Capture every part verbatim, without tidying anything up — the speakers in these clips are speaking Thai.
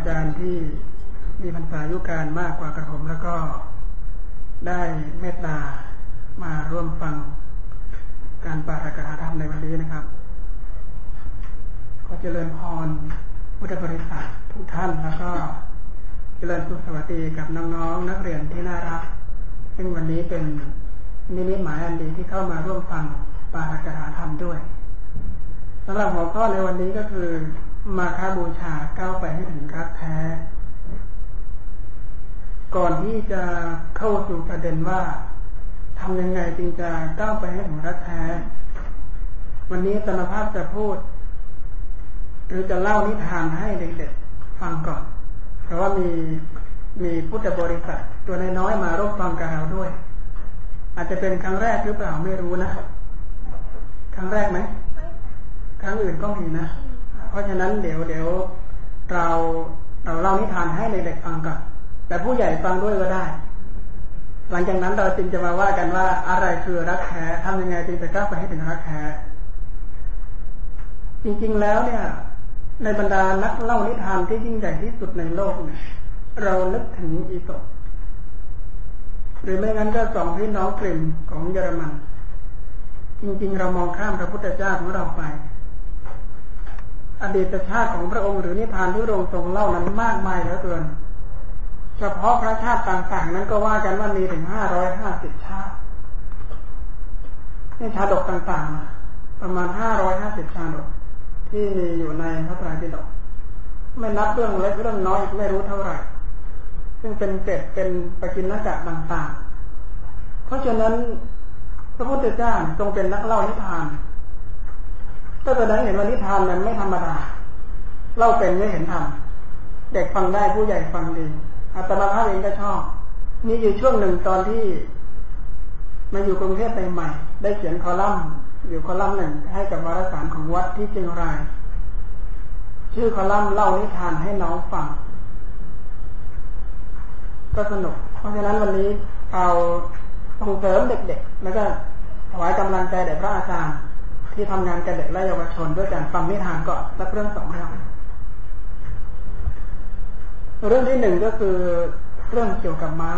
จารย์ที่มีพรรษายุการมากกว่ากระผมแล้วก็ได้เมตตามาร่วมฟังการปาฐกถาธรรมในวันนี้นะครับขอเจริญพรพุทธบริษัททุกท่านแล้วก็เจริญสุขสวัสดีกับน้องๆนักเรียนที่น่ารักซึ่งวันนี้เป็นนิมิตหมายอันดีที่เข้ามาร่วมฟังปาฐกถาธรรมด้วยสำหรับหัวข้อในวันนี้ก็คือมาฆบูชาก้าวไปให้ถึงรักแท้ก่อนที่จะเข้าสู่ประเด็นว่าทำยังไงจึงจะก้าวไปให้ถึงรักแท้วันนี้อาตมาภาพจะพูดหรือจะเล่านิทานให้เด็กๆฟังก่อนเพราะว่ามีมีพุทธบริษัทตัวน้อยๆมาร่วมฟังกับเราด้วยอาจจะเป็นครั้งแรกหรือเปล่าไม่รู้นะครั้งแรกไหมครั้งอื่นก็มีนะเพราะฉะนั้นเดี๋ยวเดี๋ยวเราเราเล่านิทานให้เด็กๆฟังก่อนแต่ผู้ใหญ่ฟังด้วยก็ได้หลังจากนั้นเราจึงจะมาว่ากันว่าอะไรคือรักแท้ทำยังไงจึงจะก้าวไปให้ถึงรักแท้จริงๆแล้วเนี่ยในบรรดานักเล่านิทานที่ยิ่งใหญ่ที่สุดในโลกเนี่ยเรานึกถึงอีสปหรือไม่งั้นก็สองพี่น้องกลิ่มของเยอรมันจริงๆเรามองข้ามพระพุทธเจ้าของเราไปอดีตชาติของพระองค์หรือนิทานที่พระองค์ทรงเล่านั้นมากมายเหลือเกินเฉพาะพระชาติต่างๆนั้นก็ว่ากันว่ามีถึงห้าร้อยห้าสิบชาตินี่ชาดกต่างๆประมาณห้าร้อยห้าสิบชาดกที่มีอยู่ในพระไตรปิฎกไม่นับเรื่องเล็กเรื่องน้อยไม่รู้เท่าไหร่ซึ่งเป็นเกร็ดเป็นปกิณกะต่างๆเพราะฉะนั้นพระพุทธเจ้าทรงเป็นนักเล่านิทานก็แสดงเห็นว่านิทานนั้นไม่ธรรมดาเล่าเป็นไม่เห็นธรรมเด็กฟังได้ผู้ใหญ่ฟังดีอาตมาภาพเองก็ชอบมีอยู่ช่วงหนึ่งตอนที่มาอยู่กรุงเทพใหม่ๆได้เขียนคอลัมน์อยู่คอลัมน์หนึ่งให้กับวารสารของวัดที่เชียงรายชื่อคอลัมน์เล่านิทานให้น้องฟังก็สนุกเพราะฉะนั้นวันนี้เอาส่งเสริมเด็กๆแล้วก็ถวายกำลังใจแด่พระอาจารย์ที่ทำงานกับเด็กและเยาวชนด้วยการฟังนิทานก่อนสักเรื่องสองเรื่องเรื่องที่หนึ่งก็คือเรื่องเกี่ยวกับม้า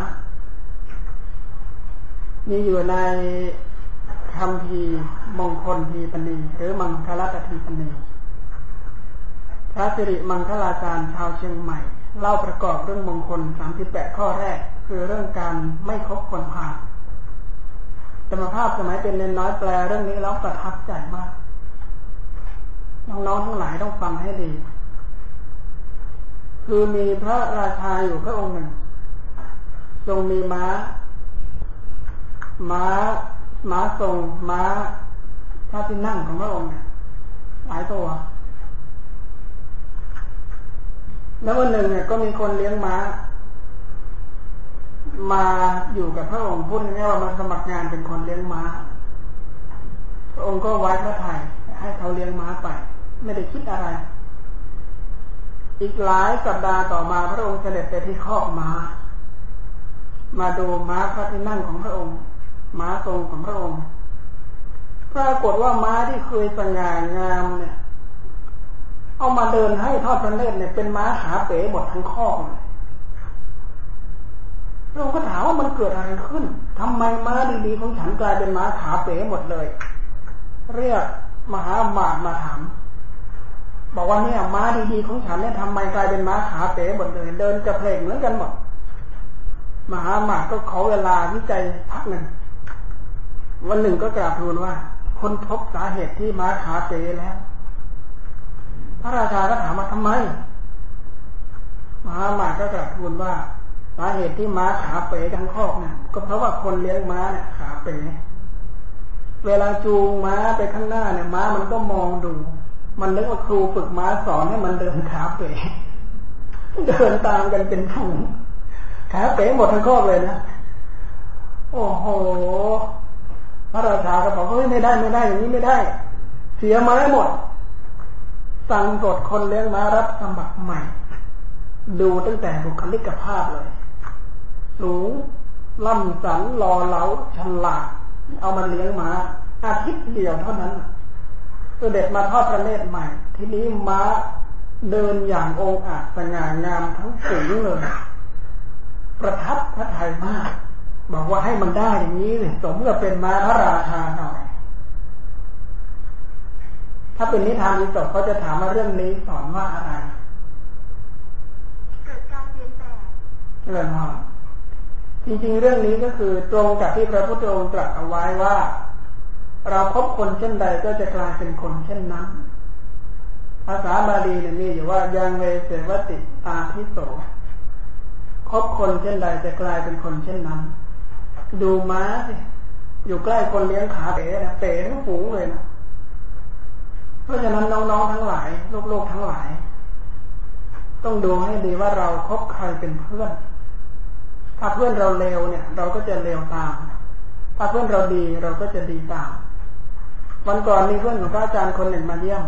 มีอยู่ในคัมภีร์มงคลทีปณีหรือมังคลตทีปณีพระสิริมังคลาจารย์ชาวเชียงใหม่เล่าประกอบเรื่องมงคลสามสิบแปดข้อแรกคือเรื่องการไม่คบคนพาลธรรมภาพสมัยเป็นเนนน้อยแปลเรื่องนี้แล้วประทับใจมากน้องๆทั้งหลายต้องฟังให้ดีคือมีพระราชาอยู่พระองค์หนึ่งทรงมีม้าม้าม้าทรงม้าพระที่นั่งของพระองค์เนี่ยหลายตัวแล้ววันหนึ่งเนี่ยก็มีคนเลี้ยงม้ามาอยู่กับพระองค์พูดง่ายๆว่ามาสมัครงานเป็นคนเลี้ยงม้าพระองค์ก็ไว้พระทัยให้เขาเลี้ยงม้าไปไม่ได้คิดอะไรอีกหลายสัปดาห์ต่อมาพระองค์เสด็จไปที่คอกม้ามาดูม้าพระที่นั่งของพระองค์ม้าทรงของพระองค์ปรากฏว่าม้าที่เคยสง่างามเนี่ยเอามาเดินให้ทอดพระเนตรเนี่ยเป็นม้าขาเป๋หมดทั้งคอกเลยพระองค์ก็ถามว่ามันเกิดอะไรขึ้นทำไมม้าดีๆของฉันกลายเป็นม้าขาเป๋หมดเลยเรียกมหาอมาตย์มาถามบอกว่าเนี่ยม้าดีๆของฉันเนี่ยทำไมกลายเป็นม้าขาเป๋หมดเลยเดินกระเพลกเหมือนกันหมดมหาอมาตย์ก็ขอเวลาวิจัยพักหนึ่งวันหนึ่งก็กราบทูลว่าค้นพบสาเหตุที่ม้าขาเป๋แล้วพระราชาก็ถามว่าทำไมมหาอมาตย์ก็กราบทูลว่าสาเหตุที่ม้าขาเป๋ทั้งคอกเนี่ยก็เพราะว่าคนเลี้ยงม้าเนี่ยขาเป๋เวลาจูงม้าไปข้างหน้าเนี่ยม้ามันก็มองดูมันนึกว่าครูฝึกม้าสอนให้มันเดินขาเป๋เดินตามกันเป็นฝูงขาเป๋หมดทั้งคอกเลยนะโอ้โหพระราชาก็บอกเฮ้ยไม่ได้ไม่ได้อย่างนี้ไม่ได้เสียม้าหมดสั่งกดคนเลี้ยงม้ารับสมัครใหม่ดูตั้งแต่บุคลิกภาพเลยสูงล่ำสันหล่อเหลาฉลาดเอามาเลี้ยงม้าอาทิตย์เดียวเท่านั้นเสด็จมาทอดพระเนตรใหม่ทีนี้ม้าเดินอย่างองอาจสง่างามทั้งสูงเลยประทับพระทัยมากบอกว่าให้มันได้อย่างนี้เลยสมกับเป็นม้าพระราชาหน่อยถ้าเป็นนิทานอีสปเขาจะถามว่าเรื่องนี้สอนว่าอะไรเกิดการเรียนแบบเรื่องว่าจริงๆเรื่องนี้ก็คือตรงกับที่พระพุทธองค์ตรัสเอาไว้ว่าเราคบคนเช่นใดก็จะกลายเป็นคนเช่นนั้นภาษาบาลีเนี่ยมีอยู่ว่ายังเวเสวติอาทิโสคบคนเช่นใดจะกลายเป็นคนเช่นนั้นดูม้าสิอยู่ใกล้คนเลี้ยงขาเป๋นะเป๋ทั้งฝูงเลยนะเพราะฉะนั้นน้องๆทั้งหลายโลกๆทั้งหลายต้องดูให้ดีว่าเราคบใครเป็นเพื่อนถ้าเพื่อนเราเลวเนี่ยเราก็จะเลวตามถ้าเพื่อนเราดีเราก็จะดีตามวันก่อนมีเพื่อนของพระอาจารย์คนหนึ่งมาเยี่ยม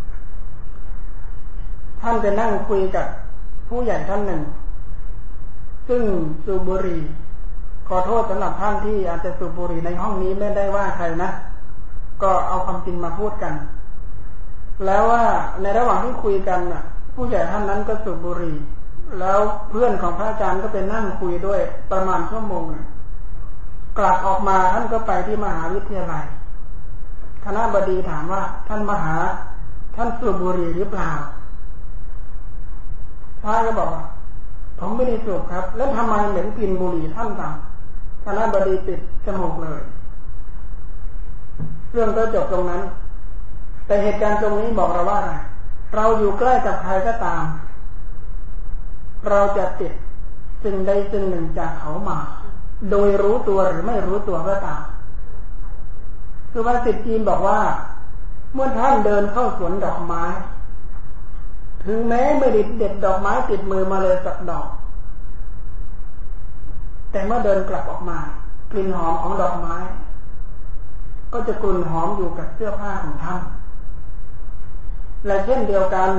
ท่านไปนั่งคุยกับผู้ใหญ่ท่านหนึ่งซึ่งสูบบุหรี่ขอโทษสำหรับท่านที่อาจจะสูบบุหรี่ในห้องนี้ไม่ได้ว่าใครนะก็เอาความจริงมาพูดกันแล้วว่าในระหว่างที่คุยกันน่ะผู้ใหญ่ท่านนั้นก็สูบบุหรี่แล้วเพื่อนของพระอาจารย์ก็ไปนั่งคุยด้วยประมาณชั่วโมงกลับออกมาท่านก็ไปที่มหาวิทยาลัยคณบดีถามว่าท่านมหาท่านสูบบุหรี่หรือเปล่าพระก็บอกว่าผมไม่ได้สูบครับแล้วทำไมเหม็นกลิ่นบุหรี่ท่านจังคณบดีติดจมูกเลยเรื่องก็จบตรงนั้นแต่เหตุการณ์ตรงนี้บอกเราว่าอะไรเราอยู่ใกล้กับใครก็ตามเราจะติดสิ่งใดสิ่งหนึ่งจากเขามาโดยรู้ตัวหรือไม่รู้ตัวก็ตามสุภาษิตจีนบอกว่าเมื่อท่านเดินเข้าสวนดอกไม้ถึงแม้ไม่ได้เด็ดดอกไม้ติดมือมาเลยสักดอกแต่เมื่อเดินกลับออกมากลิ่นหอมของดอกไม้ก็จะกลุ่นหอมอยู่กับเสื้อผ้าของท่านและเช่นเดียวกัน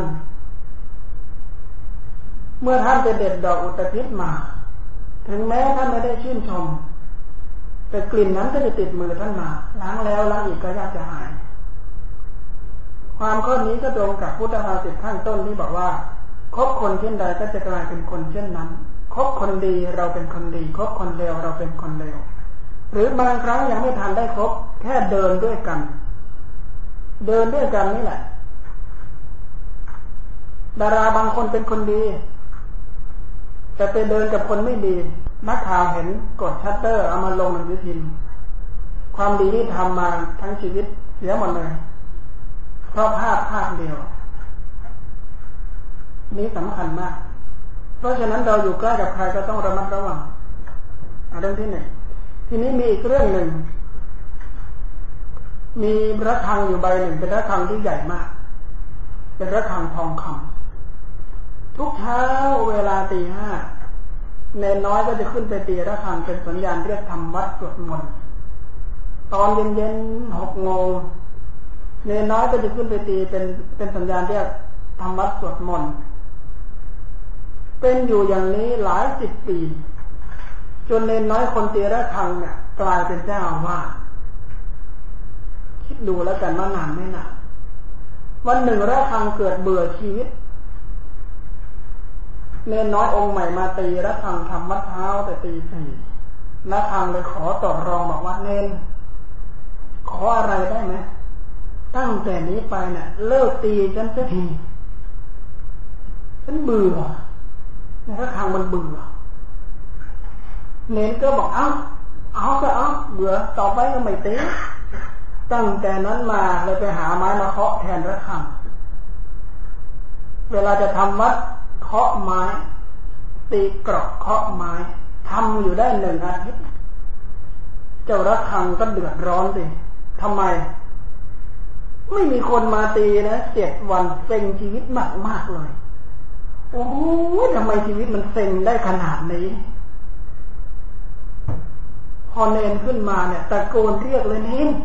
เมื่อท่านจะเด็ดดอกอุตภิษมาถึงแม้ท่านไม่ได้ชื่นชมแต่กลิ่นนั้นก็จะติดมือท่านมาล้างแล้วล้างอีกก็ยากจะหายความข้อนี้ก็ตรงกับพุทธภาษิตข้างต้นที่บอกว่าคบคนเช่นใดก็จะกลายเป็นคนเช่นนั้นคบคนดีเราเป็นคนดีคบคนเลวเราเป็นคนเลวหรือบางครั้งยังไม่ทันได้คบแค่เดินด้วยกันเดินด้วยกันนี่แหละดาราบางคนเป็นคนดีแต่ไปเดินกับคนไม่ดีนักข่าวเห็นกดชัตเตอร์เอามาลงหนังสือพิมพ์ความดีที่ทำมาทั้งชีวิตเสียหมดเลยเพราะภาพภาพเดียวนี้สำคัญมากเพราะฉะนั้นเราอยู่ใกล้กับใครก็ต้องระมัดระวังเรื่องที่หนึ่งทีนี้มีอีกเรื่องหนึ่งมีระฆังอยู่ใบหนึ่งเป็นระฆังที่ใหญ่มากเป็นระฆังทองคำทุกเช้าเวลาตีห้าเนนน้อยก็จะขึ้นไปตีระฆังเป็นสัญญาณเรียกทำวัดสวดมนต์ตอนเย็นๆหกโมงเนนน้อยก็จะขึ้นไปตีเป็นเป็นสัญญาณเรียกทำวัดสวดมนต์เป็นอยู่อย่างนี้หลายสิบปีจนเนนน้อยคนตีระฆังเนี่ยกลายเป็นเจ้าอาวาสคิดดูแล้วกันว่านานไม่นานวันหนึ่งระฆังเกิดเบื่อชีวิตเนนน้อยองค์ใหม่มาตีระฆังทำวัดเช้าแต่ตีสี่ระฆังเลยขอต่อรองบอกว่าเนนขออะไรได้ไหมตั้งแต่นี้ไปเนี่ยเลิกตีฉันสักทีฉันเบื่อระฆังมันเบื่อเนนก็บอกเอาเอาก็เอาเบื่อต่อไปก็ไม่ตีตั้งแต่นั้นมาเลยไปหาไม้มาเคาะแทนระฆังเวลาจะทำวัดเคาะไม้ตีกรอกเคาะไม้ทำอยู่ได้หนึ่งอาทิตย์เจ้าระฆังก็เดือดร้อนสิทำไมไม่มีคนมาตีนะเจ็ดวันเซ็งชีวิตมากมากเลยโอ้โหทำไมชีวิตมันเซ็งได้ขนาดนี้พอเนนขึ้นมาเนี่ยตะโกนเรียกเลยเนน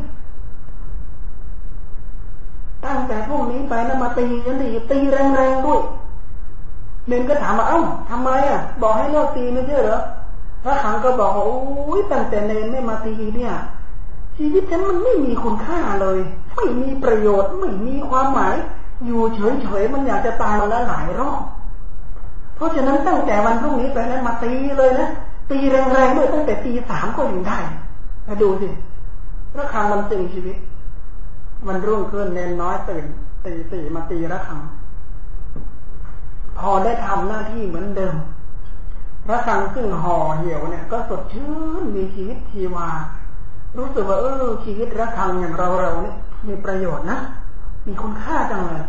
ตั้งแต่พวกนี้ไปนะมาตีกันดิตีแรงๆด้วยเนนก็ถามว่าเอ้าทำไมอ่ะบอกให้เลิกตีไม่ใช่เหรอพระขังก็บอกว่าโอ้ยตั้งแต่เนนไม่มาตีเนี่ยชีวิตฉันมันไม่มีคุณค่าเลยไม่มีประโยชน์ไม่มีความหมายอยู่เฉยๆมันอยากจะตายมาแล้วหลายรอบเพราะฉะนั้นตั้งแต่วันพรุ่งนี้ไปนั้นมาตีเลยนะตีแรงๆด้วยตั้งแต่ตีสามก็ยังได้มาดูสิระฆังมันตึงชีวิตมันรุ่งขึ้นเนนน้อยตื่นตีสี่มาตีระฆังพอได้ทำหน้าที่เหมือนเดิมระฆังซึ่งห่อเหี่ยวเนี่ยก็สดชื่นมีชีวิตชีวารู้สึกว่าเออชีวิตระฆังอย่างเราเราเนี่ยมีประโยชน์นะมีคุณค่าจังเลย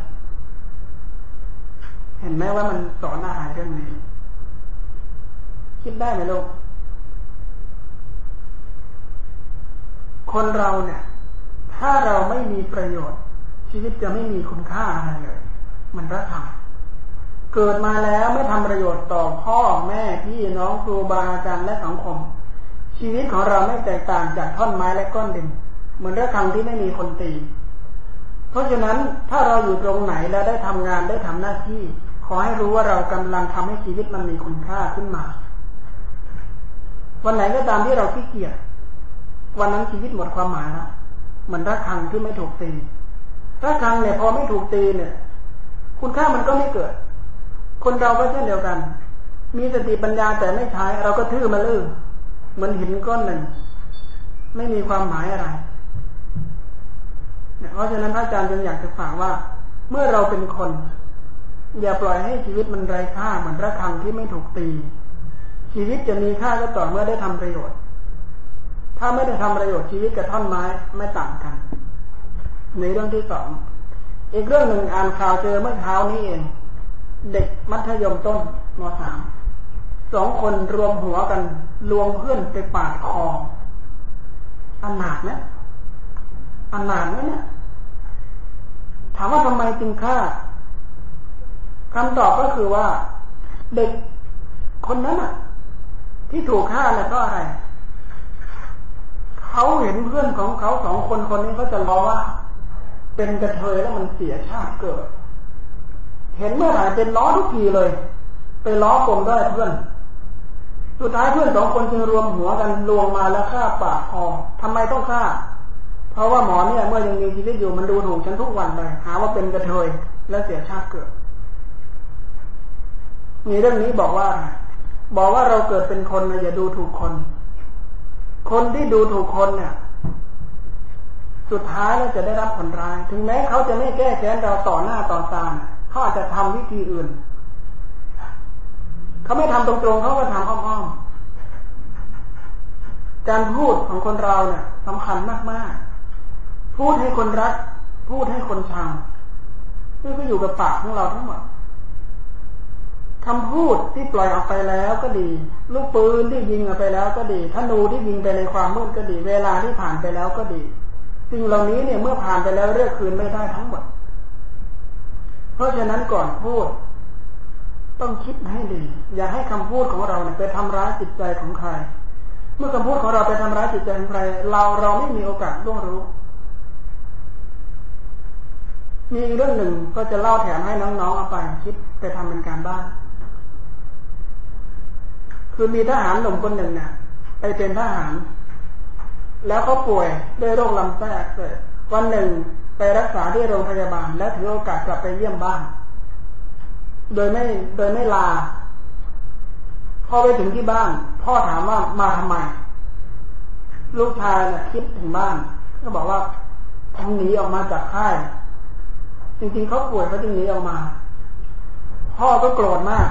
เห็นไหมว่ามันสอนอะไรเรื่องนี้คิดได้ไหมลูกคนเราเนี่ยถ้าเราไม่มีประโยชน์ชีวิตจะไม่มีคุณค่าอะไรเลยมันระฆังเกิดมาแล้วไม่ทำประโยชน์ต่อพ่อแม่พี่น้องครูบาอาจารย์และสังคมชีวิตของเราไม่แตกต่างจากท่อนไม้และก้อนดินเหมือนระฆังที่ไม่มีคนตีเพราะฉะนั้นถ้าเราอยู่ตรงไหนแล้วได้ทำงานได้ทำหน้าที่ขอให้รู้ว่าเรากำลังทำให้ชีวิตมันมีคุณค่าขึ้นมาวันไหนก็ตามที่เราขี้เกียจวันนั้นชีวิตหมดความหมายแล้วเหมือนระฆังที่ไม่ถูกตีระฆังเนี่ยพอไม่ถูกตีเนี่ยคุณค่ามันก็ไม่เกิดคนเราก็เช่นเดียวกันมีสติปัญญาแต่ไม่ใช้เราก็ทื่อมาลื้อเหมือนหินก้อนหนึ่งไม่มีความหมายอะไรเพราะฉะนั้นพระอาจารย์จึงอยากจะฝากว่าเมื่อเราเป็นคนอย่าปล่อยให้ชีวิตมันไร้ค่าเหมือนระฆังที่ไม่ถูกตีชีวิตจะมีค่าก็ต่อเมื่อได้ทำประโยชน์ถ้าไม่ได้ทำประโยชน์ชีวิตกับท่อนไม้ไม่ต่างกันในเรื่องที่สองอีกเรื่องหนึ่งอ่านข่าวเจอเมื่อเช้านี้เองเด็กมัธยมต้นม.สาม สองคนรวมหัวกันลวงเพื่อนไปปาดคออนาถนะอนาถนะเนี่ยถามว่าทำไมจึงฆ่าคำตอบก็คือว่าเด็กคนนั้นน่ะที่ถูกฆ่าเนี่ยเพราะอะไรเขาเห็นเพื่อนของเขาสองคนคนนี้เขาจะล้อว่าเป็นกระเทยแล้วมันเสียชาติเกิดเห็นเมื่อไหร่เป็นล้อทุกทีเลยไปล้อปมด้วยเพื่อนสุดท้ายเพื่อนสองคนจึงรวมหัวกันลวงมาแล้วฆ่าปาดคอทำไมต้องฆ่าเพราะว่าหมอเนี่ยเมื่อยังมีชีวิตอยู่มันดูถูกฉันทุกวันเลยหาว่าเป็นกระเทยและเสียชาติเกิดมีเรื่องนี้บอกว่าบอกว่าเราเกิดเป็นคนนะอย่าดูถูกคนคนที่ดูถูกคนเนี่ยสุดท้ายแล้วจะได้รับผลร้ายถึงแม้เขาจะไม่แก้แค้นเราต่อหน้าต่อตาเขาอาจจะทำวิธีอื่นเขาไม่ทำตรงๆเขาก็ทำอ้อมๆการพูดของคนเราเนี่ยสำคัญมากๆพูดให้คนรักพูดให้คนชังนี่ก็อยู่กับปากของเราทั้งหมดคำพูดที่ปล่อยออกไปแล้วก็ดีลูกปืนที่ยิงออกไปแล้วก็ดีธนูที่ยิงไปในความมืดก็ดีเวลาที่ผ่านไปแล้วก็ดีสิ่งเหล่านี้เนี่ยเมื่อผ่านไปแล้วเรียกคืนไม่ได้ทั้งหมดเพราะฉะนั้นก่อนพูดต้องคิดให้ดีอย่าให้คำพูดของเราเนี่ยไปทำร้ายจิตใจของใครเมื่อคำพูดของเราไปทำร้ายจิตใจของใครเราเราไม่มีโอกาสล่วงรู้มีเรื่องหนึ่งก็จะเล่าแถมให้น้องๆเอาไปคิดไปทำเป็นการบ้านคือมีทหารหนุ่มคนหนึ่งเนี่ยไปเป็นทหารแล้วเขาป่วยด้วยโรคลำไส้อักเสบวันหนึ่งไปรักษาที่โรงพยาบาลและถือโอกาสกลับไปเยี่ยมบ้านโดยไม่โดยไม่ลาพอไปถึงที่บ้านพ่อถามว่ามาทำไมลูกชายเนี่ยคิดถึงบ้านก็บอกว่าผมหนีออกมาจากค่ายจริงๆเขาป่วยเขาจึงหนีออกมาพ่อก็โกรธมาก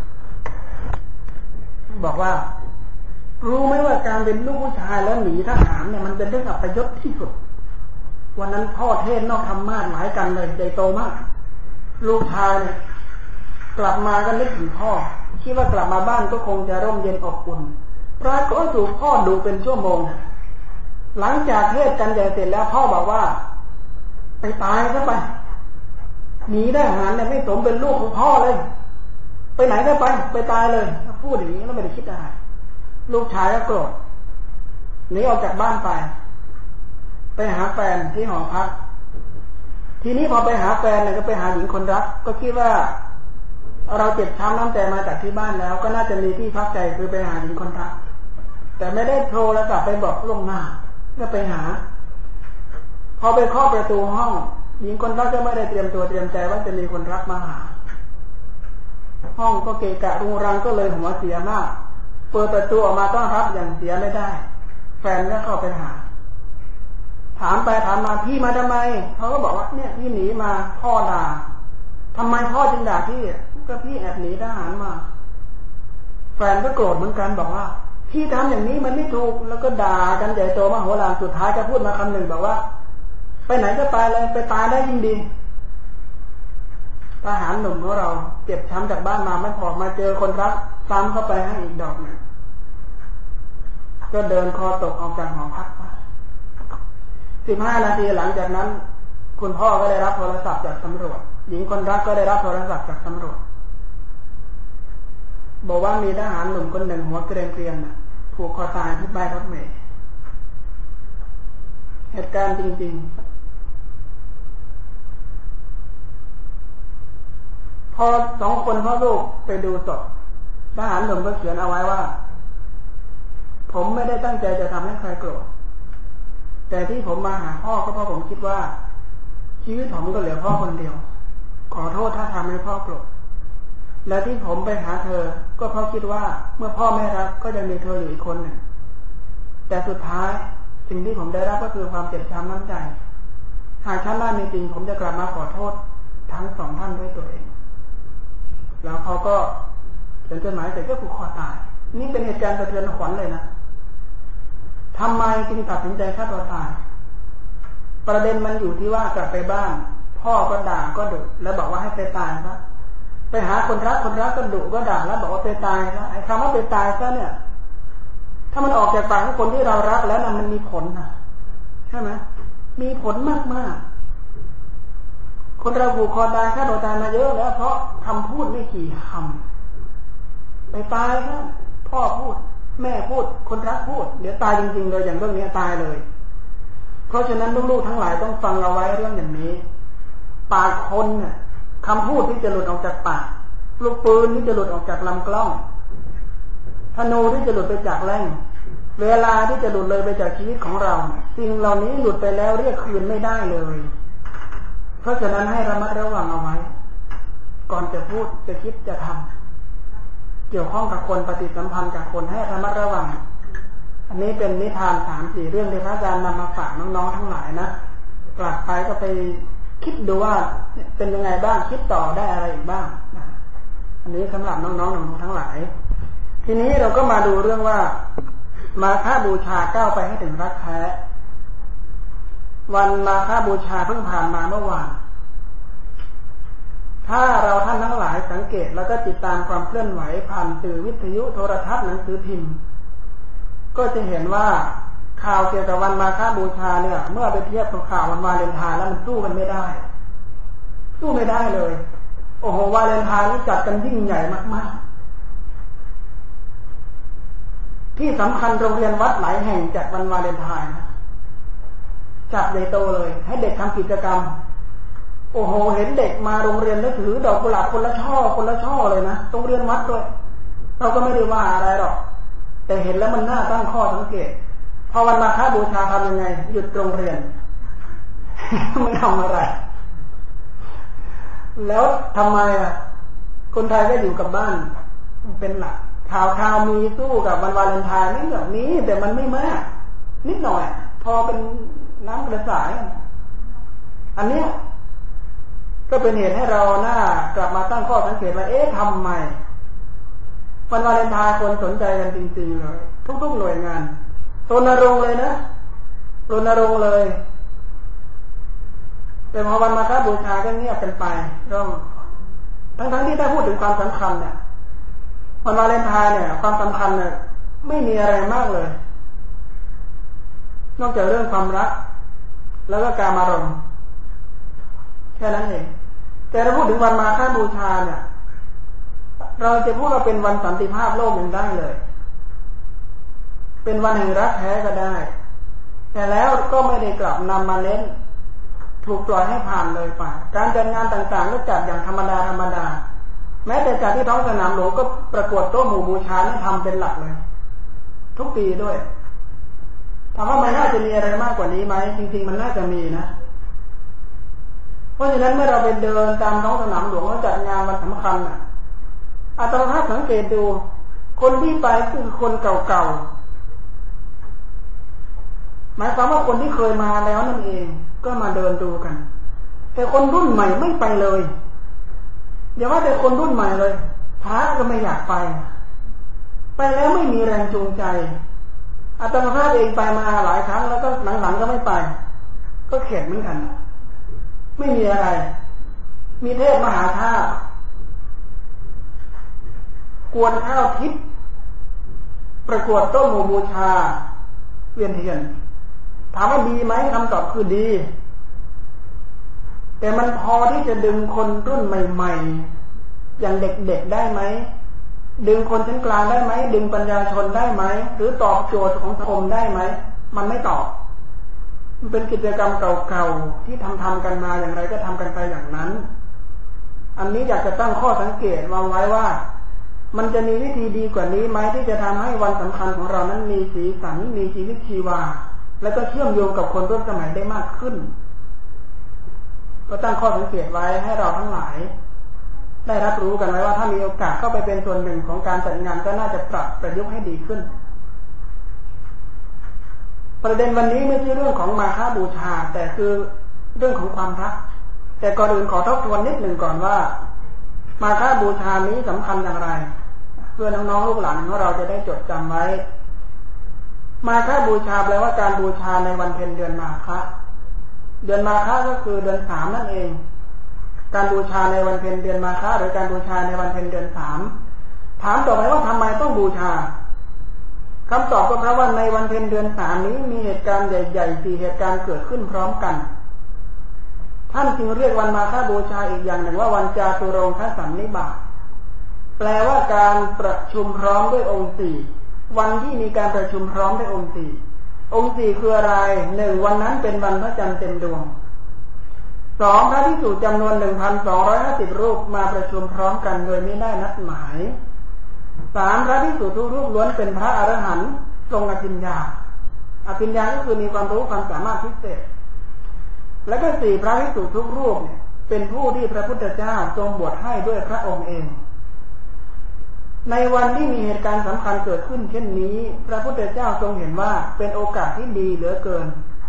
บอกว่ารู้ไหมว่าการเป็นลูกผู้ชายแล้วหนีทหารเนี่ยมันเป็นเรื่องอัปยศที่สุดวันนั้นพ่อเทศนอกธรรมาสหลายกันเลยใหญ่โตมากลูกชายเนี่ยกลับมาก็นึกถึงพ่อคิดว่ากลับมาบ้านก็คงจะร่มเย็นอบอุ่นปรากฏว่าถูกพ่อดูเป็นชั่วโมงหลังจากเทศกันใหญ่เสร็จแล้วพ่อบอกว่าไปตายซะไปหนีได้ทหารเนี่ยไม่สมเป็นลูกของพ่อเลยไปไหนได้ไปไปตายเลยพูดอย่างนี้แล้วไม่ได้คิดอะไรลูกชายก็โกรธหนีออกจากบ้านไปไปหาแฟนที่หอพักทีนี้พอไปหาแฟนเนี่ยก็ไปหาหญิงคนรักก็คิดว่าเราเจ็บช้ำน้ำใจมาจากที่บ้านแล้วก็น่าจะมีที่พักใจคือไปหาหญิงคนรักแต่ไม่ได้โทรศัพท์ไปบอกล่วงหน้าก็ไปหาพอไปเคาะประตูห้องหญิงคนรักก็ไม่ได้เตรียมตัวเตรียมใจว่าจะมีคนรักมาหาห้องก็เกะกะรุงรังก็เลยหัวเสียมากเปิดประตูออกมาต้อนรับอย่างเสียไม่ได้แฟนก็เข้าไปหาถามไปถามมาพี่มาทำไมเขาก็บอกว่าเนี่ยพี่หนีมาพ่อด่าทำไมพ่อจึงด่าพี่ก็พี่แอบหนีทหารมาแฟนก็โกรธเหมือนกันบอกว่าพี่ทำอย่างนี้มันไม่ถูกแล้วก็ด่ากันใหญ่โตมโหฬารสุดท้ายจะพูดมาคำหนึ่งบอกว่าไปไหนก็ไปเลยไปตายได้ยิ่งดีทหารหนุ่มของเราเจ็บช้ำจากบ้านมาไม่พอมาเจอคนรักซ้ำเข้าไปให้อีกดอกหนึ่งก็เดินคอตกออกจากหอพักมาสิบห้านาทีหลังจากนั้นคุณพ่อก็ได้รับโทรศัพท์จากตำรวจหญิงคนรักก็ได้รับโทรศัพท์จากตำรวจบอกว่ามีทหารหนุ่มคนหนึ่งหัวเกรียนเกรียนผูกคอตายที่ป้ายรถเมล์เหตุการณ์จริงๆพอสองคนพ่อลูกไปดูศพทหารหนุ่มก็เขียนเอาไว้ว่าผมไม่ได้ตั้งใจจะทำให้ใครโกรธแต่ที่ผมมาหาพ่อก็เพราะผมคิดว่าชีวิตผมก็เหลือพ่อคนเดียวขอโทษถ้าทำให้พ่อโกรธและที่ผมไปหาเธอก็เพราะคิดว่าเมื่อพ่อไม่รักก็ยังมีเธออยู่อีกคนหนึ่งแต่สุดท้ายสิ่งที่ผมได้รับก็คือความเจ็บช้ำน้ำใจหากชาติหน้ามีจริงผมจะกลับมาขอโทษทั้งสองท่านด้วยตัวเองแล้วเขาก็เขียนจดหมายเสร็จก็ผูกคอตายนี่เป็นเหตุการณ์สะเทือนขวัญเลยนะทำไมจึงตัดสินใจฆ่าตัวตายประเด็นมันอยู่ที่ว่ากลับไปบ้านพ่อก็ด่าก็ดุแล้วบอกว่าให้ไปตายซะไปหาคนรักคนรักก็ดุก็ด่าแล้วบอกว่าไปตายซะไอ้คำว่าไปตายซะเนี่ยถ้ามันออกจากปากของคนที่เรารักแล้วนะมันมีผลนะใช่ไหมมีผลมากมากคนเราผูกคอตายฆ่าตัวตายมาเยอะแล้วเพราะคำพูดไม่กี่คำไปตายซะพ่อพูดแม่พูดคนรักพูดเดี๋ยวตายจริงๆเลยอย่างเรื่องนี้ตายเลยเพราะฉะนั้นลูกๆทั้งหลายต้องฟังเอาไว้เรื่องอย่างนี้ปากคนเนี่ยคำพูดที่จะหลุดออกจากปากลูกปืนที่จะหลุดออกจากลำกล้องธนูที่จะหลุดไปจากแร่งเวลาที่จะหลุดเลยไปจากชีวิตของเราสิ่งเหล่านี้หลุดไปแล้วเรียกคืนไม่ได้เลยเพราะฉะนั้นให้ระมัดระวังเอาไว้ก่อนจะพูดจะคิดจะทำเกี่ยวข้องกับคนปฏิสัมพันธ์กับคนให้ระมัดระวังอันนี้เป็นนิทานสามสี่เรื่องที่พระอาจารย์นำมาฝากน้องๆทั้งหลายนะกลับไปก็ไปคิดดูว่าเป็นยังไงบ้างคิดต่อได้อะไรอีกบ้างนะอันนี้สำหรับน้องๆหนูๆทั้งหลายทีนี้เราก็มาดูเรื่องว่ามาฆบูชาก้าวไปให้ถึงรักแท้วันมาฆบูชาเพิ่งผ่านมาเมื่อวานถ้าเราท่านทั้งหลายสังเกตแล้วก็ติดตามความเคลื่อนไหวผ่านสื่อวิทยุโทรทัศน์หนังสือพิมพ์ก็จะเห็นว่าข่าวเกี่ยวกับวันมาฆบูชาเนี่ยเมื่อไปเทียบกับข่าววันวาเลนไทน์แล้วมันสู้กันไม่ได้สู้ไม่ได้เลยโอ้โหวาเลนไทน์นี่จัดกันยิ่งใหญ่มากๆที่สำคัญโรงเรียนวัดหลายแห่งจัดวันวาเลนไทน์นะจัดใหญ่โตเลยให้เด็กทำกิจกรรมโอ้โหเห็นเด็กมาโรงเรียนแล้วถือดอกกุหลาบคนละช่อคนละช่อเลยนะโรงเรียนวัดด้วยเราก็ไม่ได้ว่าอะไรหรอกแต่เห็นแล้วมันน่าตั้งข้อสังเกตพอวันมาฆบูชาทำยังไงหยุดโรงเรียน ไม่ทำอะไรแล้วทำไมอ่ะคนไทยก็อยู่กับบ้านเป็นหลักข่าวข่าวมีสู้กับวันวาเลนไทน์นี่แบบนี้แต่มันไม่มากนิดหน่อยพอเป็นน้ำกระสายอันเนี้ยก็เป็นเหตุให้เราหน้ากลับมาตั้งข้อสังเกตว่าเอ๊ะทำไมวันวาเลนไทน์คนสนใจกันจริงๆเลยทุกๆหน่วยงานรณรงค์เลยนะรณรงค์เลยแต่พอวันมาฆบูชาก็เงียบกันไปร่องทั้งๆที่ถ้าพูดถึงความสำคัญเนี่ยวันวาเลนไทน์เนี่ยความสำคัญเนี่ยไม่มีอะไรมากเลยนอกจากเรื่องความรักแล้วก็การอารมณ์แค่นั้นเองแต่ถ้าพูดถึงวันมาฆบูชาเนี่ยเราจะพูดว่าเป็นวันสันติภาพโลกหนึ่งได้เลยเป็นวันแห่งรักแท้ก็ได้แต่แล้วก็ไม่ได้กลับนำมาเน้นถูกปล่อยให้ผ่านเลยไปการจัดงานต่างๆก็จัดอย่างธรรมดาธรรมดาแม้แต่จัดที่ท้องสนามหลวงก็ประกวดโต๊ะหมู่บูชานี่ทำเป็นหลักเลยทุกปีด้วยถามว่ามันน่าจะมีอะไรมากกว่านี้ไหมจริงๆมันน่าจะมีนะราะฉะนั้นเมื่อเราไปเดินตามท้องสนามหลวงเขาจัดงานวันสำคัญน่ะอาตมาสังเกตดูคนที่ไปคือคนเก่าๆหมายความว่าคนที่เคยมาแล้วนั่นเองก็มาเดินดูกันแต่คนรุ่นใหม่ไม่ไปเลยอย่าว่าแต่คนรุ่นใหม่เลยพระก็ไม่อยากไปไปแล้วไม่มีแรงจูงใจอาตมาเองไปมาหลายครั้งแล้วก็หลังๆก็ไม่ไปก็เข็ดเหมือนกันไม่มีอะไรมีเทศมหาธาตุกวนข้าวทิพย์ประกวดต้นหมู่บูชาเวียนเทียนถามว่าดีไหมคำตอบคือดีแต่มันพอที่จะดึงคนรุ่นใหม่ๆอย่างเด็กๆได้ไหมดึงคนชั้นกลางได้ไหมดึงปัญญาชนได้ไหมหรือตอบโจทย์ของสังคมได้ไหมมันไม่ตอบมันเป็นกิจกรรมเก่าๆที่ทำทำกันมาอย่างไรก็ทำกันไปอย่างนั้นอันนี้อยากจะตั้งข้อสังเกตวางไว้ว่ามันจะมีวิธีดีกว่านี้ไหมที่จะทำให้วันสำคัญของเรานั้นมีสีสันมีชีวิตชีวาและก็เชื่อมโยงกับคนรุ่นสมัยได้มากขึ้นก็ตั้งข้อสังเกตไว้ให้เราทั้งหลายได้รับรู้กันไว้ว่าถ้ามีโอกาสเข้าไปเป็นส่วนหนึ่งของการจัดงานก็น่าจะปรับประยุกต์ให้ดีขึ้นประเด็นวันนี้ไม่ใช่เรื่องของมาฆบูชาแต่คือเรื่องของความรักแต่ก่อนอื่นขอทบทวนนิดหนึ่งก่อนว่ามาฆบูชานี้สำคัญอย่างไรเพื่อน้องๆลูกหลานของเราจะได้จดจำไว้มาฆบูชาแปลว่าการบูชาในวันเพ็ญเดือนมาฆเดือนมาฆก็คือเดือนสามนั่นเองการบูชาในวันเพ็ญเดือนมาฆหรือการบูชาในวันเพ็ญเดือนสามถามต่อไปว่าทำไมต้องบูชาคำตอบก็เพราะว่าในวันเพ็ญเดือนสามนี้มีเหตุการณ์ใหญ่ๆสี่เหตุการณ์เกิดขึ้นพร้อมกันท่านจึงเรียกวันมาฆบูชาอีกอย่างหนึ่งว่าวันจาตุรงคสันนิบาตแปลว่าการประชุมพร้อมด้วยองค์สี่วันที่มีการประชุมพร้อมด้วยองค์สี่องค์สี่คืออะไรหนึ่งวันนั้นเป็นวันพระจันทร์เต็มดวงสองพระภิกษุจำนวนหนึ่งพันสองร้อยห้าสิบรูปมาประชุมพร้อมกันโดยไม่ได้นัดหมายสามพระภิกษุทุกรูปล้วนเป็นพระอรหันต์ทรงอภิญญาอภิญญาก็คือมีความรู้ความสามารถพิเศษและก็สี่พระภิกษุทุกรูปเนี่ยเป็นผู้ที่พระพุทธเจ้าทรงบวชให้ด้วยพระองค์เองในวันที่มีเหตุการณ์สำคัญเกิดขึ้นเช่นนี้พระพุทธเจ้าทรงเห็นว่าเป็นโอกาสที่ดีเหลือเกิน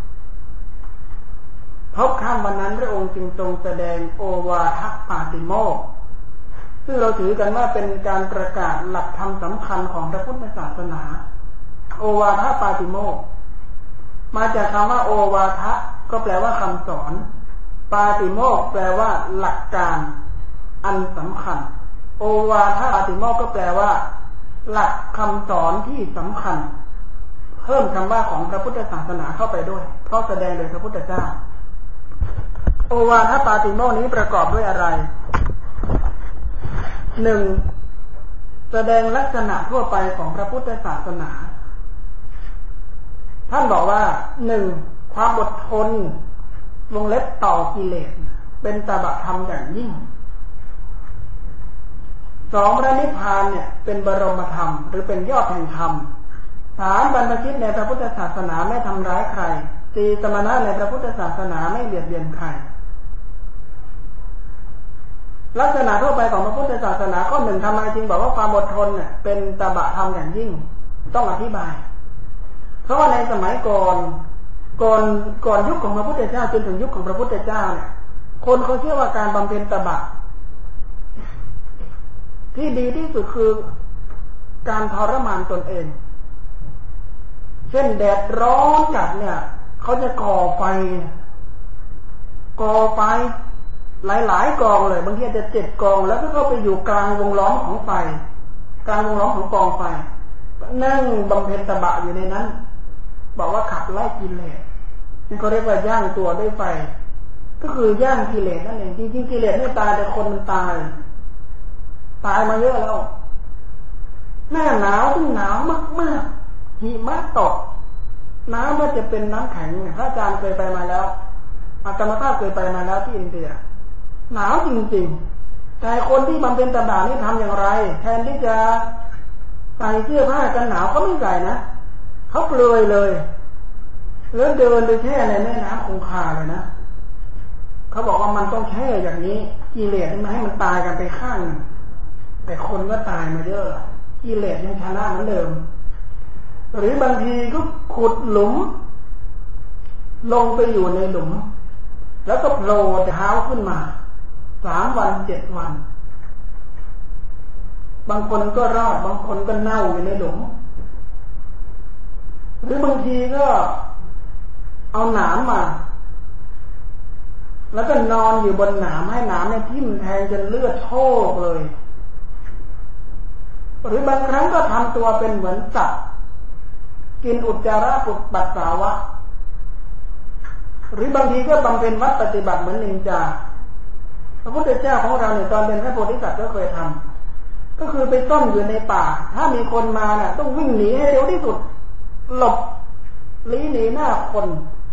พบค่ำวันนั้นพระองค์จึงทรงแสดงโอวาทปาติโมกข์ซึ่งเราถือกันว่าเป็นการประกาศหลักธรรมสำคัญของพระพุทธศาสนาโอวาทปาติโมกข์มาจากคำว่าโอวาทะก็แปลว่าคำสอนปาติโมกข์แปลว่าหลักการอันสำคัญโอวาทปาติโมกข์ก็แปลว่าหลักคำสอนที่สำคัญเพิ่มคำว่าของพระพุทธศาสนาเข้าไปด้วยเพราะแสดงโดยพระพุทธเจ้าโอวาทปาติโมกข์นี้ประกอบด้วยอะไรหนึ่งแสดงลักษณะทั่วไปของพระพุทธศาสนาท่านบอกว่าหนึ่งความอดทนวงเล็บต่อกิเลสเป็นตบะธรรมอย่างยิ่งสองพระนิพพานเนี่ยเป็นบรมธรรมหรือเป็นยอดแห่งธรรมสามบรรพชิตในพระพุทธศาสนาไม่ทำร้ายใครสี่สมณะในพระพุทธศาสนาไม่เบียดเบียนใครลักษณะทั่วไปของพระพุทธศาสนาข้อหนึ่งทำไมจึงบอกว่าความอดทนเนี่ยเป็นตบะธรรมอย่างยิ่งต้องอธิบายเพราะว่าในสมัยก่อนก่อนก่อนยุคของพระพุทธเจ้าจนถึงยุคของพระพุทธเจ้าเนี่ยคนเขาเชื่อว่าการบำเพ็ญตบะที่ดีที่สุดคือการทรมานตนเองเช่นแดดร้อนจัดเนี่ยเขาจะก่อไฟก่อไฟหลายๆกองเลยบางทีอาจจะเจ็ดกองแล้วก็เข้าไปอยู่กลางวงล้อมของไฟกลางวงล้อมของกองไฟนั่งบำเพ็ญตบะอยู่ในนั้นบอกว่าขับไล่กิเลสนี่เขาเรียกว่าย่างตัวด้วยไฟก็คือย่างกิเลสนั่นเองจริงๆกิเลสไม่ตายแต่คนมันตายตายมาเยอะแล้วหน้าหนาวที่หนาวมากๆหิมะตกน้ำมันจะเป็นน้ำแข็งพระอาจารย์เคยไปมาแล้วอาตมาภาพเคยไปมาแล้วที่อินเดียหนาวจริงๆแต่คนที่บำเพ็ญตบะนี่ทำอย่างไรแทนที่จะใส่เสื้อผ้ากันหนาวเขาไม่ใส่นะเขาเปลือยเลยแล้วเดินไปแช่ในแม่น้ำคงคาเลยนะเขาบอกว่ามันต้องใช้อย่างนี้กิเลสไม่ให้มันตายกันไปข้างนึงแต่คนก็ตายมาเยอะกิเลสยังชนะเหมือนเดิมหรือบางทีก็ขุดหลุมลงไปอยู่ในหลุมแล้วก็โผล่เท้าขึ้นมาสามวันเจ็ดวันบางคนก็รอดบางคนก็เน่าอยู่ในหลุมหรือบางทีก็เอาหนามมาแล้วก็นอนอยู่บนหนามให้หนามเนี่ยทิ่มแทงจนเลือดโชกเลยหรือบางครั้งก็ทำตัวเป็นเหมือนสัตว์กินอุจจาระปุบปัสสาวะหรือบางทีก็บำเพ็ญวัดปฏิบัติเหมือนนินจาพระพุทธเจ้าของเราเนี่ยตอนเป็นพระโพธิสัตว์ก็เคยทำก็คือไปซ่อนอยู่ในป่าถ้ามีคนมาเนี่ยต้องวิ่งหนีให้เร็วที่สุดหลบลี้หนีหน้าคน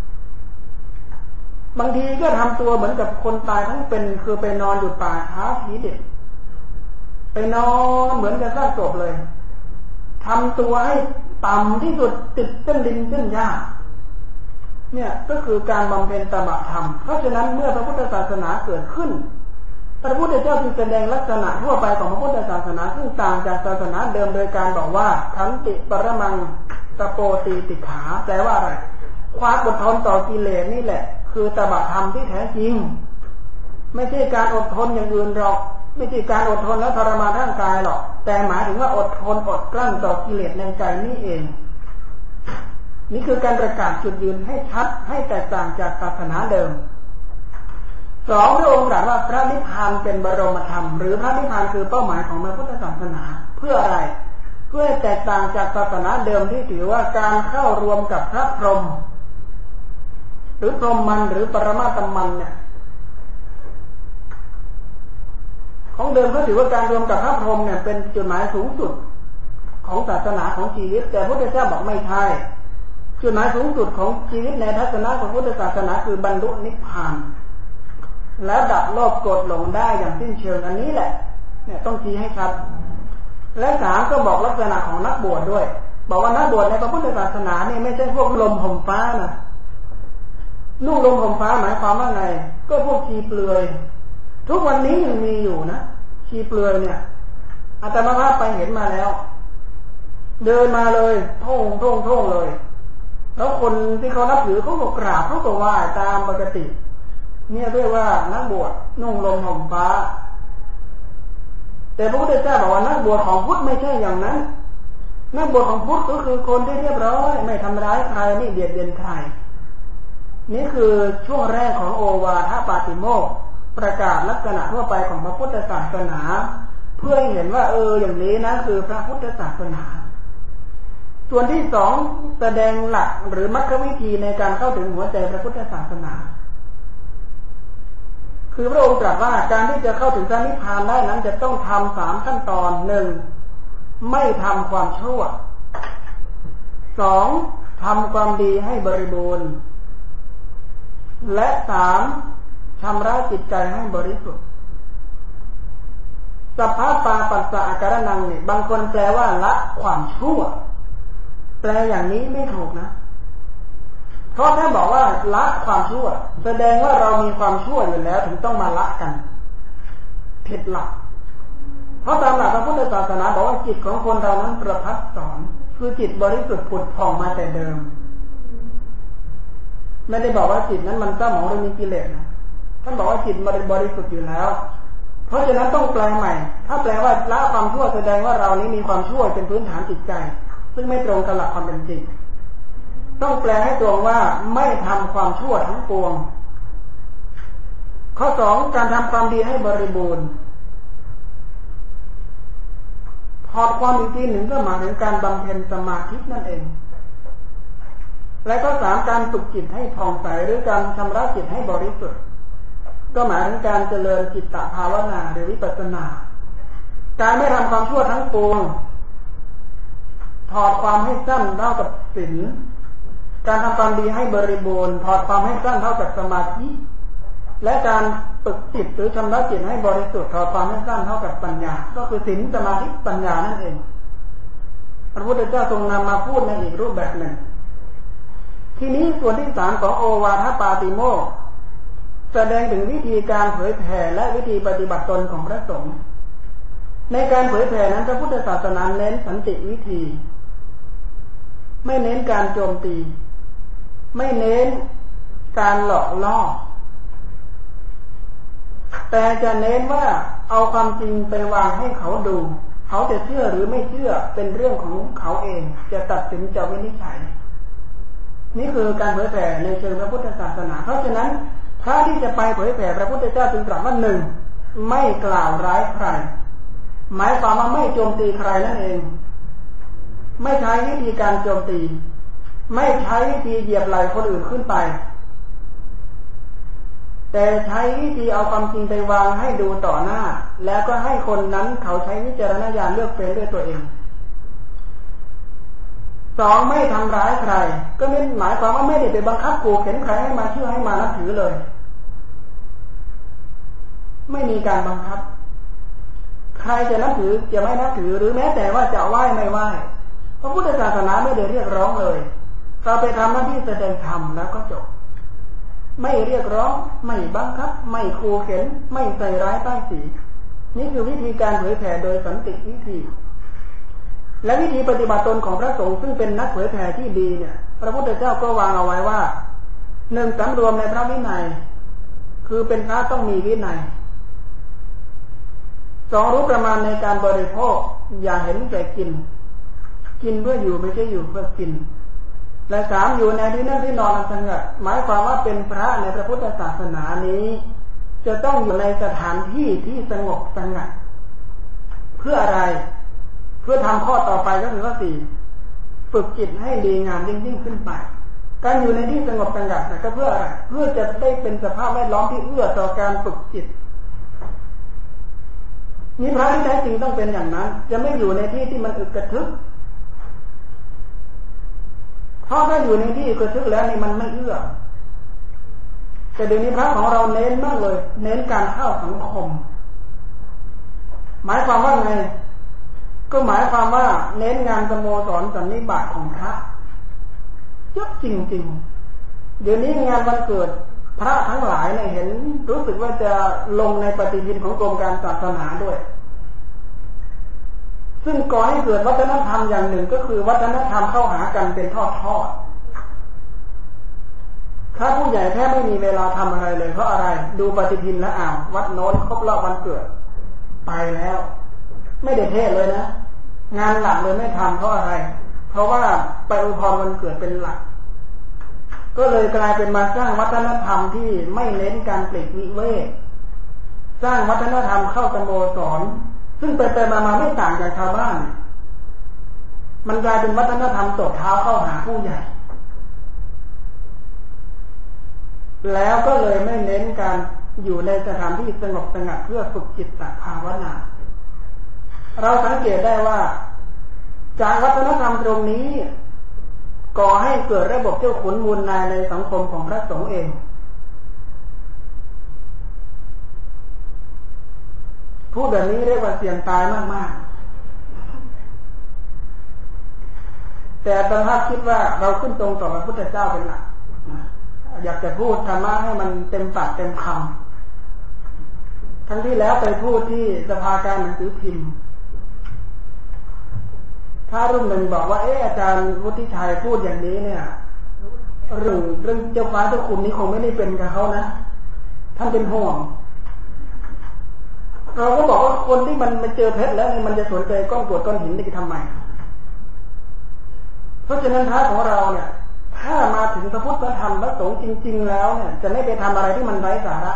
บางทีก็ทำตัวเหมือนกับคนตายทั้งเป็นคือไปนอนอยู่ป่าช้าผีเด็กไปนอนเหมือนกับซากศพเลยทำตัวให้ต่ำที่สุดติดเส้นดินเส้นหญ้าเนี่ยก็คือการบำเพ็ญตบะธรรมเพราะฉะนั้นเมื่อพระพุทธศาสนาเกิดขึ้นพระพุทธเจ้าจึงแสดงลักษณะทั่วไปของพระพุทธศาสนาซึ่งต่างจากศาสนาเดิมโดยการบอกว่าขันติปรมังตโปตีติขาแปลว่าอะไรความอดทนต่อกิเลสนี่แหละคือตบะธรรมที่แท้จริงไม่ใช่การอดทนอย่างอื่นหรอกไม่ใช่การอดทนแล้วทรมานร่างกายหรอกแต่หมายถึงว่าอดทนอดกลั้นต่อกิเลสในใจนี่เองนี่คือการประกาศจุดยืนให้ชัดให้แตกต่างจากศาสนาเดิมสองพระองค์ตรัสว่าพระนิพพานเป็นบรมธรรมหรือพระนิพพานคือเป้าหมายของพระพุทธศาสนาเพื่ออะไรเพื่อแตกต่างจากศาสนาเดิมที่ถือว่าการเข้ารวมกับพระพรหมหรือพรหมันหรือปรมาตมันเนี่ยของเดิมเขาถือว่าการรวมกับพระพรหมเนี่ยเป็นจุดหมายสูงสุดของศาสนาของชีวิตแต่พระพุทธเจ้าบอกไม่ใช่จุดหมายสูงสุดของชีวิตในทัศนะของพุทธศาสนาคือบรรลุนิพพานแล้วดับโลภโกรธหลงได้อย่างสิ้นเชิงอันนี้แหละเนี่ยต้องชี้ให้ชัดและสามก็บอกลักษณะของนักบวชด้วยบอกว่านักบวชในพระพุทธศาสนาเนี่ยไม่ใช่พวกลมห่มฟ้านะนุ่งลมห่มฟ้าหมายความว่าไงก็พวกชีเปลือยทุกวันนี้ยังมีอยู่นะชีเปลือยเนี่ยอาตมาภาพไปเห็นมาแล้วเดินมาเลยท่องท่องท่องเลยแล้วคนที่เขานับถือเขาก็กราบเขาก็ไหว้ตามปกติเนี่ยเรียกว่านักบวชนุ่งลมห่มฟ้าแต่พระพุทธเจ้าบอกว่านักบวชของพุทธไม่ใช่อย่างนั้นนักบวชของพุทธก็คือคนที่เรียบร้อยไม่ทำร้ายใครไม่เบียดเบียนใครนี่คือช่วงแรกของโอวาทปาติโมกข์ประกาศลักษณะทั่วไปของพระพุทธศาสนาเพื่อให้เห็นว่าเอออย่างนี้นะคือพระพุทธศาสนาส่วนที่สองแสดงหลักหรือมรรควิธีในการเข้าถึงหัวใจพระพุทธศาสนาคือพระองค์ตรัสว่าการที่จะเข้าถึงพระนิพพานได้นั้นจะต้องทำสามขั้นตอนหนึ่งไม่ทำความชั่วสองทำความดีให้บริบูรณ์และสามชำระจิตใจให้บริสุทธิ์สัพพะปาปัสสะอาการนังเนี่ยบางคนแปลว่าละความชั่วแปลอย่างนี้ไม่ถูกนะเพราะถ้าบอกว่าละความชั่วแสดงว่าเรามีความชั่วอยู่แล้วถึงต้องมาละกันผิดหลักเพราะตามหลักพระพุทธศาสนาบอกว่าจิตของคนเรานั้นประภัสสรคือจิตบริสุทธิ์ผุดผ่องมาแต่เดิมไม่ได้บอกว่าจิตนั้นมันเศร้าหมองหรือมีกิเลสนะท่านบอกว่าจิตมันบริสุทธิ์อยู่แล้วเพราะฉะนั้นต้องแปลใหม่ถ้าแปลว่าละความชั่วแสดงว่าเรานี้มีความชั่วเป็นพื้นฐานจิตใจซึ่งไม่ตรงกับหลักความเป็นจริงต้องแปลให้ตรงว่าไม่ทำความชั่วทั้งปวงข้อสองการทำความดีให้บริบูรณ์ถอดความอีกทีหนึ่งก็หมายถึงการบำเพ็ญสมาธินั่นเองและข้อสามการฝึกจิตให้ผ่องใสหรือการชำระจิตให้บริสุทธิ์ก็หมายถึงการเจริญจิตตภาวนาหรือวิปัสสนาการไม่ทำความชั่วทั้งปวงถอดความให้สั้นเท่ากับศีลการทำความดีให้บริบูรณ์ถอดความให้สั้นเท่ากับสมาธิและการฝึกจิตหรือชำระจิตให้บริสุทธิ์ถอดความให้สั้นเท่ากับปัญญาก็คือศีลสมาธิปัญญานั่นเองพระพุทธเจ้าทรงนำมาพูดในอีกรูปแบบหนึ่งทีนี้ส่วนที่สามของโอวาทปาติโมกข์แสดงถึงวิธีการเผยแผ่และวิธีปฏิบัติตนของพระสงฆ์ในการเผยแผ่นั้นพระพุทธศาสนาเน้นสันติวิธีไม่เน้นการโจมตีไม่เน้นการหลอกล่อแต่จะเน้นว่าเอาความจริงไปวางให้เขาดูเขาจะเชื่อหรือไม่เชื่อเป็นเรื่องของเขาเองจะตัดสินจะวินิจฉัยนี่คือการเผยแผ่ในเชิงพระพุทธศาสนาเพราะฉะนั้นพระที่จะไปเผยแผ่พระพุทธเจ้าจึงตรัสว่าหนึ่งไม่กล่าวร้ายใครหมายความว่าไม่โจมตีใครนั่นเองไม่ใช้วิธีการโจมตีไม่ใช้วิธีเหยียบไหล่คนอื่นขึ้นไปแต่ใช้วิธีเอาความจริงไปวางให้ดูต่อหน้าแล้วก็ให้คนนั้นเขาใช้วิจารณญาณเลือกเป็นด้วยตัวเองสองไม่ทำร้ายใครก็ไม่หมายความว่าไม่ได้ไปบังคับขู่เข็นใครให้มาเชื่อให้มานับถือเลยไม่มีการบังคับใครจะนับถือจะไม่นับถือหรือแม้แต่ว่าจะไหว้ไม่ไหว้พระพุทธศาสนาไม่ได้เรียกร้องเลยเราไปทำหน้าที่แสดงธรรมแล้วก็จบไม่เรียกร้องไม่บังคับไม่ขู่เข็นไม่ใส่ร้ายป้ายสีนี่คือวิธีการเผยแผ่โดยสันติวิธีและวิธีปฏิบัติตนของพระสงฆ์ซึ่งเป็นนักเผยแผ่ที่ดีเนี่ยพระพุทธเจ้าก็วางเอาไว้ว่าหนึ่งสำรวมในพระวินัยคือเป็นพระต้องมีวินัยสองรู้ประมาณในการบริโภคอย่าเห็นแก่กินกินเพื่ออยู่ไม่ใช่อยู่เพื่อกินและสามอยู่ในที่นั่งที่นอนสงบหมายความว่าเป็นพระในพระพุทธศาสนานี้จะต้องอยู่ในสถานที่ที่สงบสงัดเพื่ออะไรเพื่อทำข้อต่อไปก็คือข้อสี่ฝึกจิตให้ดีงามยิ่งยิ่งขึ้นไปการอยู่ในที่สงบสงัดก็เพื่ออะไรเพื่อจะได้เป็นสภาพแวดล้อมที่เอื้อต่อการฝึกจิตนี่พระที่แท้จริงต้องเป็นอย่างนั้นจะไม่อยู่ในที่ที่มันอึกกระทึกเพราะถ้าอยู่ในที่อึกกระทึกแล้วนี่มันไม่เอื้อแต่เดี๋ยวนี้พระของเราเน้นมากเลยเน้นการเข้าสังคมหมายความว่าไงก็หมายความว่าเน้นงานสโมสรสันนิบาตของพระเยอะจริงๆเดี๋ยวนี้งานวันเกิดพระทั้งหลายเนี่ยเห็นรู้สึกว่าจะลงในปฏิทินของกรมการศาสนาด้วยซึ่งก่อให้เกิดวัฒนธรรมอย่างหนึ่งก็คือวัฒนธรรมเข้าหากันเป็นทอดทอดถ้าผู้ใหญ่แทบไม่มีเวลาทำอะไรเลยเพราะอะไรดูปฏิทินแล้วอ้าววัดโน้นครบรอบวันเกิดไปแล้วไม่ได้เทศเลยนะงานหลักเลยไม่ทำเพราะอะไรเพราะว่าไปอวยพรวันเกิดเป็นหลักก็เลยกลายเป็นมาสร้างวัฒนธรรมที่ไม่เน้นการปลีกวิเวกสร้างวัฒนธรรมเข้าสโมสรซึ่งไปไปมามาไม่ต่างจากชาวบ้านมันกลายเป็นวัฒนธรรมตบเท้าเข้าหาผู้ใหญ่แล้วก็เลยไม่เน้นการอยู่ในสถานที่สงบสงัดเพื่อฝึกจิตตภาวนาเราสังเกตได้ว่าจากวัฒนธรรมตรงนี้ก่อให้เกิดระบบเจ้าขุนมูลนายในสังคมของพระสงฆ์เองพูดแบบนี้เรียกว่าเสี่ยงตายมากๆแต่ตอนท่านคิดว่าเราขึ้นตรงต่อพระพุทธเจ้าเป็นหลักอยากจะพูดธรรมะให้มันเต็มปากเต็มคำทั้งที่แล้วไปพูดที่สภาการหนังสือพิมพ์ถ้ารุ่นหนึ่งบอกว่าเอออาจารย์วุฒิชัยพูดอย่างนี้เนี่ยเรื่องเรื่องเจ้าฟ้าเจ้าคุณนี้คงไม่ได้เป็นกับเขานะท่านเป็นห่วงเราก็บอกว่าคนที่มันมาเจอเพชรแล้วมันจะสนใจก้อนกรวดก้อนหินได้ทำไมเพราะฉะนั้นพระของเราเนี่ยถ้ามาถึงพระพุทธธรรมพระสงฆ์จริงๆแล้วเนี่ยจะไม่ไปทำอะไรที่มันไร้สาระ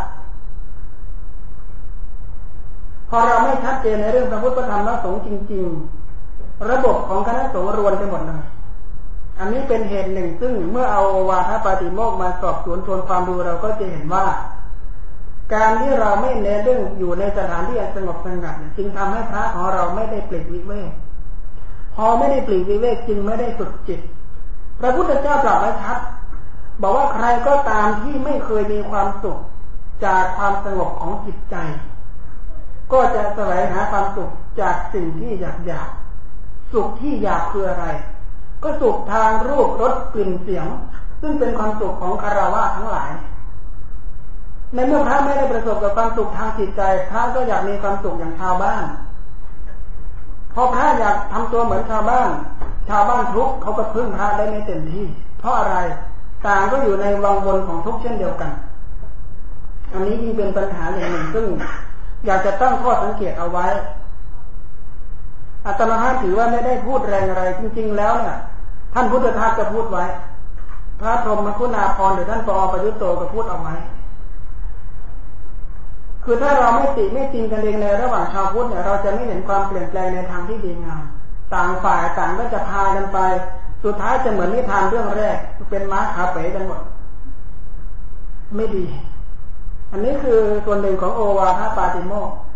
พอเราไม่ชัดเจนในเรื่องพระพุทธธรรมพระสงฆ์จริงๆระบบของคณะสงฆ์รวนไปหมดเลยอันนี้เป็นเหตุหนึ่งซึ่งเมื่อเอาวาทปาติโมกข์มาสอบสวนทวนความดูเราก็จะเห็นว่าการที่เราไม่เน้นเรื่องอยู่ในสถานที่สงบสงัดจึงทำให้พระของเราไม่ได้ปลีกวิเวกพอไม่ได้ปลีกวิเวกจึงไม่ได้ฝึกจิตพระพุทธเจ้าตรัสไว้ชัดบอกว่าใครก็ตามที่ไม่เคยมีความสุขจากความสงบของจิตใจก็จะแสวงหาความสุขจากสิ่งที่อยากอยากสุขที่อยากคืออะไรก็สุขทางรูปรสกลิ่นเสียงซึ่งเป็นความสุขของคฤหัสถ์ทั้งหลายในเมื่อพระไม่ได้ประสบกับความสุขทางจิตใจพระก็อยากมีความสุขอย่างชาวบ้านพอพระอยากทำตัวเหมือนชาวบ้านชาวบ้านทุกข์เขาก็พึ่งพระได้ไม่เต็มที่เพราะอะไรต่างก็อยู่ในวังวนของทุกข์เช่นเดียวกันอันนี้ยิ่งเป็นปัญหาอย่างหนึ่งซึ่งอยากจะตั้งข้อสังเกตเอาไว้อาตมาถือว่าไม่ได้พูดแรงอะไรจริงๆแล้วเนี่ยท่านพุทธทาสก็พูดไว้พระพรหมคุณาภรณ์หรือท่านปอประยุตโตก็พูดเอาไว้คือถ้าเราไม่ติไม่ติงกันเองในระหว่างชาวพุทธเนี่ยเราจะไม่เห็นความเปลี่ยนแปลงในทางที่ดีงามต่างฝ่ายต่างก็จะพากันไปสุดท้ายจะเหมือนนิทานเรื่องแรกเป็นม้าขาเป๋กันหมดไม่ดีอันนี้คือส่วนหนึ่งของโอวาทปาติโมกข์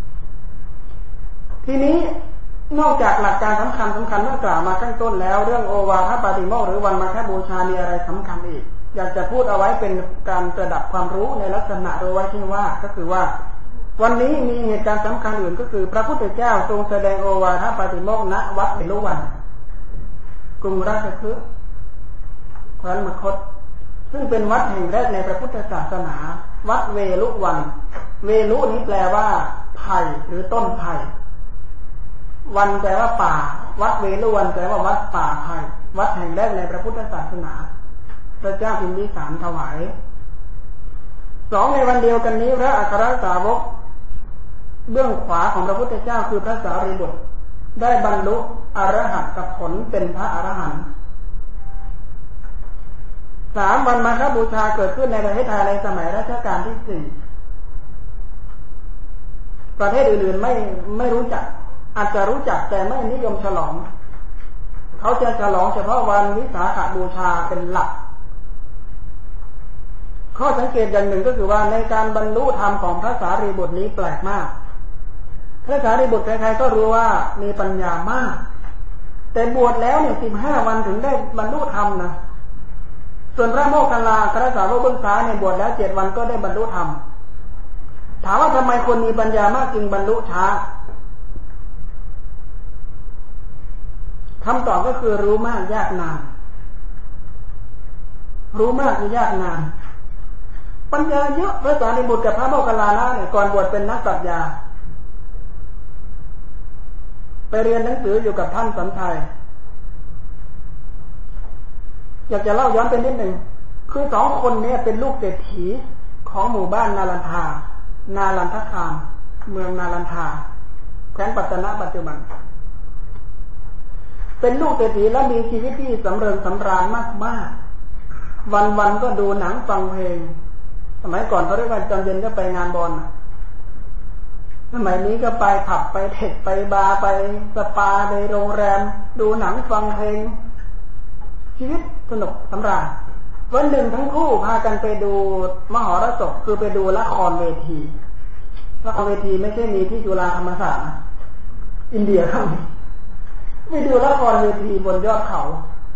ทีนี้นอกจากหลักการสำคัญสำคัญเมื่อกล่าวมาข้างต้นแล้วเรื่องโอวาทปาติโมกข์หรือวันมาฆบูชามีอะไรสำคัญอีกอยากจะพูดเอาไว้เป็นการประดับความรู้ในลักษณะโดยไว้ที่ว่าก็คือว่าวันนี้มีเหตุการณ์สำคัญอื่นก็คือพระพุทธเจ้าทรงแสดงโอวาทปาติโมกข์ณวัดเวฬุวันกรุงราชคฤห์แคว้นมคธซึ่งเป็นวัดแห่งแรกในพระพุทธศาสนาวัดเวฬุวันเวลุนี้แปลว่าไผ่หรือต้นไผ่วันแปลว่าป่าวัดเวฬุวันแปลว่าวัดป่าไผ่วัดแห่งแรกในพระพุทธศาสนาพระเจ้าพิมพิสารถวายสองในวันเดียวกันนี้พระอัครสาวกเบื้องขวาของพระพุทธเจ้าคือพระสารีบุตรได้บรรลุอรหัตผลเป็นพระอรหันต์สามวันมาฆบูชาเกิดขึ้นในประเทศไทยในสมัยรัชกาลที่สี่ประเทศอื่นๆไม่ไม่รู้จักอาจจะรู้จักแต่ไม่นิยมฉลองเขาจะฉลองเฉพาะวันวิสาขบูชาเป็นหลักข้อสังเกตอย่างหนึ่งก็คือว่าในการบรรลุธรรมของพระสารีบุตรนี้แปลกมากพระสารีบุตรใครๆก็รู้ว่ามีปัญญามากแต่บวชแล้วเนี่ยสิบห้าวันถึงได้บรรลุธรรมนะส่วนพระโมคคัลลาพระสาวกเบื้องซ้ายเนี่ยบวชแล้วเจ็ดวันก็ได้บรรลุธรรมถามว่าทำไมคนมีปัญญามากจึงบรรลุช้าคำตอบก็คือรู้มากยากนานรู้มากคือยากนานปัญญาเยอะพระสารีบุตรกับพระโมคคัลลานะเนี่ยก่อนบวชเป็นนักปรัชญาไปเรียนหนังสืออยู่กับท่านสันทัยอยากจะเล่าย้อนไปนิดหนึ่งคือสองคนนี้เป็นลูกเศรษฐีของหมู่บ้านนาลันทานาลันทคามเมืองนาลันทาแคว้นปัตตนะปัจจุบันเป็นลูกเศรษฐีและมีชีวิตที่สำเริงสำราญมากๆวันๆก็ดูหนังฟังเพลงสมัยก่อนเขาเรียกว่าตอนเย็นก็ไปงานบอลสมัยนี้ก็ไปผับไปเทคไปบาร์ไปสปาไปโรงแรมดูหนังฟังเพลงชีวิตสนุกสำราญวันหนึ่งทั้งคู่พากันไปดูมหรสพคือไปดูละครเวทีละครเวทีไม่ใช่มีที่จุฬาธรรมศาสตร์นะอินเดียเขามีไปดูละครเวทีบนยอดเขา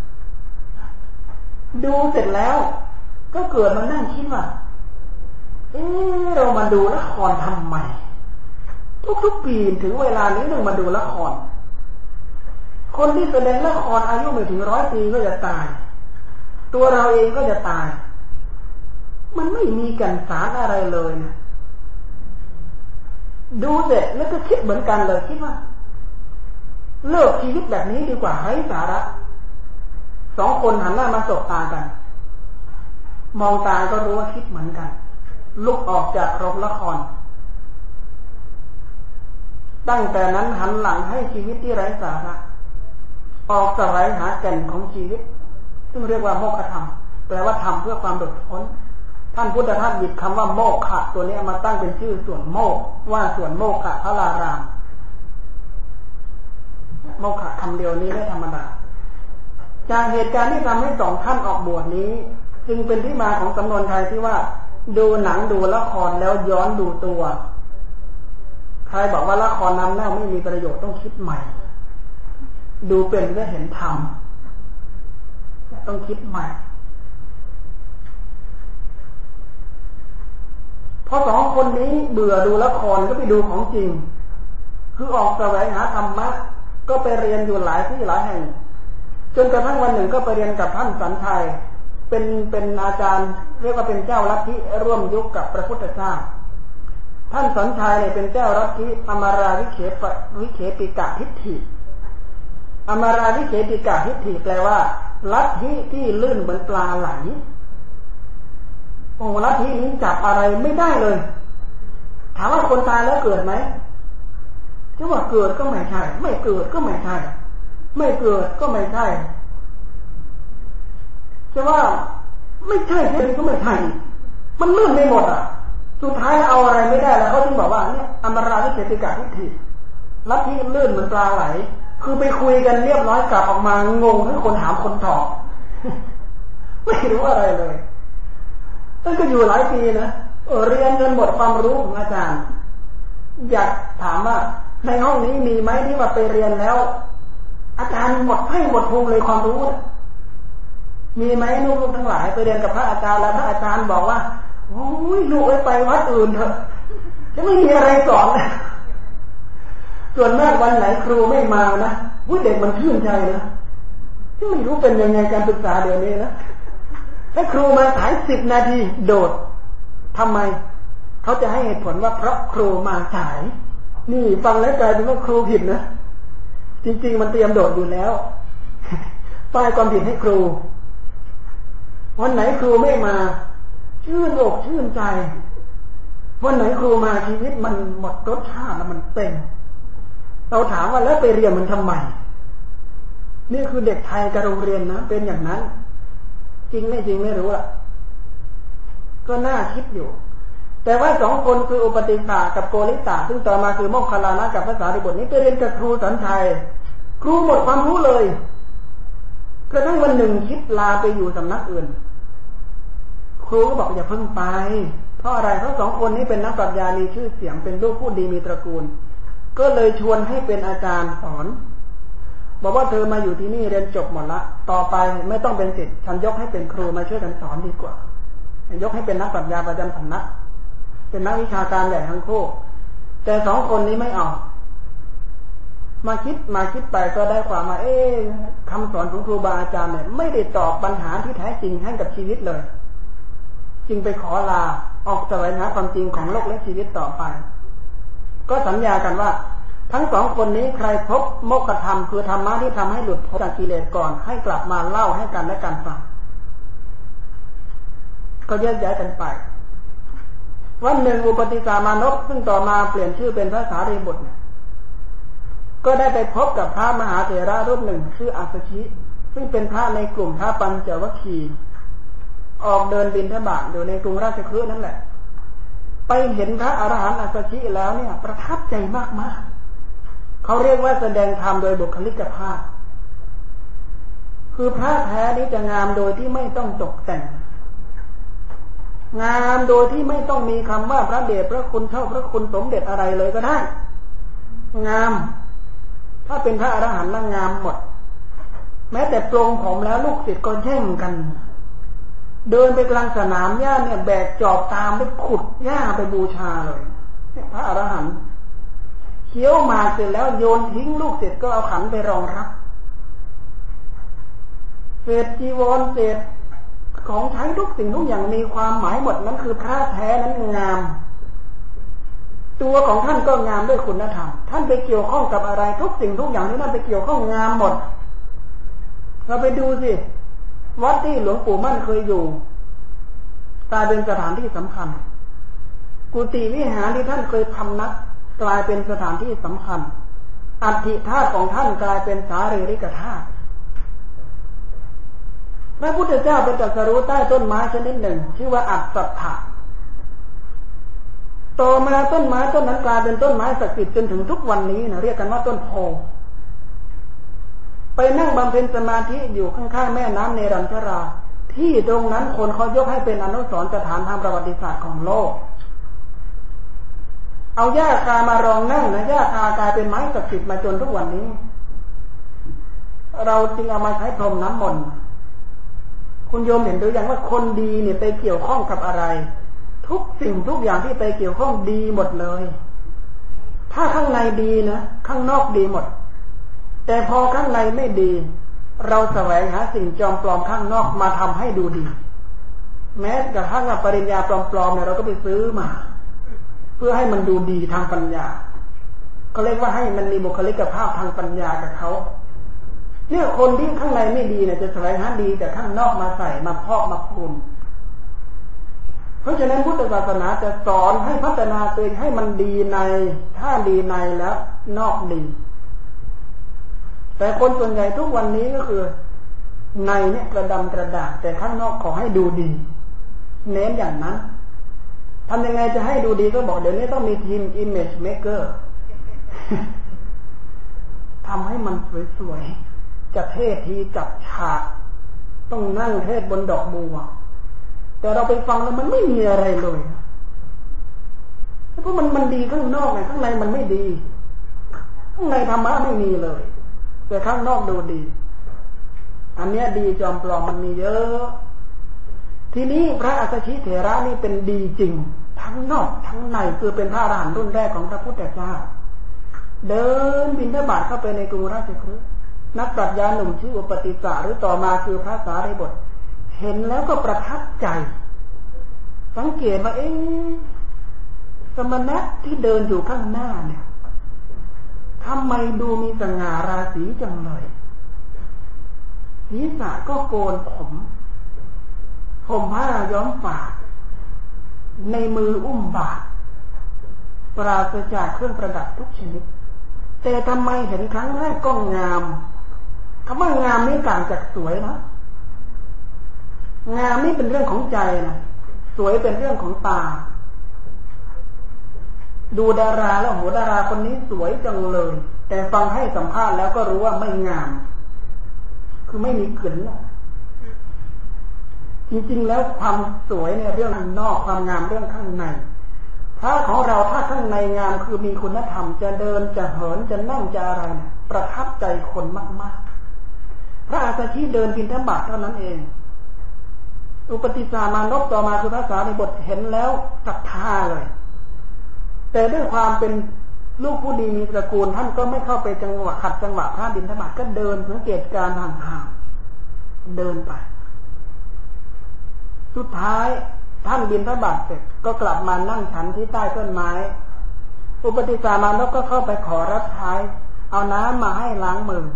ดูเสร็จแล้วก็เกิดมานั่งคิดว่าเอ๊ะเรามาดูละครทำไมทุกๆปีถึงเวลานี้ต้องมาดูละครคนที่แสดงละครอายุไม่ถึงร้อยปีก็จะตายตัวเราเองก็จะตายมันไม่มีแก่นสารอะไรเลยนะดูเสร็จแล้วก็คิดเหมือนกันเลยคิดว่าเลิกชีวิตแบบนี้ดีกว่าไร้สาระสองคนหันหน้ามาสบตากันมองตาก็รู้ว่าคิดเหมือนกันลุกออกจากโรงละครตั้งแต่นั้นหันหลังให้ชีวิตที่ไร้สาระออกแสวงหาแก่นของชีวิตซึ่งเรียกว่าโมกขธรรมแปลว่าทำเพื่อความหลุดพ้นท่านพุทธทาสหยิบคำว่าโมกขะตัวนี้มาตั้งเป็นชื่อส่วนโมกว่าส่วนโมกขะพระลารามโมกขะคำเดียวนี้ไม่ธรรมดาจากเหตุการณ์ที่ทำให้สองท่านออกบวชนี้จึงเป็นที่มาของสำนวนไทยที่ว่าดูหนังดูละครแล้วย้อนดูตัวใครบอกว่าละครน้ำเน่าไม่มีประโยชน์ต้องคิดใหม่ดูเป็นก็เห็นธรรมต้องคิดใหม่พอสองคนนี้เบื่อดูละครก็ไปดูของจริงคือออกแสวงหาธรรมะก็ไปเรียนอยู่หลายที่หลายแห่งจนกระทั่งวันหนึ่งก็ไปเรียนกับท่านสันทัยเป็นเป็นอาจารย์เรียกว่าเป็นเจ้าลัทธิร่วมยุคกับพระพุทธเจ้าท่านสัญชัยเนี่ยเป็นเจ้าลัทธิอมราวิเขปวิเขปิกะทิฏฐิอมราวิเขปิกะทิฏฐิแปลว่าลัทธิที่ลื่นเหมือนปลาไหลโอ้ลัทธินี้จับอะไรไม่ได้เลยถามว่าคนตายแล้วเกิดไหมจะว่าเกิดก็ไม่ใช่ไม่เกิดก็ไม่ใช่ไม่เกิดก็ไม่ใช่จะว่าไม่ใช่ใช่ก็ไม่ใช่มันลื่นไปหมดอ่ะสุดท้ายเอาอะไรไม่ได้แล้วเขาถึงบอกว่าเนี่ยอมราวิเขปิกะทิฏฐิลัทธิลื่นเหมือนปลาไหลคือไปคุยกันเรียบร้อยกลับออกมางงทั้งคนถามคนตอบไม่รู้อะไรเลยตั้งก็อยู่หลายปีนะเออเรียนจนหมดความรู้ของอาจารย์อยากถามว่าในห้องนี้มีไหมที่ว่าไปเรียนแล้วอาจารย์หมดให้หมดภูมิเลยความรู้มีไหมลูกๆทั้งหลายไปเรียนกับพระอาจารย์แล้วพระอาจารย์บอกว่าโอ้ยลูกไปวัดอื่นเถอะจะไม่มีอะไรสอนส่วนมากวันไหนครูไม่มานะผู้เด็กมันชื่นใจนะที่ไม่รู้เป็นยังไงการศึกษาเดี๋ยวนี้นะถ้าครูมาสายสิบนาทีโดดทำไมเขาจะให้เหตุผลว่าเพราะครูมาสายนี่ฟังแล้วกลายเป็นว่าครูผิดนะจริงๆมันเตรียมโดดอยู่แล้วป้ายความผิดให้ครูวันไหนครูไม่มาชื่นอกชื่นใจวันไหนครูมาชีวิตมันหมดรสชาติแล้วมันเต็มเราถามว่าแล้วไปเรียนมันทำไมนี่คือเด็กไทยกับโรงเรียนนะเป็นอย่างนั้นจริงไม่จริงไม่รู้ล่ะก็น่าคิดอยู่แต่ว่าสองคนคืออุปติสากับโกริตาซึ่งต่อมาคือโมคคัลลานะกับภาษาริบุตรนี้ไปเรียนกับครูสันชัยครูหมดความรู้เลยกระทั่งวันหนึ่งคิดลาไปอยู่สำนักอื่นครูก็บอกอย่าเพิ่งไปเพราะอะไรเพราะสองคนนี้เป็นนักปรัชญามีชื่อเสียงเป็นลูกผู้ดีมีตระกูลก็เลยชวนให้เป็นอาจารย์สอนบอกว่าเธอมาอยู่ที่นี่เรียนจบหมดละต่อไปไม่ต้องเป็นศิษย์ฉันยกให้เป็นครูมาช่วยกันสอนดีกว่ายกให้เป็นนักปรัชญาประจำสำนักเป็นนักวิชาการใหญ่ทั้งคู่แต่สองคนนี้ไม่เอามาคิดมาคิดไปก็ได้ความมาเอ๊ะคำสอนของครูบาอาจารย์เนี่ยไม่ได้ตอบปัญหาที่แท้จริงให้กับชีวิตเลยจึงไปขอลาออกแสวงหาความจริงของโลกและชีวิตต่อไปก็สัญญากันว่าทั้งสองคนนี้ใครพบโมกขธรรมคือธรรมะที่ทำให้หลุดพ้นจากกิเลสก่อนให้กลับมาเล่าให้กันและกันฟังก็แยกย้ายกันไปวันหนึ่งอุปติสามานพซึ่งต่อมาเปลี่ยนชื่อเป็นพระสารีบุตรก็ได้ไปพบกับพระมหาเถระรูปหนึ่งชื่ออัสสชิซึ่งเป็นพระในกลุ่มพระปัญจวัคคีย์ออกเดินบิณฑบาตอยู่ในกรุงราชคฤห์นั่นแหละไปเห็นพระอรหันต์อัสสชิแล้วเนี่ยประทับใจมากๆเขาเรียกว่าแสดงธรรมโดยบุคลิกภาพคือพระแท้นี้จะงามโดยที่ไม่ต้องตกแต่งงามโดยที่ไม่ต้องมีคำว่าพระเดชพระคุณเท่าพระคุณสมเด็จอะไรเลยก็ได้งามถ้าเป็นพระอรหันต์แล้วงามหมดแม้แต่ปรงผมแล้วลูกศิษย์ก็แย่งกันเดินไปกลางสนามหญ้าเนี่ยแบกจอบตามไปขุดหญ้าไปบูชาเลยพระอรหันต์เคี้ยวมาเสร็จแล้วโยนทิ้งลูกศิษย์ก็เอาขันไปรองรับเศษจีวรเศษของใช้ทุกสิ่งทุกอย่างมีความหมายหมดนั้นคือพระแท้นั้นงามตัวของท่านก็งามด้วยคุณธรรมท่านไปเกี่ยวข้องกับอะไรทุกสิ่งทุกอย่างที่ท่านไปเกี่ยวข้องงามหมดเราไปดูสิวัดที่หลวงปู่มั่นเคยอยู่กลายเป็นสถานที่สำคัญกุฏิวิหารที่ท่านเคยพำนักกลายเป็นสถานที่สำคัญอัฐิธาตุของท่านกลายเป็นสารีริกธาตุพระพุทธเจ้าเป็นตรัสรู้ใต้ต้นไม้ชนิดหนึ่งชื่อว่าอัฏฐัตถะต่อมาต้นไม้ต้นนั้นกลายเป็นต้นไม้ศักดิ์สิทธิ์จนถึงทุกวันนี้นะเรียกกันว่าต้นโพไปนั่งบำเพ็ญสมาธิอยู่ข้างๆแม่น้ำเนรัญชราที่ตรงนั้นคนเขายกให้เป็นอนุสรณ์สถานทางประวัติศาสตร์ของโลกเอาหญ้าคามารองนั่งนะหญ้าคากลายเป็นไม้ศักดิ์สิทธิ์มาจนทุกวันนี้เราจึงเอามาใช้พรมน้ำมนต์คุณโยมเห็นหรือยังว่าคนดีเนี่ยไปเกี่ยวข้องกับอะไรทุกสิ่งทุกอย่างที่ไปเกี่ยวข้องดีหมดเลยถ้าข้างในดีนะข้างนอกดีหมดแต่พอข้างในไม่ดีเราแสวงหาสิ่งจอมปลอมข้างนอกมาทำให้ดูดีแม้กระทั่งปริญญาปลอมๆเนี่ยเราก็ไปซื้อมาเพื่อให้มันดูดีทางปัญญาก็เรียกว่าให้มันมีบุคลิกภาพทางปัญญากับเขาเนี่ยคนที่ข้างในไม่ดีเนี่ยจะแสวงหาดีแต่ข้างนอกมาใส่มาพอกมาพูนเพราะฉะนั้นพุทธศาสนาจะสอนให้พัฒนาตัวเองให้มันดีในถ้าดีในแล้วนอกดีแต่คนส่วนใหญ่ทุกวันนี้ก็คือในเนี่ยกระดำกระดาษแต่ข้างนอกขอให้ดูดีเน้นอย่างนั้นทำยังไงจะให้ดูดีก็บอกเดี๋ยวนี้ต้องมีทีม image maker ทำให้มันสวยๆจะเทศทีจับฉากต้องนั่งเทศบนดอกบัวแต่เราไปฟังแล้วมันไม่มีอะไรเลยเพราะมันมันดีข้างนอกไงข้างในมันไม่ดีข้างในธรรมะไม่มีเลยแต่ข้างนอกดูดีอันเนี้ยดีจอมปลอมมันมีเยอะทีนี้พระอัสสชิเถระนี่เป็นดีจริงทั้งนอกทั้งในคือเป็นพระอรหันต์รุ่นแรกของพระพุทธเจ้าเดินบิณฑบาตเข้าไปในกรุงราชคฤห์นักปรัชญาหนุ่มชื่ออุปติสสะหรือต่อมาคือพระสารีบุตรเห็นแล้วก็ประทับใจสังเกตว่าเอ๊ะสมณะที่เดินอยู่ข้างหน้าเนี่ยทำไมดูมีสง่าราศีจังเลยศีรษะก็โกนผมผมผ้าย้อมฝาดในมืออุ้มบาตรปราศจากเครื่องประดับทุกชนิดแต่ทำไมเห็นครั้งแรกก็งามคำว่างามนี่ต่างจากสวยนะงามนี่เป็นเรื่องของใจนะสวยเป็นเรื่องของตาดูดาราแล้วโหดาราคนนี้สวยจังเลยแต่ฟังให้สัมภาษณ์แล้วก็รู้ว่าไม่งามคือไม่มีกลิ่นจริงๆแล้วความสวยเนี่ยเรื่องข้างนอกความงามเรื่องข้างในพระของเราถ้าข้างในงามคือมีคุณธรรมจะเดินจะเหินจะนั่งจะอะไรเนี่ยประทับใจคนมากๆพระอัสสชิเดินบิณฑบาตเท่านั้นเองอุปติสสะมานพต่อมาคือพระสารีบุตรเห็นแล้วศรัทธาเลยแต่ด้วยความเป็นลูกผู้ดีมีตระกูลท่านก็ไม่เข้าไปจังหวะขัดจังหวะพระบิณฑบาตก็เดินสังเกตการห่างๆเดินไปสุดท้ายท่านบิณฑบาตเสร็จก็กลับมานั่งฉันที่ใต้ต้นไม้อุปติสสะมานพก็เข้าไปขอรับใช้เอาน้ำมาให้ล้างมือ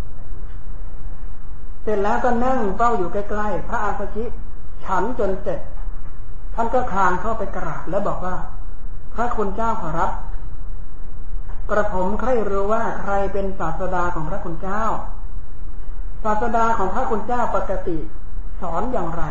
เสร็จแล้วก็นั่งเฝ้าอยู่ใกล้ๆพระอัสสชิฉันจนเสร็จท่านก็คลานเข้าไปกราบแล้วบอกว่าพระคุณเจ้าขอรับกระผมใคร่รู้ว่าใครเป็นศาสดาของพระคุณเจ้าศาสดาของพระคุณเจ้าปกติสอนอย่างไร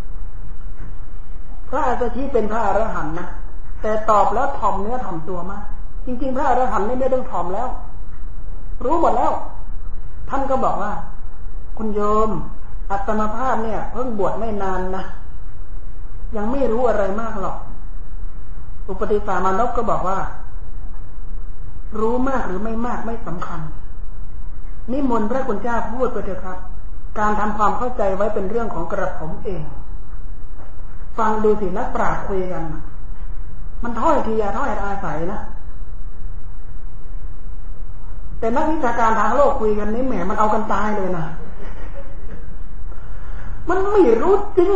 พระอัสสชิเป็นพระอรหันต์นะแต่ตอบแล้วถ่อมเนื้อถ่อมตัวมากจริงๆพระอรหันต์ไม่ต้องถ่อมแล้วรู้หมดแล้วท่านก็บอกว่าคุณโยมอัตมาภาพเนี่ยเพิ่งบวชไม่นานนะยังไม่รู้อะไรมากหรอกอุปติสสะมานพก็บอกว่ารู้มากหรือไม่มากไม่สำคัญนิมนต์พระคุณเจ้าพูดไปเถอะครับการทำความเข้าใจไว้เป็นเรื่องของกระผมเองฟังดูสินักปราชญ์คุยกันมันถ้อยทีถ้อยอาศัยนะแต่นักวิชาการทางโลกคุยกันนี่แหมมันเอากันตายเลยนะมันไม่รู้จริง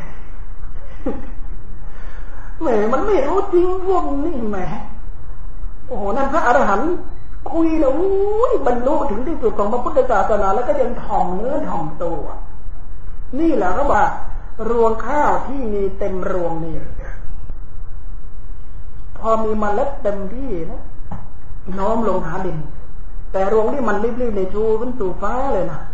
แหมมันไม่รู้จริงพวกนี้แหมโอ้โหนั่นพระอรหันต์คุยแล้วบรรลุถึงที่สุดของพระพุทธศาสนาแล้วก็ยังถ่อมเนื้อถ่อมตัวนี่แหละเขาบอกรวงข้าวที่มีเต็มรวงนี่พอมีเมล็ดเต็มที่นะน้อมลงหาดินแต่รวงที่มันรีบๆในชูขึ้นสู่ฟ้าเลยนะ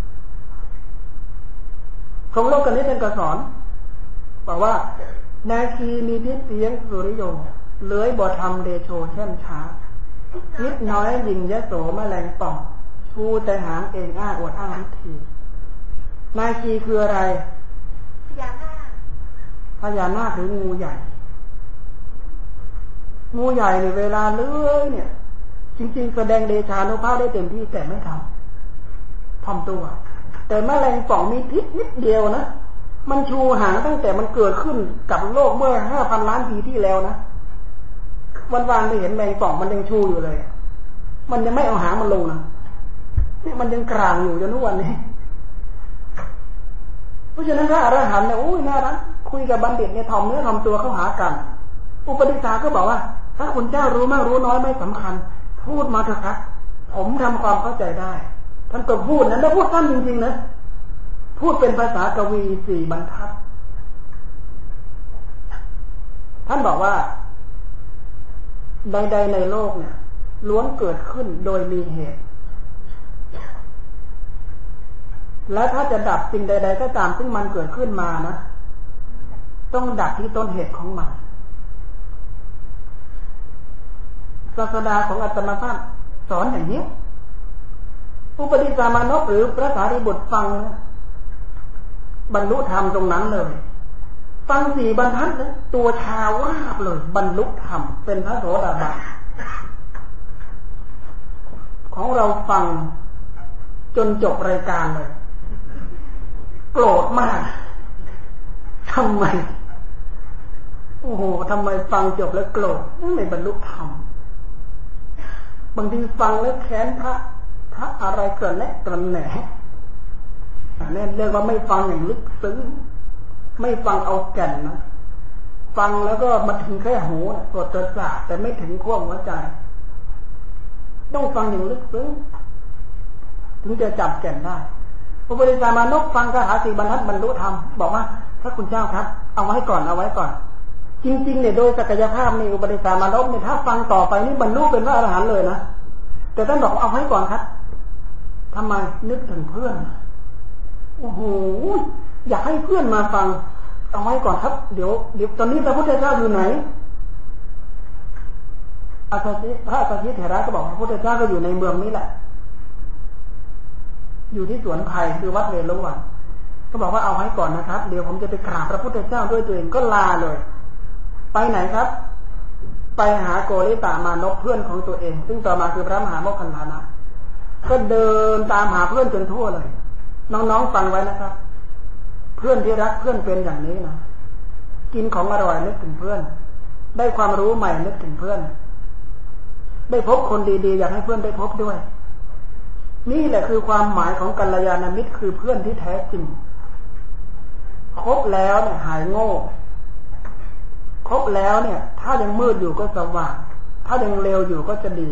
ของโลกกันนี้ท่านก็สอนบอกว่านาคีมีพิษเสียงสุริโยเลื้อยบ่ทำเดโชเช่นช้านิดน้อยยิงยโสแมลงป่องชูแต่หางเองอ้าอวดอ้างวิธีนาคีคืออะไรพญานาคพญานาคหรืองูใหญ่งูใหญ่เนี่ยเวลาเลื้อยเนี่ยจริงๆแสดงเดชานุภาพได้เต็มที่แต่ไม่ทำทำตัวแต่แมลงป่องมีพิษนิดเดียวนะมันชูหางตั้งแต่มันเกิดขึ้นกับโลกเมื่อห้าพันล้านปีที่แล้วนะวันวานไม่เห็นแมงป่องมันยังชูอยู่เลยมันยังไม่เอาหางมันลงนะนี่มันยังกลางอยู่จนทุกวันนี้เพราะฉะนั้นพระอรหันต์เนี่ยโอ้ยน่ารักคุยกับบัณฑิตเนี่ยถ่อมเนื้อถ่อมตัวเข้าหากันอุปติสสะก็บอกว่าถ้าคุณเจ้ารู้มากรู้น้อยไม่สำคัญพูดมาเถอะครับผมทำความเข้าใจได้ท่านก็พูดนั้นแล้วพูดสั้นจริงๆนะพูดเป็นภาษากวีสี่บรรทัดท่านบอกว่าใดๆในโลกเนี่ยล้วนเกิดขึ้นโดยมีเหตุและถ้าจะดับสิ่งใดๆก็ตามซึ่งมันเกิดขึ้นมานะต้องดับที่ต้นเหตุของมันศาสดาของอาตมาภาพสอนอย่างนี้อุปติสามานพหรือพระสารีบุตรฟังบรรลุธรรมตรงนั้นเลยฟังสี่บรรทัดนะตัวชาวาบเลยบรรลุธรรมเป็นพระโสดาบันของเราฟังจนจบรายการเลยโกรธมากทำไมโอ้โหทำไมฟังจบแล้วโกรธไม่บรรลุธรรมบางทีฟังแล้วแค้นพระพระอะไรกระแนะกระแหน่นี่เรียกว่าไม่ฟังอย่างลึกซึ้งไม่ฟังเอาแก่นนะฟังแล้วก็มาถึงแค่หูกดประสาทแต่ไม่ถึงขั้วหัวใจต้องฟังอย่างลึกซึ้งถึงจะจับแก่นได้พระพุทธเจ้ามานพฟังคาถาสี่บรรทัดบรรลุธรรมบอกว่าพระคุณเจ้าครับเอาไว้ก่อนเอาไว้ก่อนจริงๆเนี่ยโดยศักยภาพในอุปติสามานพเนี่ยถ้าฟังต่อไปนี่บรรลุเป็นพระอรหันต์เลยนะแต่ท่านบอกเอาไว้ก่อนครับทำไมนึกถึงเพื่อนโอ้โหอยากให้เพื่อนมาฟังเอาไว้ก่อนครับเดี๋ยวเดี๋ยวตอนนี้พระพุทธเจ้าอยู่ไหนอาสาสิพระอาสาสิเถระก็บอกพระพุทธเจ้าก็อยู่ในเมืองนี้แหละอยู่ที่สวนไผ่คือวัดเวรุวันก็บอกว่าเอาไว้ก่อนนะครับเดี๋ยวผมจะไปกราบพระพุทธเจ้าด้วยตัวเองก็ลาเลยไปไหนครับไปหาโกริตามานพเพื่อนของตัวเองซึ่งต่อมาคือพระมหาโมคคัลลานะก็เดินตามหาเพื่อนจนทั่วเลยน้องๆฟังไว้นะครับเพื่อนที่รักเพื่อนเป็นอย่างนี้นะกินของอร่อยนึกถึงเพื่อนได้ความรู้ใหม่นึกถึงเพื่อนได้พบคนดีๆอยากให้เพื่อนได้พบด้วยนี่แหละคือความหมายของกัลยาณมิตรคือเพื่อนที่แท้จริงคบแล้วเนี่ยหายโง่คบแล้วเนี่ยถ้ายังมืดอยู่ก็สว่างถ้ายังเลวอยู่ก็จะดี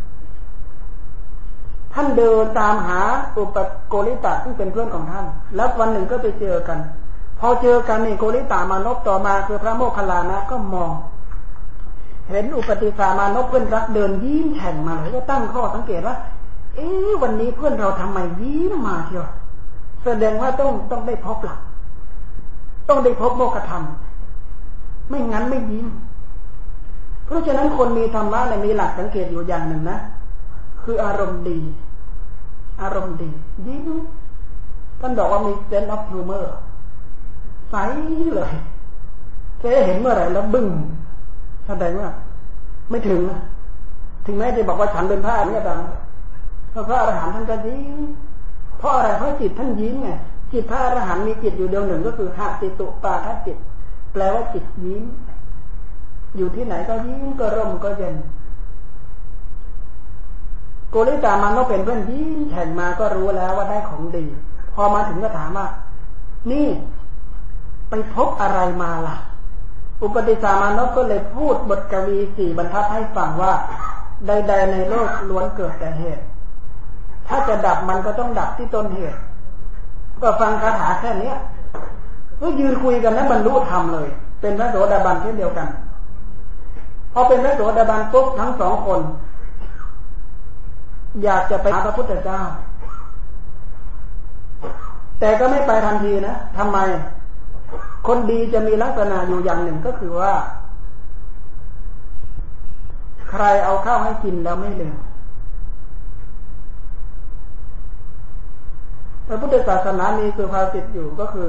ท่านเดินตามหาอุปโกริตะซึ่งเป็นเพื่อนของท่านแล้ววันหนึ่งก็ไปเจอกันพอเจอกันนี่โกริตามานพต่อมาคือพระโมคคัลลานะก็มองเห็นอุปติสามานพเพื่อนรักเดินยิ้มแฉ่งมาเลยก็ตั้งข้อสังเกตว่าเอ๊ะวันนี้เพื่อนเราทำไมยิ้มมาเชียวแสดงว่าต้องต้องได้พบหลักต้องได้พบโมกขธรรมไม่งั้นไม่ยิ้มเพราะฉะนั้นคนมีธรรมะเนี่ยมีหลักสังเกตอยู่อย่างหนึ่งนะคืออารมณ์ดีอารมณ์ดียิ้มท่านบอกว่ามี sense of humor ใสเลยแค่เห็นเมื่อไหร่แล้วบึ้งแสดงว่าไม่ถึงนะถึงแม้จะบอกว่าฉันเป็นพระอรหันต์ก็ตามเพราะพระอรหันต์ท่านก็ยิ้มเพราะอะไรเพราะจิตท่านยิ้มไงจิตพระอรหันต์มีจิตอยู่ดวงหนึ่งก็คือหะติตุปาทจิตแปลว่าจิตยิ้มอยู่ที่ไหนก็ยิ้มก็ร่มก็เย็นโกริตามานพเป็นเพื่อนยิ้มแฉ่งมาก็รู้แล้วว่าได้ของดีพอมาถึงก็ถามว่านี่ไปพบอะไรมาล่ะอุปติสามานพก็เลยพูดบทกวีสี่บรรทัดให้ฟังว่าใดๆในโลกล้วนเกิดแต่เหตุถ้าจะดับมันก็ต้องดับที่ต้นเหตุก็ฟังคาถาแค่นี้ก็ยืนคุยกันนะบรรลุธรรมเลยเป็นพระโสดาบันเช่นเดียวกันพอเป็นพระโสดาบันปุ๊บทั้งสองคนอยากจะไปหาพระพุทธเจ้าแต่ก็ไม่ไปทันทีนะทำไมคนดีจะมีลักษณะอยู่อย่างหนึ่งก็คือว่าใครเอาข้าวให้กินแล้วไม่ลืมพระพุทธศาสนามีสุภาษิตอยู่ก็คือ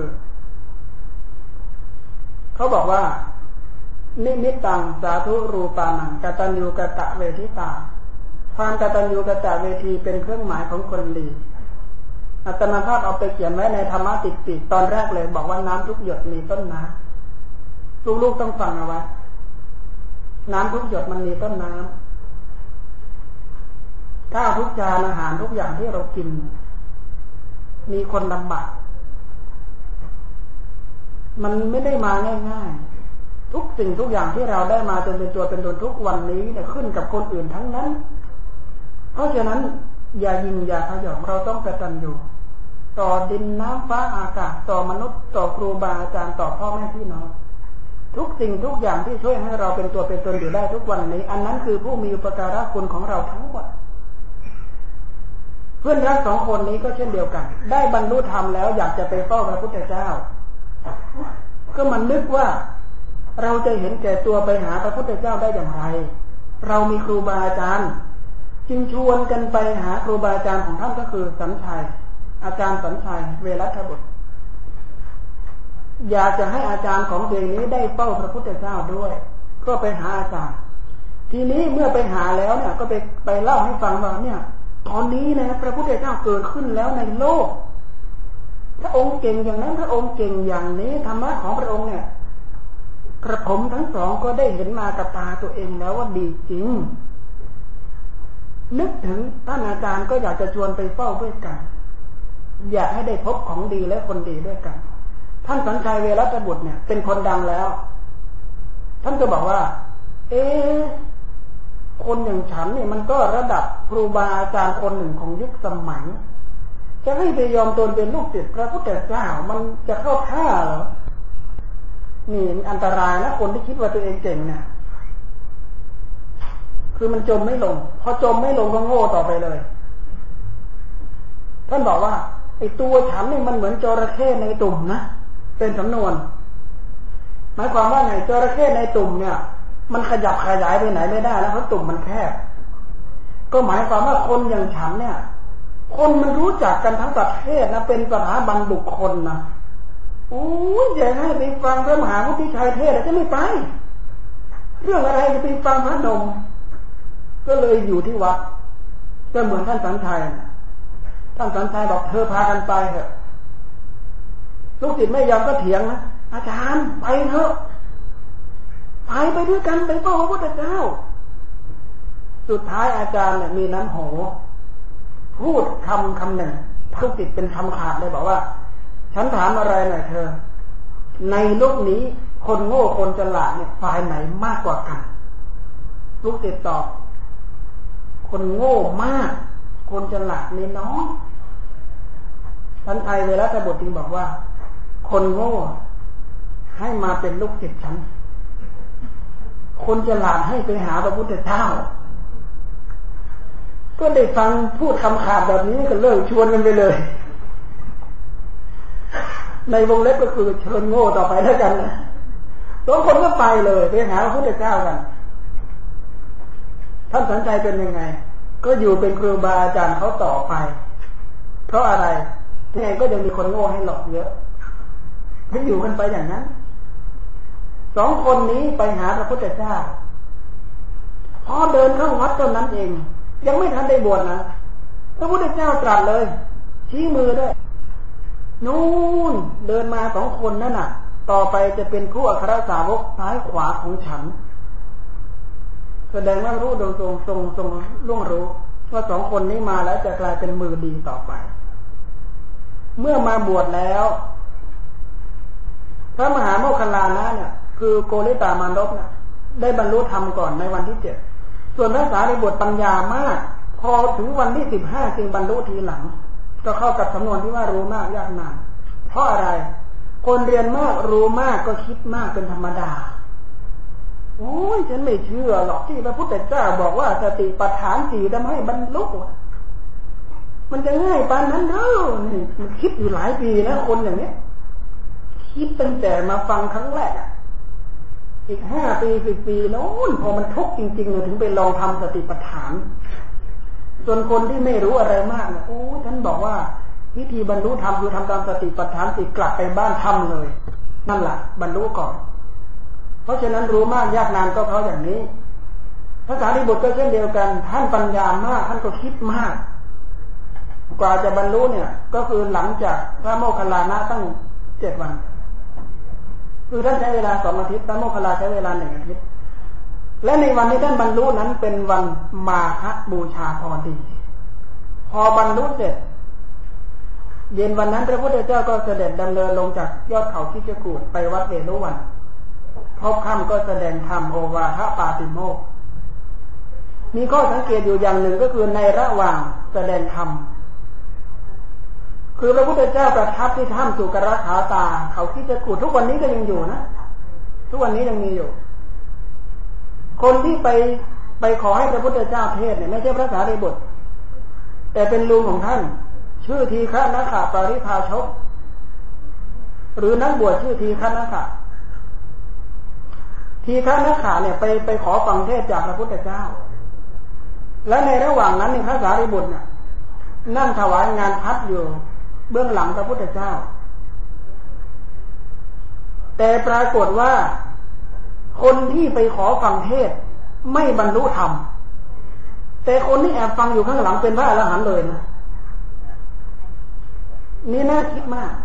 เขาบอกว่านิมิตตังสาธุรูปานังกตัญญูกตเวทิตาความกตัญญูกตเวทีเป็นเครื่องหมายของคนดีอาตมาภาพเอาไปเขียนไว้ในธรรมะติดติดตอนแรกเลยบอกว่าน้ำทุกหยดมีต้นน้ำลูกๆต้องฟังเอาไว้น้ำทุกหยดมันมีต้นน้ถ้าทุกจานอาหารทุกอย่างที่เรากินมีคนลำบากมันไม่ได้มาง่ายๆทุกสิ่งทุกอย่างที่เราได้มาจนเป็นตัวเป็นตนทุกวันนี้เนี่ยขึ้นกับคนอื่นทั้งนั้นเพราะฉะนั้นอย่ายิงอย่าขยองเราต้องกตัญญูต่อดินน้ำฟ้าอากาศต่อมนุษย์ต่อครูบาอาจารย์ต่อพ่อแม่พี่น้องทุกสิ่งทุกอย่างที่ช่วยให้เราเป็นตัวเป็นตนอยู่ได้ทุกวันนี้อันนั้นคือผู้มีอุปการะคุณของเราทั้งหมดเพื่อนรักสองคนนี้ก็เช่นเดียวกันได้บรรลุธรรมแล้วอยากจะไปเฝ้าพระพุทธเจ้าก็มันนึกว่าเราจะเห็นแก่ตัวไปหาพระพุทธเจ้าได้อย่างไรเรามีครูบาอาจารย์จึงชวนกันไปหาครูบาอาจารย์ของท่านก็คือสัญชัยอาจารย์สัญชัยเวรัตบุตรอยากจะให้อาจารย์ของตัวเองนี้ได้เฝ้าพระพุทธเจ้าด้วยก็ไปหาอาจารย์ทีนี้เมื่อไปหาแล้วเนี่ยก็ไปไปเล่าให้ฟังว่าเนี่ยตอนนี้นะพระพุทธเจ้าเกิดขึ้นแล้วในโลกพระองค์เก่งอย่างนั้นพระองค์เก่งอย่างนี้ธรรมะของพระองค์เนี่ยกระผมทั้งสองก็ได้เห็นมากับตาตัวเองแล้วว่าดีจริงนึกถึงท่านอาจารย์ก็อยากจะชวนไปเฝ้าด้วยกันอยากให้ได้พบของดีและคนดีด้วยกันท่านสัญชัยเวรัตบุตรเนี่ยเป็นคนดังแล้วท่านก็บอกว่าเอ๊ะคนอย่างฉันเนี่ยมันก็ระดับครูบาอาจารย์คนหนึ่งของยุคสมัยจะให้ไปยอมตนเป็นลูกศิษย์พระพุทธเจ้ามันจะเข้าท่าเหรอนี่อันตรายนะคนที่คิดว่าตัวเองเก่งเนี่ยคือมันจมไม่ลงพอจมไม่ลงก็โง่ต่อไปเลยท่านบอกว่าไอ้ตัวฉันนี่มันเหมือนจระเข้ในตุ่มนะเป็นสำนวนหมายความว่าไงจระเข้ในตุ่มเนี่ยมันขยับขยายไปไหนไม่ได้แล้วเพราะตุ่มมันแคบก็หมายความว่าคนอย่างฉันเนี่ยคนมันรู้จักกันทั้งประเทศนะเป็นสถาบันบุคคลนะอู้ยอย่าให้ไปฟังพระมหาวุฒิชัยเทศน์จะไม่ไปเรื่องอะไรจะไปฟังพระนมก็เลยอยู่ที่วัดก็เหมือนท่านสัญชัยท่านสัญชัยบอกเธอพากันไปเถอะลูกศิษย์ไม่ยอมก็เถียงนะอาจารย์ไปเถอะไปไปด้วยกันไปเฝ้าพระพุทธเจ้าสุดท้ายอาจารย์เนี่ยมีน้ำโหพูดคำคำหนึ่งลูกศิษย์เป็นคำขาดเลยบอกว่าฉันถามอะไรหน่อยเธอในโลกนี้คนโง่คนฉลาดเนี่ยฝ่ายไหนมากกว่ากันลูกศิษย์ตอบคนโง่มากคนฉลาดนี่น้อยท่านไอเวรัตบุตรจึงบอกว่าคนโง่ให้มาเป็นลูกศิษย์ฉันคนฉลาดให้ไปหาพระพุทธเจ้าก็ได้ฟังพูดคำขาดแบบนี้ก็เลิกชวนกันไปเลยในวงเล็บก็คือชวนโง่ต่อไปแล้วกันนะสองคนก็ไปเลยไปหาพระพุทธเจ้ากันท่านสัญชัยเป็นยังไงก็อยู่เป็นครูบาอาจารย์เขาต่อไปเพราะอะไรยังไงก็ยังมีคนโง่ให้หลอกเยอะให้อยู่กันไปอย่างนั้นสองคนนี้ไปหาพระพุทธเจ้าพอเดินเข้าวัดเท่านั้นเองยังไม่ทันได้บวชนะพระพุทธเจ้าตรัสเลยชี้มือด้วยนู่นเดินมาสองคนนั่นน่ะต่อไปจะเป็นผู้อัครสาวกซ้ายขวาของฉันแสดงว่ารู้โดยทรงทรงทรงล่วงรู้ว่าสองคนนี้มาแล้วจะกลายเป็นมือดีต่อไปเมื่อมาบวชแล้วพระมหาโมคคัลลานะเนี่ยคือโกริตามานพเนี่ยได้บรรลุธรรมก่อนในวันที่เจ็ดส่วนพระสารีบุตรปัญญามากพอถึงวันที่สิบห้าจึงบรรลุทีหลังก็เข้ากับสำนวนที่ว่ารู้มากยากนานเพราะอะไรคนเรียนมากรู้มากก็คิดมากเป็นธรรมดาโอ้ยฉันไม่เชื่อหรอกที่พระพุทธเจ้าบอกว่าสติปัฏฐานสี่ทำให้บรรลุมันจะง่ายปานนั้นเด้อนี่มันคิดอยู่หลายปีนะคนอย่างนี้คิดตั้งแต่มาฟังครั้งแรกอีกห้าปีสิบปีโน้นพอมันทุกข์จริงๆเลยถึงไปลองทำสติปัฏฐานส่วนคนที่ไม่รู้อะไรมากเนี่ยโอ้ฉันบอกว่าวิธีบรรลุธรรมคือทำตามสติปัฏฐานสิกลับไปบ้านทำเลยนั่นแหละบรรลุก่อนเพราะฉะนั้นรู้มากยากนานก็เพราะอย่างนี้พระสารีบุตรก็เช่นเดียวกันท่านปัญญามากท่านก็คิดมากกว่าจะบรรลุเนี่ยก็คือหลังจากพระโมคคัลลานะตั้งเจ็ดวันคือท่านใช้เวลาสองอาทิตย์พระโมคคัลลาใช้เวลาหนึ่งอาทิตย์และในวันที่ท่านบรรลุนั้นเป็นวันมาฆบูชาพอดีพอบรรลุเสร็จเย็นวันนั้นพระพุทธเจ้าก็เสด็จดำเนินลงจากยอดเขาคิชกูฏไปวัดเวฬุวันพบค่ำก็แสดงธรรมโอวาทปาติโมกข์มีข้อสังเกตอยู่อย่างหนึ่งก็คือในระหว่างแสดงธรรมคือพระพุทธเจ้าประทับที่ถ้ำสุกรขาตาเขาคิชกูฏทุกวันนี้ก็ยังอยู่นะทุกวันนี้ยังมีอยู่คนที่ไปไปขอให้พระพุทธเจ้าเทศน์เนี่ยไม่ใช่พระสารีบุตรแต่เป็นลุงของท่านชื่อทีฆนขะปริภาชกหรือนักบวชชื่อทีฆนขะทีฆนขะเนี่ยไปไปขอฟังเทศน์จากพระพุทธเจ้าและในระหว่างนั้นเนี่ยพระสารีบุตรเนี่ยนั่งถวายงานพัดอยู่เบื้องหลังพระพุทธเจ้าแต่ปรากฏว่าคนที่ไปขอฟังเทศน์ไม่บรรลุธรรมแต่คนที่แอบฟังอยู่ข้างหลังเป็นพระอรหันต์เลยนะนี่น่าคิดมาก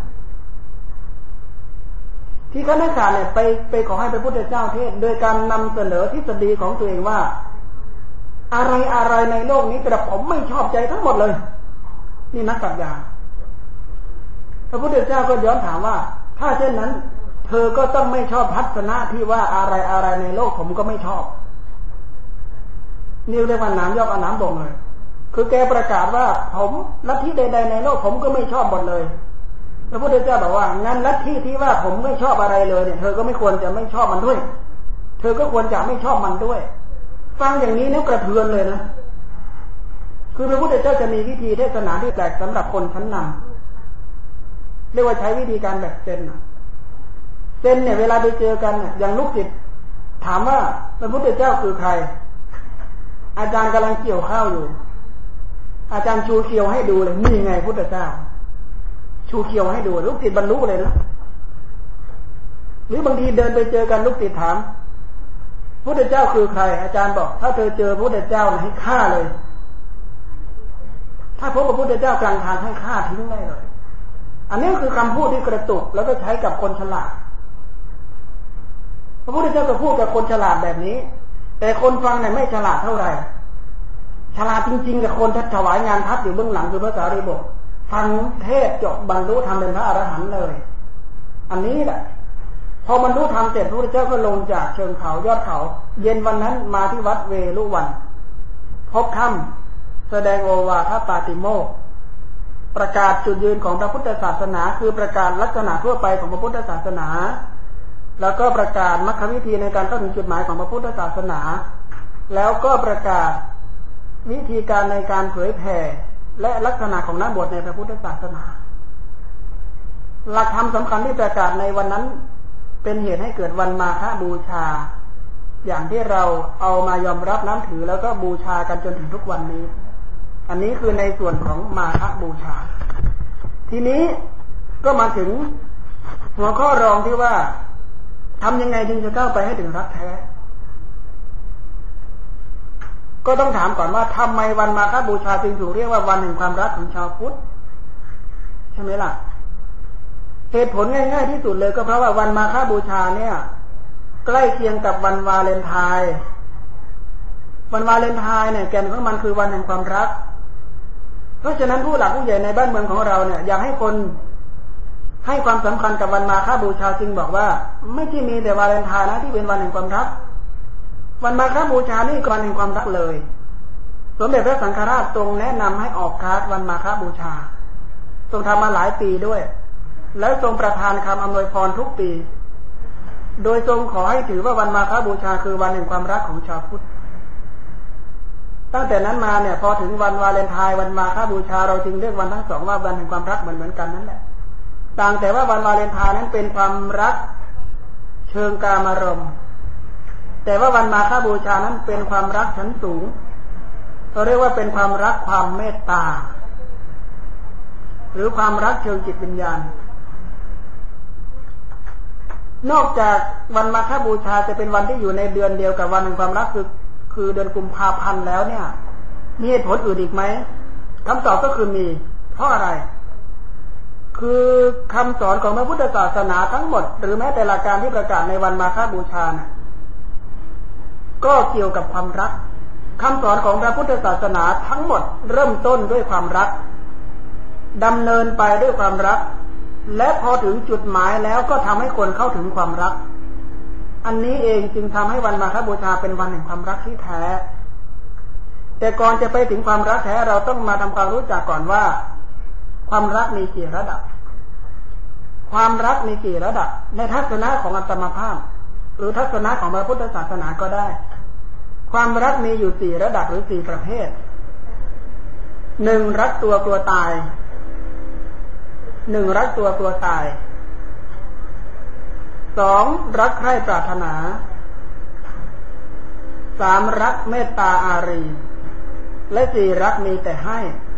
ที่คณะกรรมเนี่ยไปไปขอให้พระพุทธเจ้าเทศน์โดยการนำเสนอทฤษฎีของตัวเองว่าอะไรอะไรในโลกนี้แต่ผมไม่ชอบใจทั้งหมดเลยนี่นักปรัชญาพระพุทธเจ้าก็ย้อนถามว่าถ้าเช่นนั้นเธอก็ต้องไม่ชอบทัศนะที่ว่าอะไรอะไรในโลกผมก็ไม่ชอบนี่เรียกว่าหนามยอกเอาหนามบ่งเลยคือแกประกาศว่าผมลัทธิใดๆในโลกผมก็ไม่ชอบหมดเลยพระพุทธเจ้าบอกว่างั้นลัทธิที่ว่าผมไม่ชอบอะไรเลยเนี่ยเธอก็ไม่ควรจะไม่ชอบมันด้วยเธอก็ควรจะไม่ชอบมันด้วยฟังอย่างนี้เนี่ยกระเทือนเลยนะคือพระพุทธเจ้าจะมีวิธีเทศนาที่แปลกสำหรับคนชั้นนำเรียกว่าใช้วิธีการแบบเซนเซนเนี่ยเวลาไปเจอกันเนี่ยอย่างลูกศิษย์ถามว่าพระพุทธเจ้าคือใครอาจารย์กำลังเกี่ยวข้าวอยู่อาจารย์ชูเขียวให้ดูเลยนี่ไงพุทธเจ้าชูเขียวให้ดูลูกศิษย์บรรลุเลยนะหรือบางทีเดินไปเจอกันลูกศิษย์ถามพุทธเจ้าคือใครอาจารย์บอกถ้าเธอเจอพุทธเจ้าให้ฆ่าเลยถ้าพบพระพุทธเจ้ากลางทางให้ฆ่าทิ้งได้เลยอันนี้คือคำพูดที่กระตุกแล้วก็ใช้กับคนฉลาดพระพุทธเจ้าก็พูดกับคนฉลาดแบบนี้แต่คนฟังเนี่ยไม่ฉลาดเท่าไหร่ฉลาดจริงๆกับคนที่ถวายงานพัดอยู่เบื้องหลังคือพระสารีบุตรฟังเทศจบบรรลุธรรมเป็นพระอรหันต์เลยอันนี้แหละพอบรรลุธรรมเสร็จพระพุทธเจ้าก็ลงจากเชิงเขายอดเขาเย็นวันนั้นมาที่วัดเวฬุวันพบค่ำแสดงโอวาทปาติโมกข์ประกาศจุดยืนของพระพุทธศาสนาคือประกาศลักษณะทั่วไปของพระพุทธศาสนาแล้วก็ประกาศมรรควิธีในการเข้าถึงจุดหมายของพระพุทธศาสนาแล้วก็ประกาศวิธีการในการเผยแผ่และลักษณะของนักบวชในพระพุทธศาสนาหลักธรรมสำคัญที่ประกาศในวันนั้นเป็นเหตุให้เกิดวันมาฆบูชาอย่างที่เราเอามายอมรับน้ำถือแล้วก็บูชากันจนถึงทุกวันนี้อันนี้คือในส่วนของมาฆบูชาทีนี้ก็มาถึงหัวข้อรองที่ว่าทำยังไงจึงจะก้าวไปให้ถึงรักแท้ก็ต้องถามก่อนว่าทำไมวันมาฆบูชาจึงถูกเรียกว่าวันแห่งความรักของชาวพุทธใช่ไหมล่ะเหตุผลง่ายๆที่สุดเลยก็เพราะว่าวันมาฆบูชาเนี่ยใกล้เคียงกับวันวาเลนไทน์วันวาเลนไทน์เนี่ยแก่นของมันคือวันแห่งความรักเพราะฉะนั้นผู้หลักผู้ใหญ่ในบ้านเมืองของเราเนี่ยอยากให้คนให้ความสำคัญกับวันมาฆบูชาจึงบอกว่าไม่ใช่มีแต่วาเลนไทน์นะที่เป็นวันแห่งความรักวันมาฆบูชานี่ก็วันแห่งความรักเลยสมเด็จพระสังฆราชทรงแนะนำให้ออกคลาสวันมาฆบูชาทรงทำมาหลายปีด้วยแล้วทรงประทานคำอำนวยพรทุกปีโดยทรงขอให้ถือว่าวันมาฆบูชาคือวันแห่งความรักของชาวพุทธตั้งแต่นั้นมาเนี่ยพอถึงวันวาเลนไทน์วันมาฆบูชาเราจึงเรียกวันทั้งสองว่าวันแห่งความรักเหมือนเหมือนกันนั่นแหละต่างแต่ว่าวันวาเลนไทน์นั้นเป็นความรักเชิงกามารมณ์แต่ว่าวันมาฆบูชานั้นเป็นความรักชั้นสูงเราเรียกว่าเป็นความรักความเมตตาหรือความรักเชิงจิตวิญญาณนอกจากวันมาฆบูชาจะเป็นวันที่อยู่ในเดือนเดียวกับวันแห่งความรักคือคือเดือนกุมภาพันธ์แล้วเนี่ยมีเหตุผลอื่นอีกไหมคำตอบก็คือมีเพราะอะไรคือคำสอนของพระพุทธศาสนาทั้งหมดหรือแม้แต่หลักการที่ประกาศในวันมาฆบูชานะก็เกี่ยวกับความรักคำสอนของพระพุทธศาสนาทั้งหมดเริ่มต้นด้วยความรักดำเนินไปด้วยความรักและพอถึงจุดหมายแล้วก็ทำให้คนเข้าถึงความรักอันนี้เองจึงทำให้วันมาฆบูชาเป็นวันแห่งความรักที่แท้แต่ก่อนจะไปถึงความรักแท้เราต้องมาทำความรู้จักก่อนว่าความรักมีกี่ระดับความรักมีกี่ระดับในทัศนะของอัตมภาพหรือทัศนะของพระพุทธศาสนาก็ได้ความรักมีอยู่สี่ระดับหรือสี่ประเภทหนึ่งรักตัวกลัวตายหนึ่งรักตัวกลัวตายสองรักใคร่ปรารถนาสามรักเมตตาอารีและสี่รักมีแต่ให้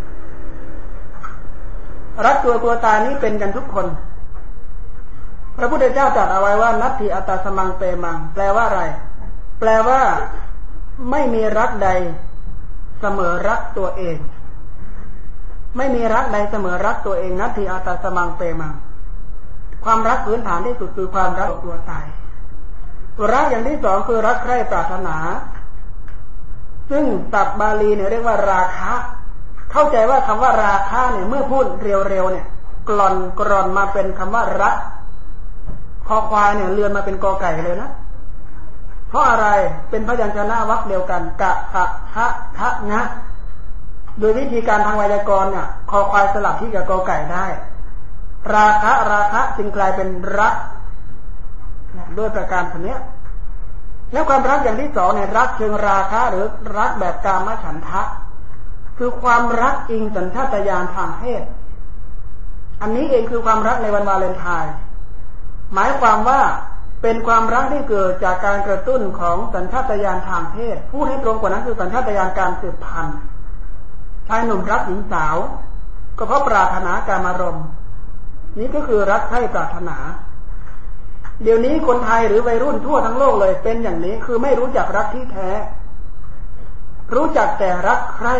รักตัวกลัวตายนี้เป็นกันทุกคนพระพุทธเจ้าตรัสเอาไว้ว่านัตถิอัตตสมังเปมังแปลว่าอะไรแปลว่าไม่มีรักใดเสมอรักตัวเองไม่มีรักใดเสมอรักตัวเองนัตถิอัตตสมังเปมังความรักพื้นฐานที่สุดคือความรักตัวตายรักอย่างที่สองคือรักใคร่ปรารถนาซึ่งศัพท์บาลีเนี่ยเรียกว่าราคะเข้าใจว่าคำว่าราคะเนี่ยเมื่อพูดเร็วๆเนี่ยกล่อนกร่อนมาเป็นคำว่ารักคอควายเนี่ยเลื่อนมาเป็นกอไก่เลยนะเพราะอะไรเป็นพยัญชนะวรรคเดียวกันกะขะคะทะงะโดยวิธีการทางไวยากรณ์เนี่ยคอควายสลับที่กับกอไก่ได้ราคะราคะจึงกลายเป็นรักด้วยประการชนิดแล้วความรักอย่างที่สองเนี่ยรักเชิงราคะหรือรักแบบกามฉันทะคือความรักอิงสัญชาตญาณทางเพศอันนี้เองคือความรักในวันวาเลนไทน์หมายความว่าเป็นความรักที่เกิดจากการกระตุ้นของสัญชาตญาณทางเพศพูดให้ตรงกว่านั้นคือสัญชาตญาณการสืบพันธุ์ชายหนุ่มรักหญิงสาวก็เพราะปรารถนากามารมณ์นี้ก็คือรักใคร่ปรารถนาเดี๋ยวนี้คนไทยหรือวัยรุ่นทั่วทั้งโลกเลยเป็นอย่างนี้คือไม่รู้จักรักที่แท้รู้จักแต่รักใคร่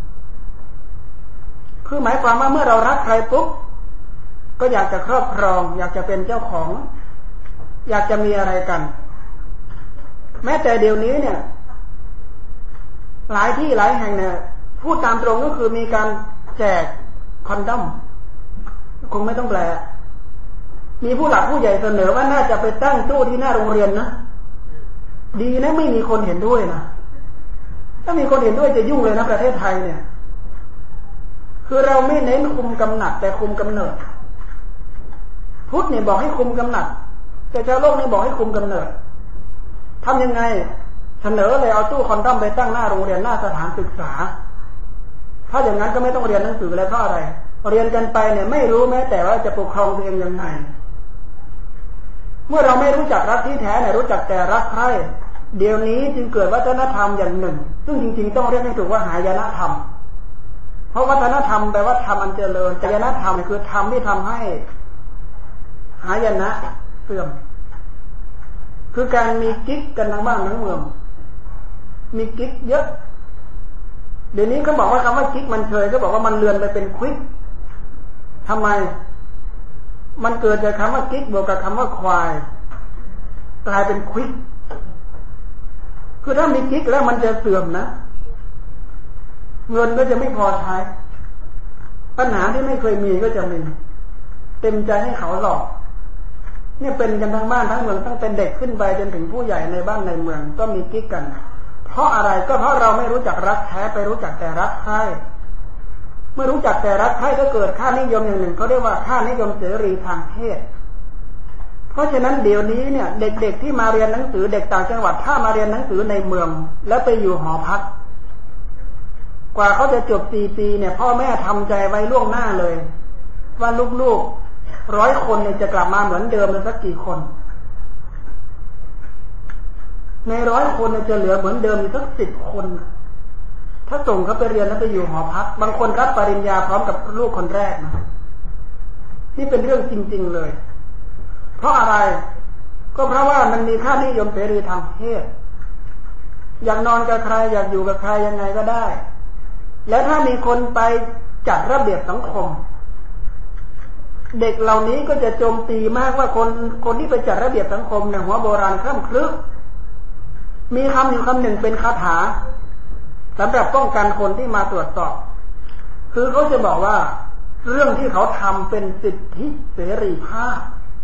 คือหมายความว่าเมื่อเรารักใครปุ๊บก็อยากจะครอบครองอยากจะเป็นเจ้าของอยากจะมีอะไรกันแม้แต่เดี๋ยวนี้เนี่ยหลายที่หลายแห่งเนี่ยพูดตามตรงก็คือมีการแจกคอนดอมคงไม่ต้องแปลมีผู้หลักผู้ใหญ่เสนอว่าน่าจะไปตั้งตู้ที่หน้าโรงเรียนนะดีนะไม่มีคนเห็นด้วยนะถ้ามีคนเห็นด้วยจะยุ่งเลยนะประเทศไทยเนี่ยคือเราไม่เน้นคุมกำหนัดแต่คุมกำเนิดพุทธเนี่ยบอกให้คุมกำหนัดแต่ชาวโลกนี่บอกให้คุมกำเนิดทำยังไงเสนอเลยเอาตู้คอนดอมไปตั้งหน้าโรงเรียนหน้าสถานศึกษาถ้าอย่างนั้นก็ไม่ต้องเรียนหนังสือแล้วเพราะอะไรเรียนกันไปเนี่ยไม่รู้แม้แต่ว่าจะปกครองตัวเองยังไงเมื่อเราไม่รู้จักรักที่แท้เนี่ยรู้จักแต่รักใคร่เดี๋ยวนี้จึงเกิดวัฒนธรรมอย่างหนึ่งซึ่งจริงๆต้องเรียกให้ถูกว่าหายนะธรรมเพราะวัฒนธรรมแปลว่าธรรมอันเจริญหายนะธรรมคือธรรมที่ทำให้หายนะเสื่อมคือการมีกิ๊กกันทั้งบ้านทั้งเมืองมีกิ๊กเยอะเดี๋ยวนี้เขาบอกว่าคำว่ากิ๊กมันเชยเขาบอกว่ามันเลือนไปเป็นควิกทำไมมันเกิดจากคำว่ากิ๊กบวกกับคำว่าควายกลายเป็นควิกคือถ้ามีกิ๊กแล้วมันจะเสื่อมนะเงินก็จะไม่พอใช้ปัญหาที่ไม่เคยมีก็จะมีเต็มใจให้เขาหลอกเนี่ยเป็นกันทั้งบ้านทั้งเมืองตั้งแต่เด็กขึ้นไปจนถึงผู้ใหญ่ในบ้านในเมืองก็มีกิ๊กกันเพราะอะไรก็เพราะเราไม่รู้จักรักแท้ไปรู้จักแต่รักใคร่เมื่อรู้จักแต่รักใคร่ก็เกิดค่านิยมอย่างหนึ่งเขาเรียกว่าค่านิยมเสรีทางเพศเพราะฉะนั้นเดี๋ยวนี้เนี่ยเด็กๆที่มาเรียนหนังสือเด็กต่างจังหวัดถ้ามาเรียนหนังสือในเมืองแล้วไปอยู่หอพักกว่าเขาจะจบสี่ปีเนี่ยพ่อแม่ทำใจไว้ล่วงหน้าเลยว่าลูกๆร้อยคนเนี่ยจะกลับมาเหมือนเดิมสักกี่คนในร้อยคนจะเหลือเหมือนเดิมอีกสักสิบคนถ้าส่งเขาไปเรียนแล้วไปอยู่หอพักบางคนรับปริญญาพร้อมกับลูกคนแรกนะนี่เป็นเรื่องจริงๆเลยเพราะอะไรก็เพราะว่ามันมีค่านิยมเสรีทางเพศอยากนอนกับใครอยากอยู่กับใครยังไงก็ได้และถ้ามีคนไปจัดระเบียบสังคมเด็กเหล่านี้ก็จะโจมตีมากว่าคนคนที่ไปจัดระเบียบสังคมเนี่ยหัวโบราณคล่ำคลึมีคำอยู่คำหนึ่งเป็นคาถาสำหรับป้องกันคนที่มาตรวจสอบคือเขาจะบอกว่าเรื่องที่เขาทำเป็นสิทธิเสรีภาพ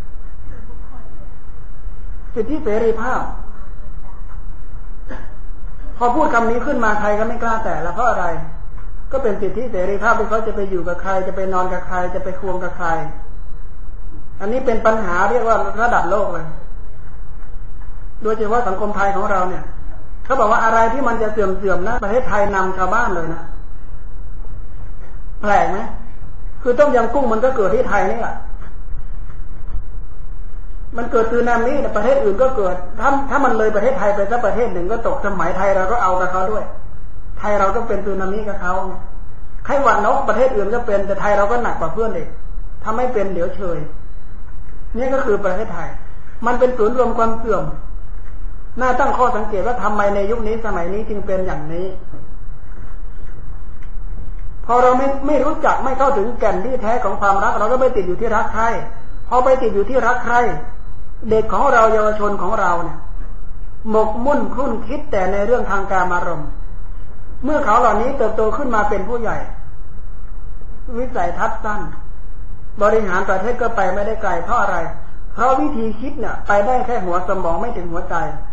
สิทธิเสรีภาพพอพูดคำนี้ขึ้นมาใครก็ไม่กล้าแตะแล้วเพราะอะไรก็เป็นสิทธิเสรีภาพที่เขาจะไปอยู่กับใครจะไปนอนกับใครจะไปควงกับใครอันนี้เป็นปัญหาเรียกว่าระดับโลกเลยโดยเฉพาะสังคมไทยของเราเนี่ยเขาบอกว่าอะไรที่มันจะเสื่อมเสื่อมนะประเทศไทยนำชาวบ้านเลยนะแปลกไหมคือต้มยำกุ้งมันก็เกิดที่ไทยนี่แหละมันเกิดสึนามิในประเทศอื่นก็เกิดถ้าถ้ามันเลยประเทศไทยไปสักประเทศหนึ่งก็ตกสมัยไทยเราก็เอากับเขาด้วยไทยเราก็เป็นสึนามิกับเขาไข้หวัดนกประเทศอื่นก็เป็นแต่ไทยเราก็หนักกว่าเพื่อนเด็กถ้าไม่เป็นเดี๋ยวเฉยนี่ก็คือประเทศไทยมันเป็นศูนย์รวมความเสื่อมน่าตั้งข้อสังเกตว่าทำไมในยุคนี้สมัยนี้จึงเป็นอย่างนี้พอเราไม่ไม่รู้จักไม่เข้าถึงแก่นที่แท้ของความรักเราก็ไม่ติดอยู่ที่รักใครพอไปติดอยู่ที่รักใครเด็กของเราเยาวชนของเราเนี่ยหมกมุ่นคลุ่นคิดแต่ในเรื่องทางกามารมณ์เมื่อเขาเหล่านี้เติบโตขึ้นมาเป็นผู้ใหญ่วิสัยทัศน์สั้นบริหารประเทศก็ไปไม่ได้ไกลเพราะอะไรเพราะวิธีคิดเนี่ยไปได้แค่หัวสมองไม่ถึงหัวใจ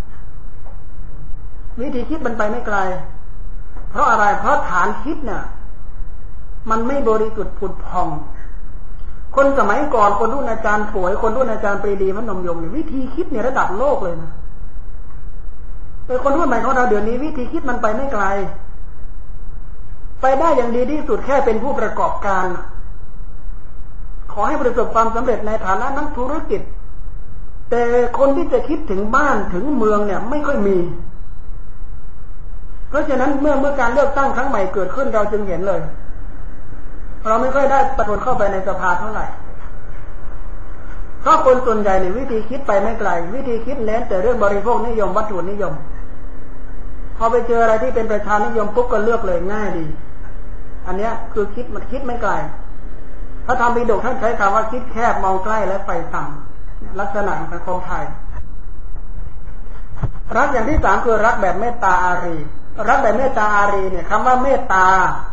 วิธีคิดมันไปไม่ไกลเพราะอะไรเพราะฐานคิดเนี่ยมันไม่บริสุทธิ์ผุดผ่องคนสมัยก่อนคนรุ่นอาจารย์ป่วยคนรุ่นอาจารย์ปรีดีพนมยงค์วิธีคิดเนี่ยระดับโลกเลยนะแต่คนรุ่นใหม่ของเราเดี๋ยวนี้วิธีคิดมันไปไม่ไกลไปได้อย่างดีที่สุดแค่เป็นผู้ประกอบการขอให้ประสบความสำเร็จในฐานะนักธุรกิจแต่คนที่จะคิดถึงบ้านถึงเมืองเนี่ยไม่ค่อยมีเพราะฉะนั้นเมื่อเมื่อการเลือกตั้งครั้งใหม่เกิดขึ้นเราจึงเห็นเลยเราไม่ค่อยได้ประทุนเข้าไปในสภาเท่าไหร่เพราะคนส่วนใหญ่ในวิธีคิดไปไม่ไกลวิธีคิดเน้นแต่เรื่องบริโภคนิยมวัตถุนิยมพอไปเจออะไรที่เป็นประชานิยมปุ๊บก็เลือกเลยง่ายดีอันเนี้ยคือคิดมันคิดไม่ไกลพระธรรมปิฎกท่านใช้คำว่าคิดแคบมองใกล้และไฟต่ำลักษณะของสังคมไทยรักอย่างที่สามคือรักแบบเมตตาอารีรักแบบเมตตาอารีเนี่ยคำว่าเมตตา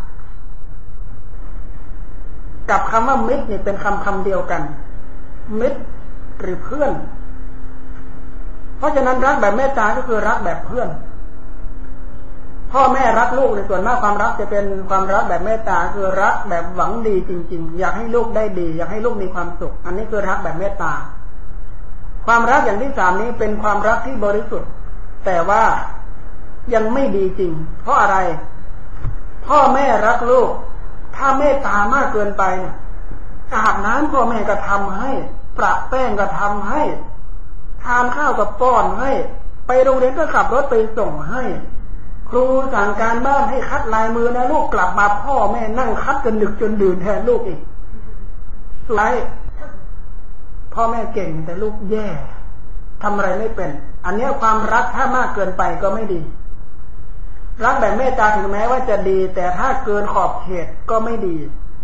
กับคำว่ามิตรเนี่ยเป็นคำคำเดียวกันมิตรหรือเพื่อนเพราะฉะนั้นรักแบบเมตตาก็คือรักแบบเพื่อนพ่อแม่รักลูกในส่วนมากความรักจะเป็นความรักแบบเมตตาคือรักแบบหวังดีจริงๆอยากให้ลูกได้ดีอยากให้ลูกมีความสุขอันนี้คือรักแบบเมตตาความรักอย่างที่สามนี้เป็นความรักที่บริสุทธิ์แต่ว่ายังไม่ดีจริงเพราะอะไรพ่อแม่รักลูกถ้าเมตตามากเกินไปเนี่ยอาบน้ำพ่อแม่ก็ทำให้ประแป้งก็ทำให้ทานข้าวก็ป้อนให้ไปโรงเรียนก็ขับรถไปส่งให้ครูสั่งการบ้านให้คัดลายมือนะลูกกลับมาพ่อแม่นั่งคัดจนดึกจนดื่นแทนลูกอีกสุดท้ายพ่อแม่เก่งแต่ลูกแย่ทำอะไรไม่เป็นอันนี้ความรักถ้ามากเกินไปก็ไม่ดีรักแบบเมตตาถึงแม้ว่าจะดีแต่ถ้าเกินขอบเขตก็ไม่ดี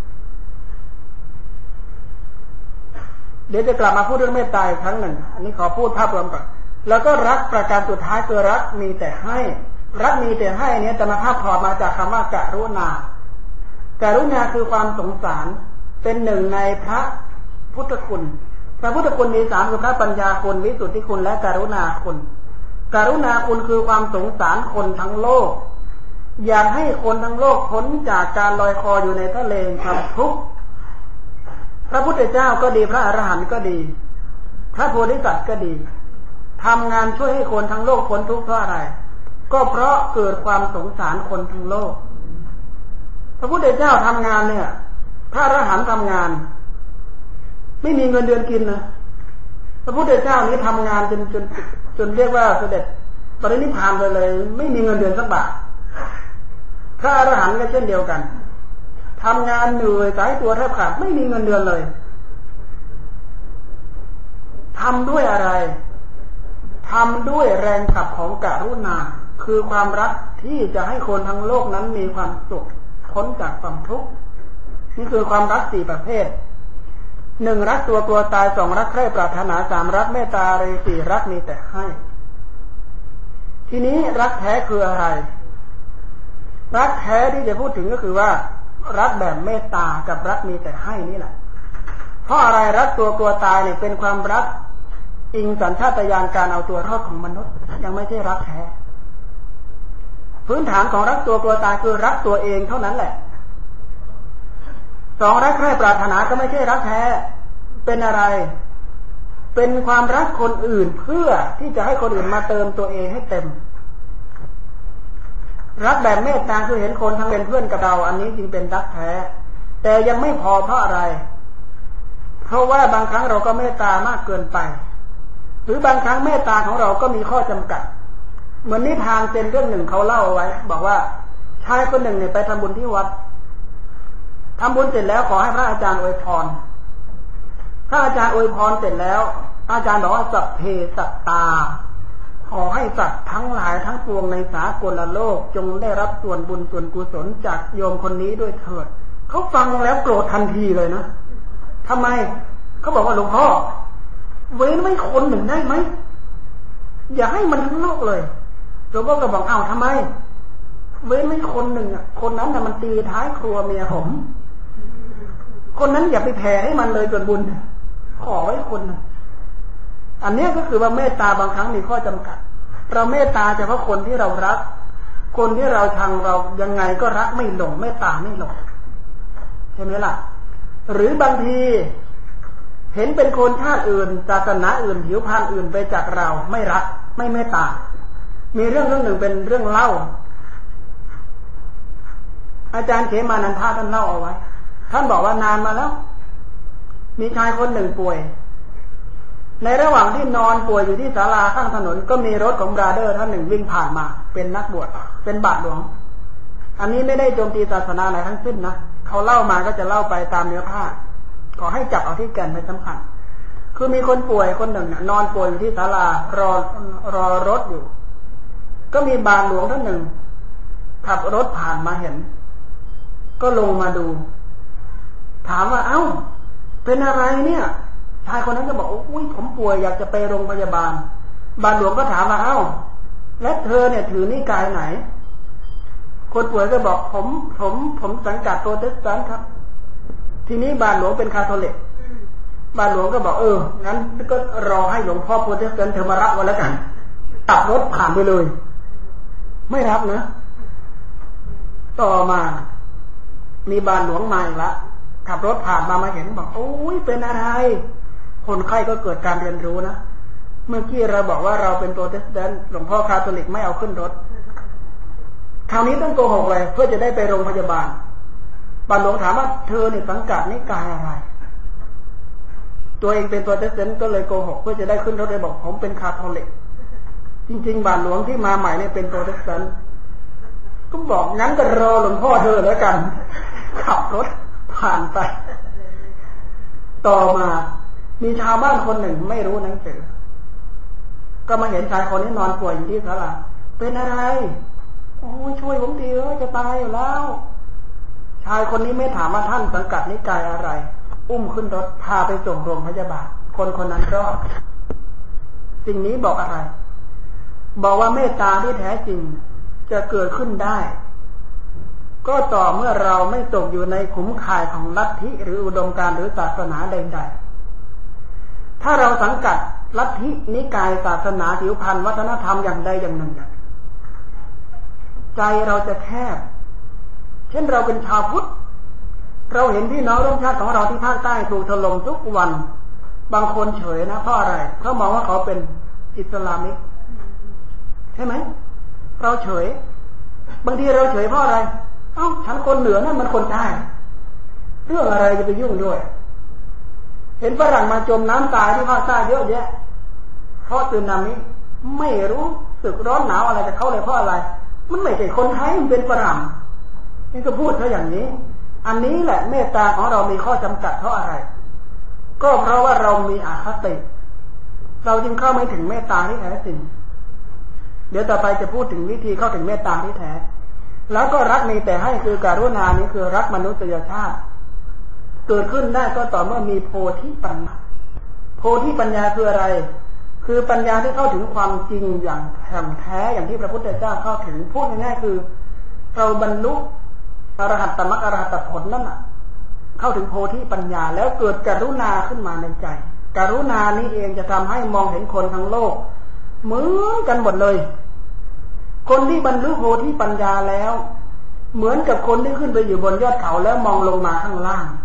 เดี๋ยวจะกลับมาพูดเรื่องเมตตาอีกครั้งหนึ่งอันนี้ขอพูดภาพรวมก่อนแล้วก็รักประการสุดท้ายคือรักมีแต่ให้รักมีแต่ให้เนี่ยธรรมภาพถอดมาจากคำว่ากรุณาการุณาคือความสงสารเป็นหนึ่งในพระพุทธคุณพระพุทธคุณมีสามคือพระปัญญาคุณวิสุทธิคุณและกรุณาคุณกรุณาคุณคือความสงสารคนทั้งโลกอยากให้คนทั้งโลกพ้นจากการลอยคออยู่ในทะเลความทุกข์พระพุทธเจ้าก็ดีพระอรหันต์ก็ดีพระโพธิสัตว์ก็ดีทำงานช่วยให้คนทั้งโลกพ้นทุกข์เพราะอะไรก็เพราะเกิดความสงสารคนทั้งโลกพระพุทธเจ้าทำงานเนี่ยพระอรหันต์ทำงานไม่มีเงินเดือนกินนะพระพุทธเจ้านี้ทำงานจนจนจนเรียกว่าเสด็จปรินิพพานไปเลยไม่มีเงินเดือนสักบาทพระอรหันต์ก็เช่นเดียวกันทำงานเหนื่อยสายตัวแทบขาดไม่มีเงินเดือนเลยทำด้วยอะไรทำด้วยแรงขับของกรุณาคือความรักที่จะให้คนทั้งโลกนั้นมีความสุขพ้นจากความทุกข์นี่คือความรักสี่ประเภทหนึ่งรักตัวกลัวตายสองรักใคร่ปรารถนาสามรักเมตตาเรสี่รักมีแต่ให้ทีนี้รักแท้คืออะไรรักแท้ที่จะพูดถึงก็คือว่ารักแบบเมตตากับรักมีแต่ให้นี่แหละเพราะอะไรรักตัวกลัวตายเนี่ยเป็นความรักอิงสัญชาตญาณการเอาตัวรอดของมนุษย์ยังไม่ใช่รักแท้พื้นฐานของรักตัวกลัวตายคือรักตัวเองเท่านั้นแหละสองรักใคร่ปรารถนาก็ไม่ใช่รักแท้เป็นอะไรเป็นความรักคนอื่นเพื่อที่จะให้คนอื่นมาเติมตัวเองให้เต็มรักแบบเมตตาคือเห็นคนทั้งเป็นเพื่อนกับเราอันนี้จึงเป็นรักแท้แต่ยังไม่พอเพราะอะไรเพราะว่าบางครั้งเราก็เมตตามากเกินไปหรือบางครั้งเมตตาของเราก็มีข้อจำกัดเหมือนนิทานเซนเรื่องหนึ่งเขาเล่าเอาไว้บอกว่าชายคนหนึ่งเนี่ยไปทำบุญที่วัดทำบุญเสร็จแล้วขอให้พระอาจารย์อวยพรพระอาจารย์อวยพรเสร็จแล้วอาจารย์บอกว่าสัพเพสัตตาขอให้สัตว์ทั้งหลายทั้งปวงในสากลโลกจงได้รับส่วนบุญส่วนกุศลจากโยมคนนี้ด้วยเถิดเขาฟังแล้วโกรธทันทีเลยนะทำไมเขาบอกว่าหลวงพ่อเว้นไว้คนหนึ่งได้ไหมอย่าให้มันทั้งโลกเลยหลวงพ่อก็บอกอ้าวทำไมเว้นไว้คนหนึ่งอ่ะคนนั้นน่ะมันตีท้ายครัวเมียผมคนนั้นอย่าไปแผ่ให้มันเลยส่วนบุญขอไว้คนนึงอันนี้ก็คือว่าเมตตาบางครั้งมีข้อจำกัดเราเมตตาเฉพาะคนที่เรารักคนที่เราชังเรายังไงก็รักไม่ลงเมตตาไม่ลงใช่ไหมล่ะหรือบางทีเห็นเป็นคนชาติอื่นศาสนาอื่นผิวพรรณอื่นไปจากเราไม่รักไม่เมตตามีเรื่องเรื่องหนึ่งเป็นเรื่องเล่าอาจารย์เขมานันทาท่านเล่าเอาไว้ท่านบอกว่านานมาแล้วมีชายคนหนึ่งป่วยในระหว่างที่นอนป่วยอยู่ที่ศาลาข้างถนนก็มีรถของบราเดอร์ท่านหนึ่งวิ่งผ่านมาเป็นนักบวชเป็นบาทหลวงอันนี้ไม่ได้โจมตีศาสนาอะไรทั้งสิ้นนะเขาเล่ามาก็จะเล่าไปตามเนื้อผ้าขอให้จับเอาที่แก่นเป็นสำคัญคือมีคนป่วยคนหนึ่งนอนป่วยอยู่ที่ศาลารอรอรถอยู่ก็มีบาทหลวงท่านหนึ่งขับรถผ่านมาเห็นก็ลงมาดูถามว่าเอ้าเป็นอะไรเนี่ยชายคนนั้นก็บอกอุ้ยผมป่วยอยากจะไปโรงพยาบาลบาทหลวงก็ถามว่าเอ้าและเธอเนี่ยถือนิกายไหนคนป่วยก็บอกผมผมผมสังกัดโปรเตสแตนต์ครับทีนี้บาทหลวงเป็นคาทอลิกบาทหลวงก็บอกเอองั้นก็รอให้หลวงพ่อโปรเตสแตนต์เธอมารับวันแล้วกันขับรถผ่านไปเลยไม่รับนะต่อมามีบาทหลวงมาอีกละขับรถผ่านมามาเห็นบอกโอ้ยเป็นอะไรคนไข้ก็เกิดการเรียนรู้นะเมื่อกี้เราบอกว่าเราเป็นโปรเตสแตนต์หลวงพ่อคาทอลิกไม่เอาขึ้นรถคราวนี้ต้องโกหกเลยเพื่อจะได้ไปโรงพยาบาลบาทหลวงถามว่าเธอเนี่ยสังกัดนิกายอะไรตัวเองเป็นโปรเตสแตนต์ก็เลยโกหกเพื่อจะได้ขึ้นรถเลยบอกผมเป็นคาทอลิกจริงๆบาทหลวงที่มาใหม่เนี่ยเป็นโปรเตสแตนต์ก็บอกงั้นก็รอหลวงพ่อเธอแล้วกันขับรถผ่านไปต่อมามีชาวบ้านคนหนึ่งไม่รู้หนังสือก็มาเห็นชายคนนี้นอนป่วยอยู่ที่ศาลาเป็นอะไรโอ้ช่วยผมทีเถอะจะตายอยู่แล้วชายคนนี้ไม่ถามว่าท่านสังกัดนิกายอะไรอุ้มขึ้นรถพาไปส่งโรงพยาบาลคนคนนั้นรอดสิ่งนี้บอกอะไรบอกว่าเมตตาที่แท้จริงจะเกิดขึ้นได้ก็ต่อเมื่อเราไม่ตกอยู่ในขุมข่ายของลัทธิหรืออุดมการณ์หรือศาสนาใดๆถ้าเราสังกัดลัทธินิกายศาสนาผิวพรรณวัฒนธรรมอย่างใดอย่างหนึ่งใจเราจะแคบเช่นเราเป็นชาวพุทธเราเห็นพี่น้องร่วมชาติของเราที่ภาคใต้ถูกถล่มทุกวันบางคนเฉยนะเพราะอะไรเพราะมองว่าเขาเป็นอิสลามิกใช่ไหมเราเฉยบางทีเราเฉยเพราะอะไรเอ้าฉันคนเหนือนั่นมันคนใต้เรื่องอะไรจะไปยุ่งด้วยเห็นฝรั่งมาจมน้ำตายที่ภาคใต้เยอะแยะเพราะสึนามิไม่รู้สึกร้อนหนาวอะไรจะเข้าเลยเพราะอะไรมันไม่ใช่คนไทยมันเป็นฝรั่งนี่ก็พูดเขาอย่างนี้อันนี้แหละเมตตาของเรามีข้อจำกัดเพราะอะไรก็เพราะว่าเรามีอคติเราจึงเข้าไม่ถึงเมตตาที่แท้จริงเดี๋ยวต่อไปจะพูดถึงวิธีเข้าถึงเมตตาที่แท้แล้วก็รักมีแต่ให้คือการุณานี้คือรักมนุษยชาติเกิดขึ้นได้ก็ต่อเมื่อมีโพธิปัญญาโพธิปัญญาคืออะไรคือปัญญาที่เข้าถึงความจริงอย่างแท้อย่างที่พระพุทธเจ้าเข้าถึงพูดง่ายๆคือเราบรรลุอรหัตตมรรคอรหัตผลนั่นน่ะเข้าถึงโพธิปัญญาแล้วเกิดกรุณาขึ้นมาในใจกรุณานี้เองจะทำให้มองเห็นคนทั้งโลกเหมือนกันหมดเลยคนที่บรรลุโพธิปัญญาแล้วเหมือนกับคนที่ขึ้นไปอยู่บนยอดเขาแล้วมองลงมาข้างล่าง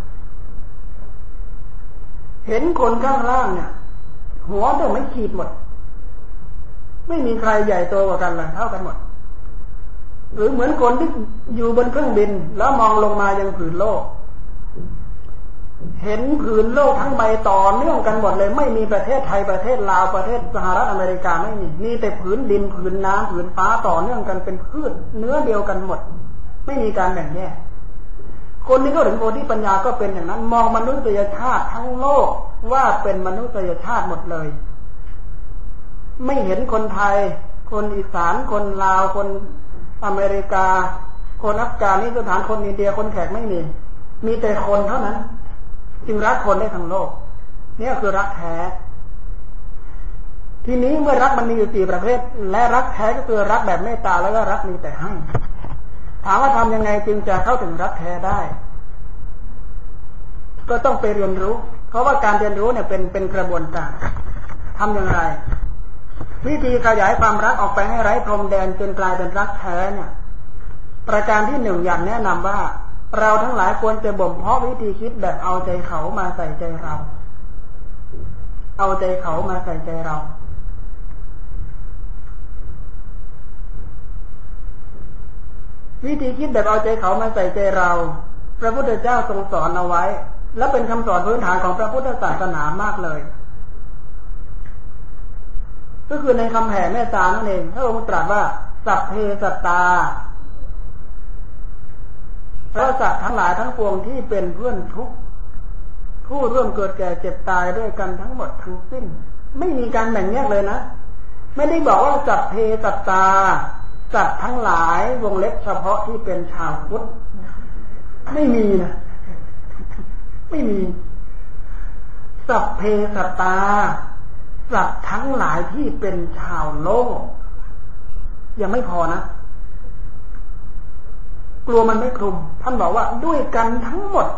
เห็นคนข้างล่างเนี่ยหัวต้องไม่ขีดหมดไม่มีใครใหญ่โตกว่ากันเลยเท่ากันหมดหรือเหมือนคนที่อยู่บนเครื่องบินแล้วมองลงมายังผืนโลกเห็นผืนโลกทั้งใบต่อเนื่องกันหมดเลยไม่มีประเทศไทยประเทศลาวประเทศสหรัฐอเมริกาไม่มีมีแต่ผืนดินผืนน้ำผืนฟ้าต่อเนื่องกันเป็นพืชเนื้อเดียวกันหมดไม่มีการแบ่งแยกคนที่เข้าถึงโพธิปัญญาก็เป็นอย่างนั้นมองมนุษยชาติทั้งโลกว่าเป็นมนุษยชาติหมดเลยไม่เห็นคนไทยคนอีสานคนลาวคนอเมริกาคนอัฟกานิสถานคนอินเดียคนแขกไม่มีมีแต่คนเท่านั้นจึงรักคนได้ทั้งโลกนี่คือรักแท้ทีนี้เมื่อรักมันมีอยู่สี่ประเภทและรักแท้ก็คือรักแบบเมตตาแล้วก็รักมีแต่ให้ถามว่าทำยังไงจึงจะเข้าถึงรักแท้ได้ก็ต้องไปเรียนรู้เพราะว่าการเรียนรู้เนี่ยเป็นเป็นกระบวนการทำอย่างไรวิธีขยายความรักออกไปให้ไร้พรมแดนจนกลายเป็นรักแท้เนี่ยประการที่หนึ่งอย่างแนะนำว่าเราทั้งหลายควรจะบ่มเพาะวิธีคิดแบบเอาใจเขามาใส่ใจเราเอาใจเขามาใส่ใจเราวิธีคิดแบบเอาใจเขามาใส่ใจเราพระพุทธเจ้าทรงสอนเอาไว้และเป็นคำสอนพื้นฐานของพระพุทธศาสนามากเลยก็คือในคำแผ่เมตตานั่นเองพระองค์ตรัสว่าสัพเพสัตตาเพราะสัตว์ทั้งหลายทั้งปวงที่เป็นเพื่อนทุกข์ผู้ร่วมเกิดแก่เจ็บตายด้วยกันทั้งหมดทั้งสิ้นไม่มีการแบ่งแยกเลยนะไม่ได้บอกว่าสัพเพสัตตาสัตว์ทั้งหลายวงเล็บเฉพาะที่เป็นชาวพุทธไม่มีนะไม่มีสัพเพสัตตาสัตว์ทั้งหลายที่เป็นชาวโลกยังไม่พอนะกลัวมันไม่คลุมท่านบอกว่าด้วยกันทั้งหมด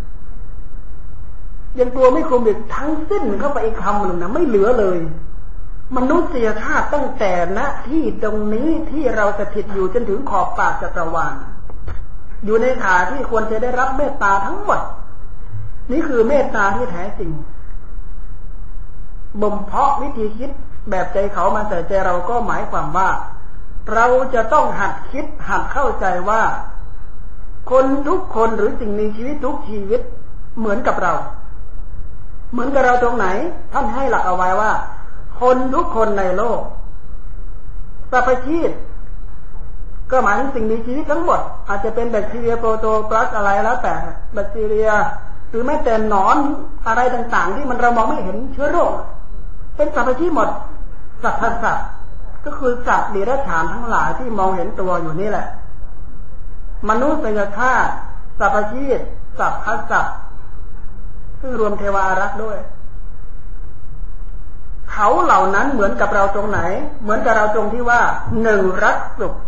ยังกลัวไม่คลุมอีกทั้งสิ้นเข้าไปอีกคำหนึ่งนะไม่เหลือเลยมนุษยชาติตั้งแต่ณที่ตรงนี้ที่เราสถิตอยู่จนถึงขอบปากจักรวาลอยู่ในฐานที่ควรจะได้รับเมตตาทั้งหมดนี่คือเมตตาที่แท้จริงบ่มเพาะวิธีคิดแบบใจเขามาใส่ใจเราก็หมายความว่าเราจะต้องหัดคิดหัดเข้าใจว่าคนทุกคนหรือสิ่งมีชีวิตทุกชีวิตเหมือนกับเราเหมือนกับเราตรงไหนท่านให้หลักเอาไว้ว่าคนทุกคนในโลกสรรพชีวิตก็หมายถึงสิ่งมีชีวิตทั้งหมดอาจจะเป็นแบคทีเรียโปรโตพลาสอะไรแล้วแต่แบคทีเรียหรือแม้แต่หนอนอะไรต่างๆที่มันเรามองไม่เห็นเชื้อโรคเป็นสรรพชีวิตหมดสัตว์สัตว์ก็คือสัตว์เดรัจฉานทั้งหลายที่มองเห็นตัวอยู่นี่แหละมนุษยชาติสรรพชีวิตสัตว์พัสัตว์ซึ่งรวมเทวาอารักษ์ด้วยเขาเหล่านั้นเหมือนกับเราตรงไหนเหมือนกับเราตรงที่ว่าหนึ่งรักสุข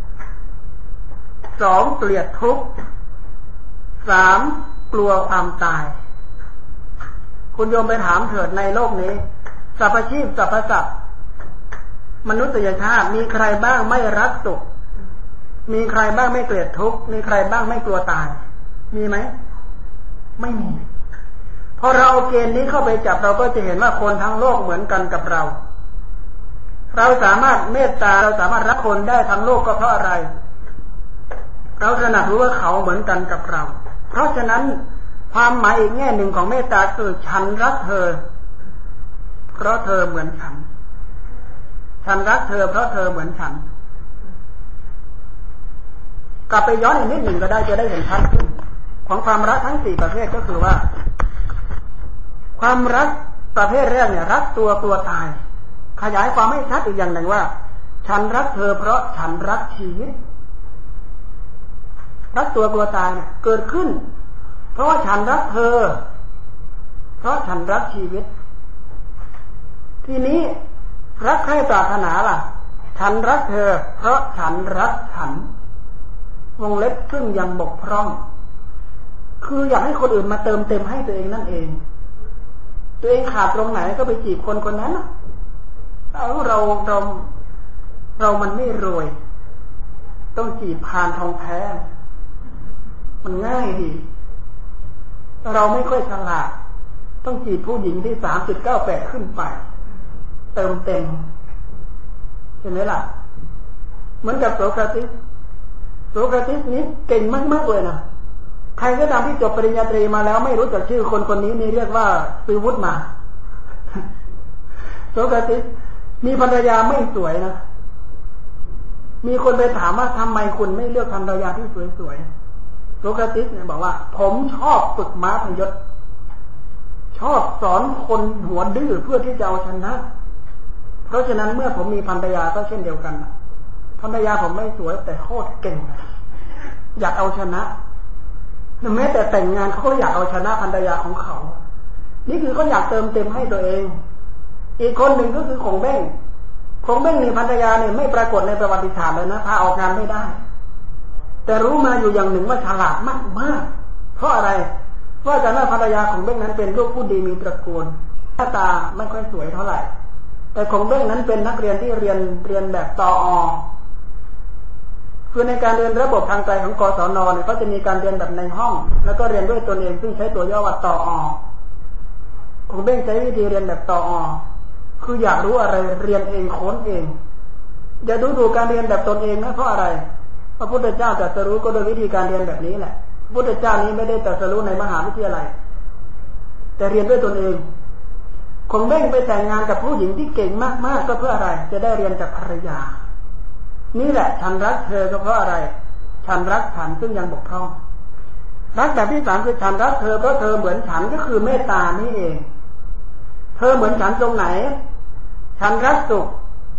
สองเกลียดทุกข์สามกลัวความตายคุณโยมไปถามเถิดในโลกนี้สรรพชีพสรรพสัตว์มนุษยชาติมีใครบ้างไม่รักสุขมีใครบ้างไม่เกลียดทุกข์มีใครบ้างไม่กลัวตายมีไหมไม่มีพอเราเกณฑ์นี้เข้าไปจับเราก็จะเห็นว่าคนทั้งโลกเหมือนกันกับเราเราสามารถเมตตาเราสามารถรักคนได้ทั้งโลกก็เพราะอะไรเราตระหนักรู้ว่าเขาเหมือนกันกับเราเพราะฉะนั้นความหมายอีกแง่หนึ่งของเมตตาคือฉันรักเธอเพราะเธอเหมือนฉันฉันรักเธอเพราะเธอเหมือนฉันกลับไปย้อนอีกนิดหนึ่งก็ได้จะได้เห็นชัดขึ้นของความรักทั้งสี่ประเภทก็คือว่าความรักประเภทแรกเนี่ยรักตัวตัวตายขยายความให้ชัดอีกอย่างหนึ่งว่าฉันรักเธอเพราะฉันรักชีวิตรักตัวตัวตายเนี่ยเกิดขึ้นเพราะว่าฉันรักเธอเพราะฉันรักชีวิตทีนี้รักใครปรารถนาล่ะฉันรักเธอเพราะฉันรักฉันวงเล็บซึ่งยังบกพร่องคืออยากให้คนอื่นมาเติมเต็มให้ตัวเองนั่นเองตัวเองขาดตรงไหนก็ไปจีบคนคนนั้นเอาเราเราเรามันไม่รวยต้องจีบผ่านทองแท้มันง่ายดีเราไม่ค่อยฉลาดต้องจีบผู้หญิงที่สามจุดเก้าแปดขึ้นไปเติมเต็มเห็นไหมล่ะเหมือนกับโสเคราติสโสเคราติสนี้เก่งมากๆเลยนะใครก็ตามที่จบปริญญาตรีมาแล้วไม่รู้จักชื่อคนคนนี้นี่เรียกว่าซื้อวุฒิมาโสเคราติสมีภรรยาไม่สวยนะมีคนไปถามว่าทำไมคุณไม่เลือกภรรยาที่สวยๆโสเคราติสเนี่ยบอกว่าผมชอบฝึกม้าพยศชอบสอนคนหัวดื้อเพื่อที่จะเอาชนะเพราะฉะนั้นเมื่อผมมีภรรยาก็เช่นเดียวกันภรรยาผมไม่สวยแต่โคตรเก่งอยากเอาชนะแม้แต่แต่งงานเขาก็อยากเอาชนะภรรยาของเขานี่คือเขาอยากเติมเต็มให้ตัวเองอีกคนหนึ่งก็คือคงเบ้งคงเบ้งในภรรยาเนี่ยไม่ปรากฏในประวัติศาสตร์เลยนะพาออกงานไม่ได้แต่รู้มาอยู่อย่างหนึ่งว่าฉลาดมากมากเพราะอะไรเพราะจากนั้นภรรยาของเบ้งนั้นเป็นลูกผู้ดีมีตระกูลหน้าตาไม่ค่อยสวยเท่าไหร่แต่ของเบ้งนั้นเป็นนักเรียนที่เรียนเรียนแบบตอคือในการเรียนระบบทางไกลของกศนเนี่ยเขาจะมีการเรียนแบบในห้องแล้วก็เรียนด้วยตนเองซึ่งใช้ตัวย่อว่าตอของเบ้งใช้วิธีเรียนแบบตอคืออยากรู้อะไรเรียนเองค้นเองอย่าดูถูกการเรียนแบบตนเองนะเพราะอะไรพระพุทธเจ้าตรัสรู้ก็โดยวิธีการเรียนแบบนี้แหละพระพุทธเจ้านี้ไม่ได้ตรัสรู้ในมหาวิทยาลัยแต่เรียนด้วยตนเองของเบ้งไปแต่งงานกับผู้หญิงที่เก่งมากๆก็เพื่ออะไรจะได้เรียนจากภรรยานี่แหละฉันรักเธอก็เพราะอะไรฉันรักฉันซึ่งยังบกพร่องรักแบบที่สามคือฉันรักเธอเพราะเธอเหมือนฉันก็คือเมตตานี่เองเธอเหมือนฉันตรงไหนฉันรักสุข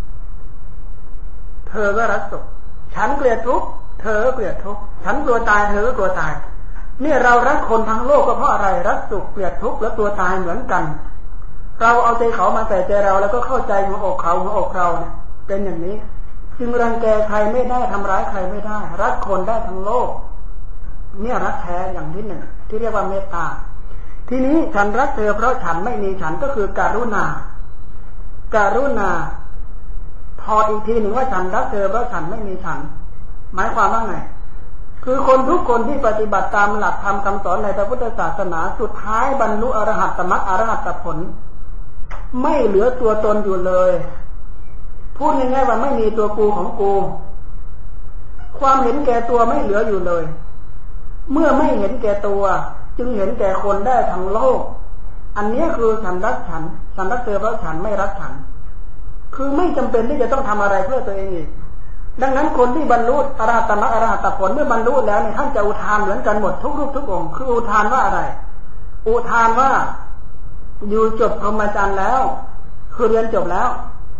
เธอก็รักสุขฉันเกลียดทุกข์เธอก็เกลียดทุกข์ฉันกลัวตายเธอก็กลัวตายเนี่ยเรารักคนทั้งโลกก็เพราะอะไรรักสุขเกลียดทุกข์และกลัวตายเหมือนกันเราเอาใจเขามาใส่ใจเราแล้วก็เข้าใจหัวอกเขาหัวอกเราเนี่ยเป็นอย่างนี้จึงรังแกใครไม่ได้ทำร้ายใครไม่ได้รักคนได้ทั้งโลกเนี่ยรักแท้อย่างที่หนึ่งที่เรียกว่าเมตตาทีนี้ฉันรักเธอเพราะฉันไม่มีฉันก็คือการุณาการุณาพออีกทีหนึ่งว่าฉันรักเธอเพราะฉันไม่มีฉันหมายความว่าไงคือคนทุกคนที่ปฏิบัติตามหลักธรรมคำสอนในพระพุทธศาสนาสุดท้ายบรรลุอรหัตตมรรคอรหัตผลไม่เหลือตัวตนอยู่เลยพูดง่ายๆว่าไม่มีตัวกูของกูความเห็นแก่ตัวไม่เหลืออยู่เลยเมื่อไม่เห็นแก่ตัวจึงเห็นแก่คนได้ทั้งโลกอันนี้คือฉันรักฉันฉันรักเธอเพราะฉันไม่รักฉันคือไม่จำเป็นที่จะต้องทำอะไรเพื่อตัวเองอีกดังนั้นคนที่บรรลุอรหัตมรรคอรหัตผลเมื่อบรรลุแล้วเนี่ยท่านจะอุทานเหมือนกันหมดทุกรูปทุกองค์คืออุทานว่าอะไรอุทานว่าอยู่จบพรหมจรรย์แล้วคือเรียนจบแล้ว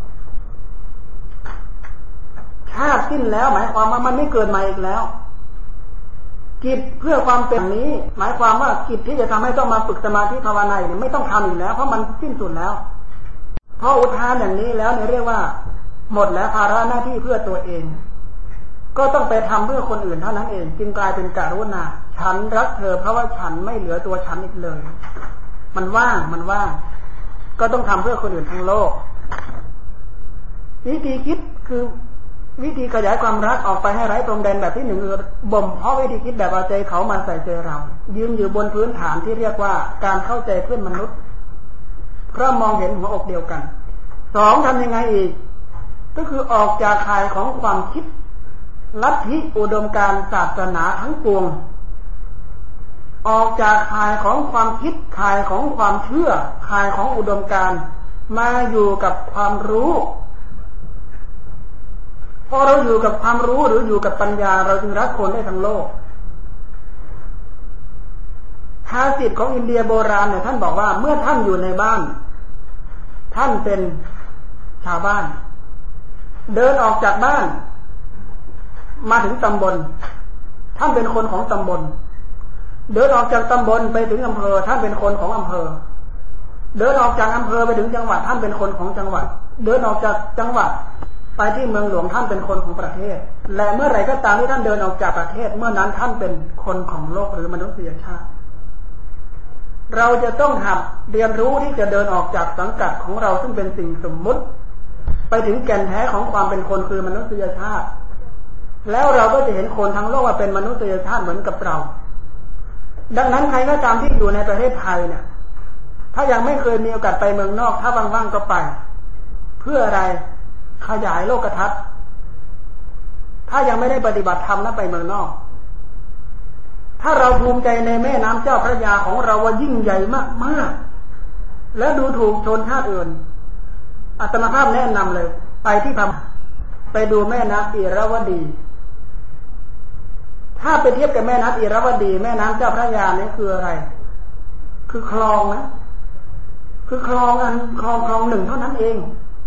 ชาติสิ้นแล้วหมายความว่ามันไม่เกิดใหม่อีกแล้วกิจเพื่อความเป็นนี้หมายความว่ากิจที่จะทำให้ต้องมาฝึกสมาธิภาวนาเนี่ยไม่ต้องทำอีกแล้วเพราะมันสิ้นสุดแล้วพออุทานอย่างนี้แล้วเนี่ยเรียกว่าหมดแล้วภาระหน้าที่เพื่อตัวเองก็ต้องไปทำเพื่อคนอื่นเท่านั้นเองจึงกลายเป็นการุณาฉันรักเธอเพราะว่าฉันไม่เหลือตัวฉันอีกเลยมันว่างมันว่างก็ต้องทำเพื่อคนอื่นทั้งโลกวิธีคิดคือวิธีขยายความรักออกไปให้ไร้พรมแดนแบบที่หนึ่งคือบ่มเพาะวิธีคิดแบบเอาใจเขามาใส่ใจเรายืนอยู่บนพื้นฐานที่เรียกว่าการเข้าใจเพื่อนมนุษย์เพราะมองเห็นหัวอกเดียวกันสองทำยังไงอีกก็คือออกจากข่ายของความคิดลัทธิอุดมการณ์ศาสนาทั้งปวงออกจากข่ายของความคิดข่ายของความเชื่อข่ายของอุดมการณ์มาอยู่กับความรู้พอเราอยู่กับความรู้หรืออยู่กับปัญญาเราจึงรักคนได้ทั้งโลกภาษิตของอินเดียโบราณเนี่ยท่านบอกว่าเมื่อท่านอยู่ในบ้านท่านเป็นชาวบ้านเดินออกจากบ้านมาถึงตำบลท่านเป็นคนของตำบลเดินออกจากตำบลไปถึงอำเภอท่านเป็นคนของอำเภอเดินออกจากอำเภอไปถึงจังหวัดท่านเป็นคนของจังหวัดเดินออกจากจังหวัดไปที่เมืองหลวงท่านเป็นคนของประเทศและเมื่อไหร่ก็ตามที่ท่านเดินออกจากประเทศเมื่อนั้นท่านเป็นคนของโลกหรือมนุษยชาติเราจะต้องหัดเรียนรู้ที่จะเดินออกจากสังกัดของเราซึ่งเป็นสิ่งสมมุติไปถึงแก่นแท้ของความเป็นคนคือมนุษยชาติแล้วเราก็จะเห็นคนทั้งโลกว่าเป็นมนุษยชาติเหมือนกับเราดังนั้นใครก็ตามที่อยู่ในประเทศไทยเนี่ยถ้ายังไม่เคยมีโอกาสไปเมืองนอกถ้าว่างๆก็ไปเพื่ออะไรขยายโลกทัศน์ถ้ายังไม่ได้ปฏิบัติธรรมแล้วไปเมืองนอกถ้าเราภูมิใจในแม่น้ำเจ้าพระยาของเราว่ายิ่งใหญ่มากๆแล้วดูถูกชนชาติอื่นอาตมาภาพแนะนำเลยไปที่พม่าไปดูแม่น้ำอิระวดีถ้าไปเทียบกับแม่น้ำอิระวดีแม่น้ำเจ้าพระยานี่คืออะไรคือคลองนะคือคลองอันคลองคลองหนึ่งเท่านั้นเอง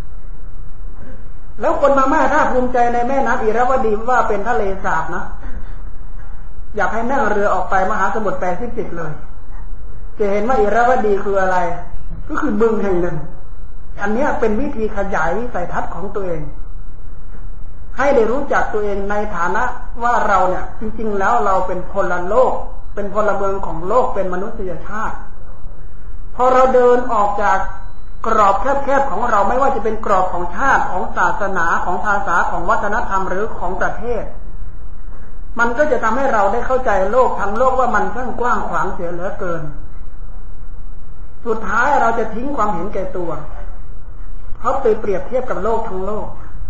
แล้วคนพม่าถ้าภูมิใจในแม่น้ำอิระวดีว่าเป็นทะเลสาบนะอยากให้นั่งเรือออกไปมหาสมุทรแปซิฟิกเลยจะเห็นว่าอิระวดีคืออะไรก็คือบึงแห่งหนึ่งอันนี้เป็นวิธีขยายวิสัยทัศน์ของตัวเองให้ได้รู้จักตัวเองในฐานะว่าเราเนี่ยจริงๆแล้วเราเป็นพลโลกเป็นพลเมืองของโลกเป็นมนุษยชาติพอเราเดินออกจากกรอบแคบๆของเราไม่ว่าจะเป็นกรอบของชาติของศาสนาของภาษาของวัฒนธรรมหรือของประเทศมันก็จะทำให้เราได้เข้าใจโลกทั้งโลกว่ามันช่างกว้างขวางเสียเหลือเกินสุดท้ายเราจะทิ้งความเห็นแก่ตัวเพราะไปเปรียบเทียบกับโลกทั้งโลก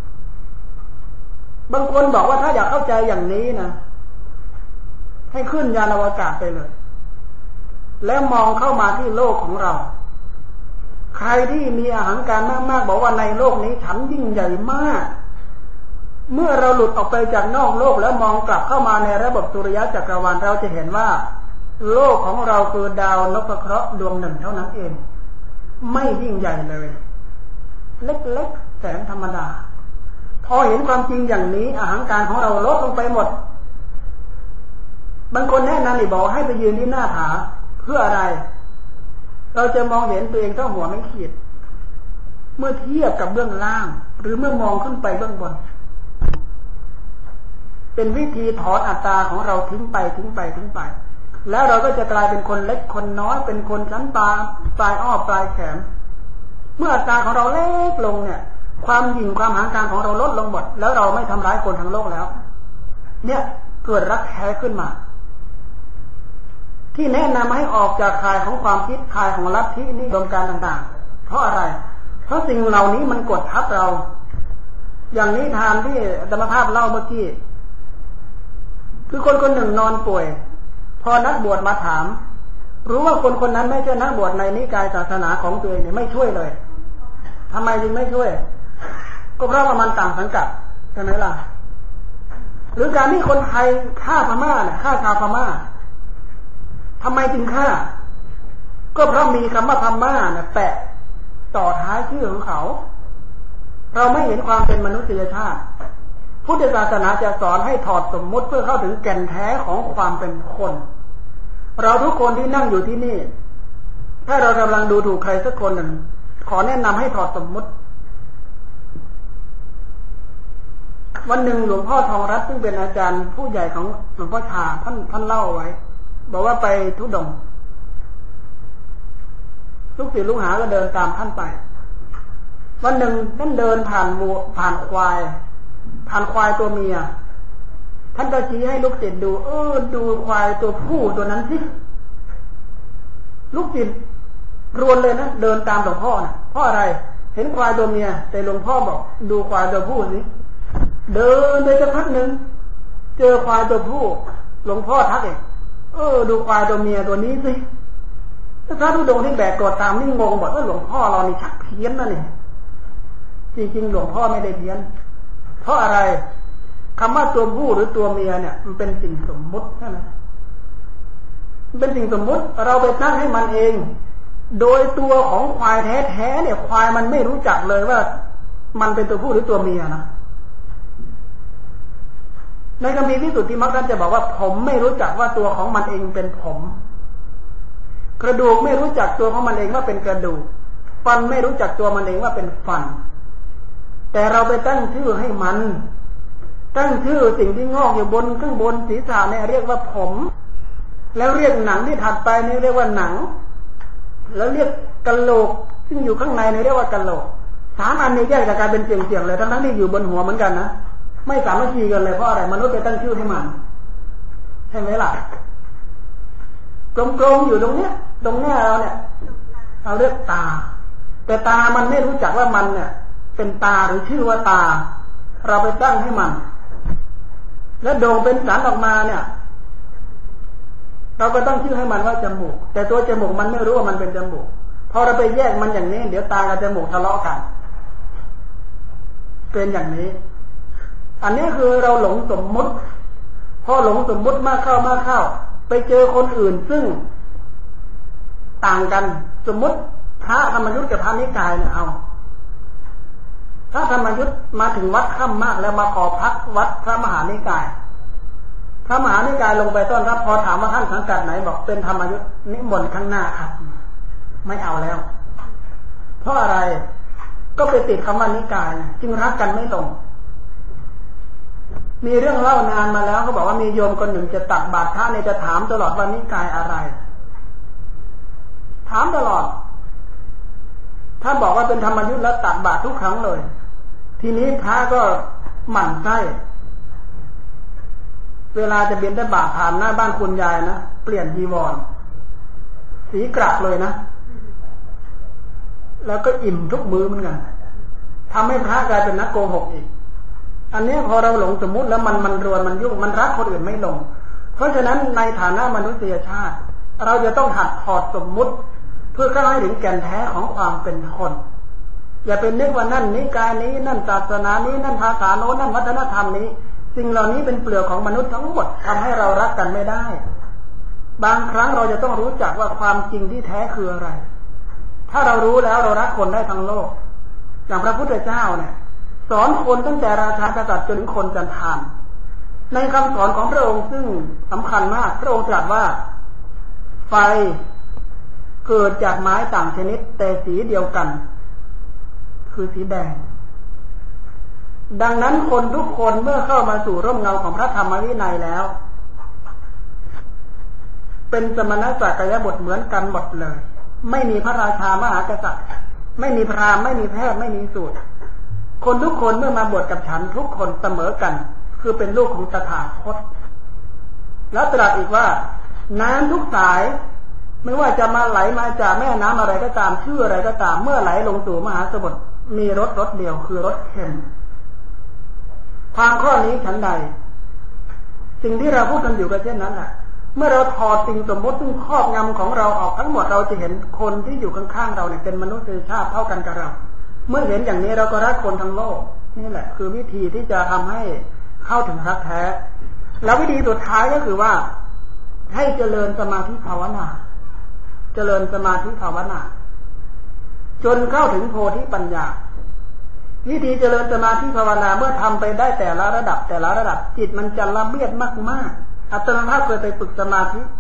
บางคนบอกว่าถ้าอยากเข้าใจอย่างนี้นะให้ขึ้นยานอวกาศไปเลยแล้วมองเข้ามาที่โลกของเราใครที่มีอหังการมากๆบอกว่าในโลกนี้ฉันยิ่งใหญ่มากเมื่อเราหลุดออกไปจากนอกโลกแล้วมองกลับเข้ามาในระบบสุริยะจักรวาลเราจะเห็นว่าโลกของเราคือดาวนพเคราะห์ดวงหนึ่งเท่านั้นเองไม่ยิ่งใหญ่เลยเล็กๆแสนธรรมดาพอเห็นความจริงอย่างนี้อหังการของเราลดลงไปหมดบางคนแนะนำอีกบอกให้ไปยืนที่หน้าผาเพื่ออะไรเราจะมองเห็นตัวเองเท่าหัวไม่ขีดเมื่อเทียบกับเบื้องล่างหรือเมื่อมองขึ้นไปเบื้องบนเป็นวิธีถอนอัตตาของเราทิ้งไปทิ้งไปทิ้งไปแล้วเราก็จะกลายเป็นคนเล็กคนน้อยเป็นคนชั้นปลายปลายอ้อปลายแขนเมื่ออัตตาของเราเล็กลงเนี่ยความหยิ่งความหางการของเราลดลงหมดแล้วเราไม่ทำร้ายคนทั้งโลกแล้วเนี่ยเกิดรักแท้ขึ้นมาที่แนะนำให้ออกจากข่ายของความคิดข่ายของลัทธินิยมการต่างๆเพราะอะไรเพราะสิ่งเหล่านี้มันกดทับเราอย่างนี้ทานที่ธรรมภาพเล่าเมื่อกี้คือคนคนหนึ่งนอนป่วยพอนักบวชมาถามรู้ว่าคนคนนั้นไม่ใช่นักบวชในนิกายศาสนาของตัวเองเนี่ยไม่ช่วยเลยทำไมจึงไม่ช่วยก็เพราะว่ามันต่างสังกัดใช่ไหมล่ะหรือการที่คนไทยฆ่าพม่าเนี่ยฆ่าชาวพม่าทำไมจึงฆ่าก็เพราะมีคำว่าพม่าเนี่ยแปะต่อท้ายชื่อของเขาเราไม่เห็นความเป็นมนุษยชาติพุทธศาสนาจะสอนให้ถอดสมมุติเพื่อเข้าถึงแก่นแท้ของความเป็นคนเราทุกคนที่นั่งอยู่ที่นี่ถ้าเรากำลังดูถูกใครสักคนหนึ่งขอแนะนำให้ถอดสมมุติวันหนึ่งหลวงพ่อทองรัตน์ซึ่งเป็นอาจารย์ผู้ใหญ่ของหลวงพ่อชาท่านท่านเล่าไว้บอกว่าไปทุดงค์ลูกศิษย์ลูกหาก็เดินตามท่านไปวันหนึ่งท่านเดินผ่านวัวผ่านควายผ่านควายตัวเมียท่านก็ชี้ให้ลูกศิษย์ดูเออดูควายตัวผู้ตัวนั้นสิลูกศิษย์รวนเลยนะเดินตามหลวงพ่อนะเพราะอะไรเห็นควายตัวเมียแต่หลวงพ่อบอกดูควายตัวผู้สิเดินไปสักพักหนึ่งเจอควายตัวผู้หลวงพ่อทักเองเออดูควายตัวเมียตัวนี้สิถ้าพระธุดงค์ที่แบกกอดตามนี่งงหมดว่าหลวงพ่อเรานี่ชักเพี้ยนนะนี่จริงๆหลวงพ่อไม่ได้เพี้ยนเพราะอะไรคำว่าตัวผู้หรือตัวเมียเนี่ยมันเป็นสิ่งสมมุติใช่ไหมมันเป็นสิ่งสมมุติเราไปตั้งให้มันเองโดยตัวของควายแท้ๆเนี่ยควายมันไม่รู้จักเลยว่ามันเป็นตัวผู้หรือตัวเมียนะในคัมภีร์วิสุทธิมรรคท่านจะบอกว่าผมไม่รู้จักว่าตัวของมันเองเป็นผมกระดูกไม่รู้จักตัวของมันเองว่าเป็นกระดูกฟันไม่รู้จักตัวมันเองว่าเป็นฟันแต่เราไปตั้งชื่อให้มันตั้งชื่อสิ่งที่งอกอยู่บนข้างบนศีรษะเนี่ยเรียกว่าผมแล้วเรียกหนังที่ถัดไปนี่เรียกว่าหนังแล้วเรียกกะโหลกซึ่งอยู่ข้างในนี่เรียกว่ากะโหลกสามอันนี้แยกจากกันเป็นเสี่ยงๆเลยทั้งๆที่อยู่บนหัวเหมือนกันนะไม่สามัคคีกันเลยเพราะอะไรมนุษย์ไปตั้งชื่อให้มันใช่ไหมล่ะกลมๆอยู่ตรงเนี้ยตรงหน้าเราเนี่ยเราเรียกตาแต่ตามันไม่รู้จักว่ามันเนี่ยเป็นตาหรือชื่อว่าตาเราไปตั้งให้มันแล้วโด่งเป็นสันออกมาเนี่ยเราก็ต้องชื่อให้มันว่าจมูกแต่ตัวจมูกมันไม่รู้ว่ามันเป็นจมูกพอเราไปแยกมันอย่างนี้เดี๋ยวตากับจมูกทะเลาะกันเป็นอย่างนี้อันนี้คือเราหลงสมมุติพอหลงสมมุติมากเข้ามากเข้าไปเจอคนอื่นซึ่งต่างกันสมมุติพระธรรมยุทธกับพระนิกายเนี่ยเอาพระธรรมยุทธมาถึงวัดค่ำมากแล้วมาขอพักวัดพระมหานิกายพระมหานิกายลงไปต้อนรับพอถามว่าท่านสังกัดไหนบอกเป็นธรรมยุทธนิมนต์ข้างหน้าครับไม่เอาแล้วเพราะอะไรก็ไปติดคำว่านิกายจึงรักกันไม่ลงมีเรื่องเล่านานมาแล้วเขาบอกว่ามีโยมคนหนึ่งจะตักบาตรพระเนี่ยจะถามตลอดว่านิกายอะไรถามตลอดถ้าบอกว่าเป็นธรรมยุทธแล้วตักบาตรทุกครั้งเลยทีนี้พระก็หมั่นไส้เวลาจะบิณฑบาตผ่านหน้าบ้านคุณยายนะเปลี่ยนจีวรสีกรักเลยนะแล้วก็อิ่มทุกมื้อเหมือนกันทำให้พระกลายเป็นนักโกหกอีกอันนี้พอเราหลงสมมุติแล้วมันมันรวนมันยุ่งมันรักคนอื่นไม่ลงเพราะฉะนั้นในฐานะมนุษยชาติเราจะต้องหัดถอดสมมุติเพื่อเข้าให้ถึงแก่นแท้ของความเป็นคนอย่าเป็นนึกว่านั่นนิกายนี้นั่นศาสนานี้นั่นภาษาโน้นนั่นวัฒนธรรมนี้สิ่งเหล่านี้เป็นเปลือกของมนุษย์ทั้งหมดทำให้เรารักกันไม่ได้บางครั้งเราจะต้องรู้จักว่าความจริงที่แท้คืออะไรถ้าเรารู้แล้วเรารักคนได้ทั้งโลกอย่างพระพุทธเจ้าเนี่ยสอนคนตั้งแต่ราชากษัตริย์จนถึงคนจันทานในคำสอนของพระองค์ซึ่งสำคัญมากพระองค์ตรัสว่าไฟเกิดจากไม้ต่างชนิดแต่สีเดียวกันคือสีแดงดังนั้นคนทุกคนเมื่อเข้ามาสู่ร่มเงาของพระธรรมวินัยแล้วเป็นสมณศักยบุตรเหมือนกันหมดเลยไม่มีพระราชามหากษัตริย์ไม่มีพราหมณ์ไม่มีแพทย์ไม่มีสูตรคนทุกคนเมื่อมาบวชกับฉันทุกคนเสมอกันคือเป็นลูกของตถาคตแล้วตรัสอีกว่าน้ำทุกสายไม่ว่าจะมาไหลมาจากแม่น้ำอะไรก็ตามชื่ออะไรก็ตามเมื่อไหลลงสู่มหาสมุทรมีรสรสเดียวคือรสเค็มความข้อนี้ฉันใดสิ่งที่เราพูดกันอยู่ก็เช่นนั้นแหละเมื่อเราถอดสิ่งสมมติซึ่งครอบงำของเราออกทั้งหมดเราจะเห็นคนที่อยู่ข้างๆเราเนี่ยเป็นมนุษยชาติเท่ากันกับเราเมื่อเห็นอย่างนี้เราก็รักคนทั้งโลกนี่แหละคือวิธีที่จะทำให้เข้าถึงรักแท้แล้ววิธีสุดท้ายก็คือว่าให้เจริญสมาธิภาวนาเจริญสมาธิภาวนาจนเข้าถึงโพธิปัญญาวิธีเจริญสมาธิภาวนาเมื่อทำไปได้แต่ละระดับแต่ละระดับจิตมันจะละเมียดมากๆอาตมาภาพเคยไปฝึกสมาธิ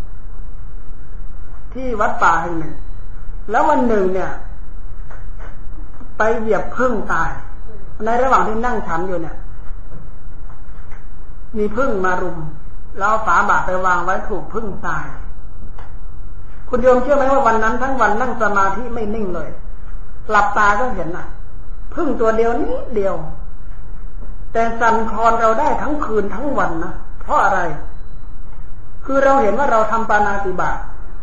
ที่วัดป่าแห่งหนึ่งแล้ววันหนึ่งเนี่ยไปเหยียบผึ้งตายในระหว่างที่นั่งฉันอยู่เนี่ยมีผึ้งมารุมแล้วฝาบาตรไปวางไว้ถูกผึ้งตายคุณโยมเชื่อไหมว่าวันนั้นทั้งวันนั่งสมาธิไม่นิ่งเลยหลับตาก็เห็นน่ะผึ้งตัวเดียวนิดเดียวแต่สั่นคลอนเราได้ทั้งคืนทั้งวันนะเพราะอะไรคือเราเห็นว่าเราทำปาณาติบาต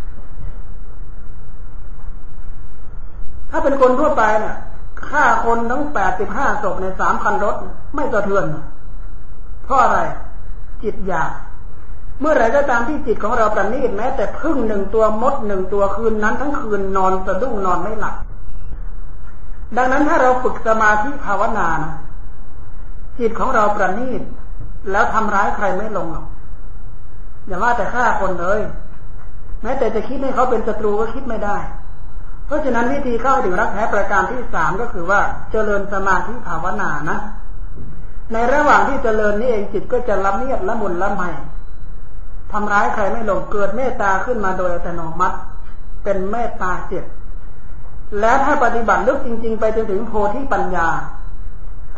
ถ้าเป็นคนทั่วไปเนี่ยฆ่าคนทั้งแปดสิบห้าศพในสามคันรถไม่สะเทือนเพราะอะไรจิตอยากเมื่อไหร่ก็ตามที่จิตของเราประณีตแม้แต่พึ่งหนึ่งตัวมดหนึ่งตัวคืนนั้นทั้งคืนนอนสะดุ้งนอนไม่หลับดังนั้นถ้าเราฝึกสมาธิภาวนานะจิตของเราประณีตแล้วทำร้ายใครไม่ลงหรอกอย่าว่าแต่ฆ่าคนเลยแม้แต่จะคิดให้เขาเป็นศัตรูก็คิดไม่ได้เพราะฉะนั้นวิธีเข้าถึงรักแท้ประการที่สามก็คือว่าเจริญสมาธิภาวนานะในระหว่างที่เจริญนี่เองจิตก็จะละเมียดละมุนละไมทำร้ายใครไม่ลงเกิดเมตตาขึ้นมาโดยอัตโนมัติเป็นเมตตาจิตและถ้าปฏิบัติลึกจริงๆไปจนถึงโพธิปัญญา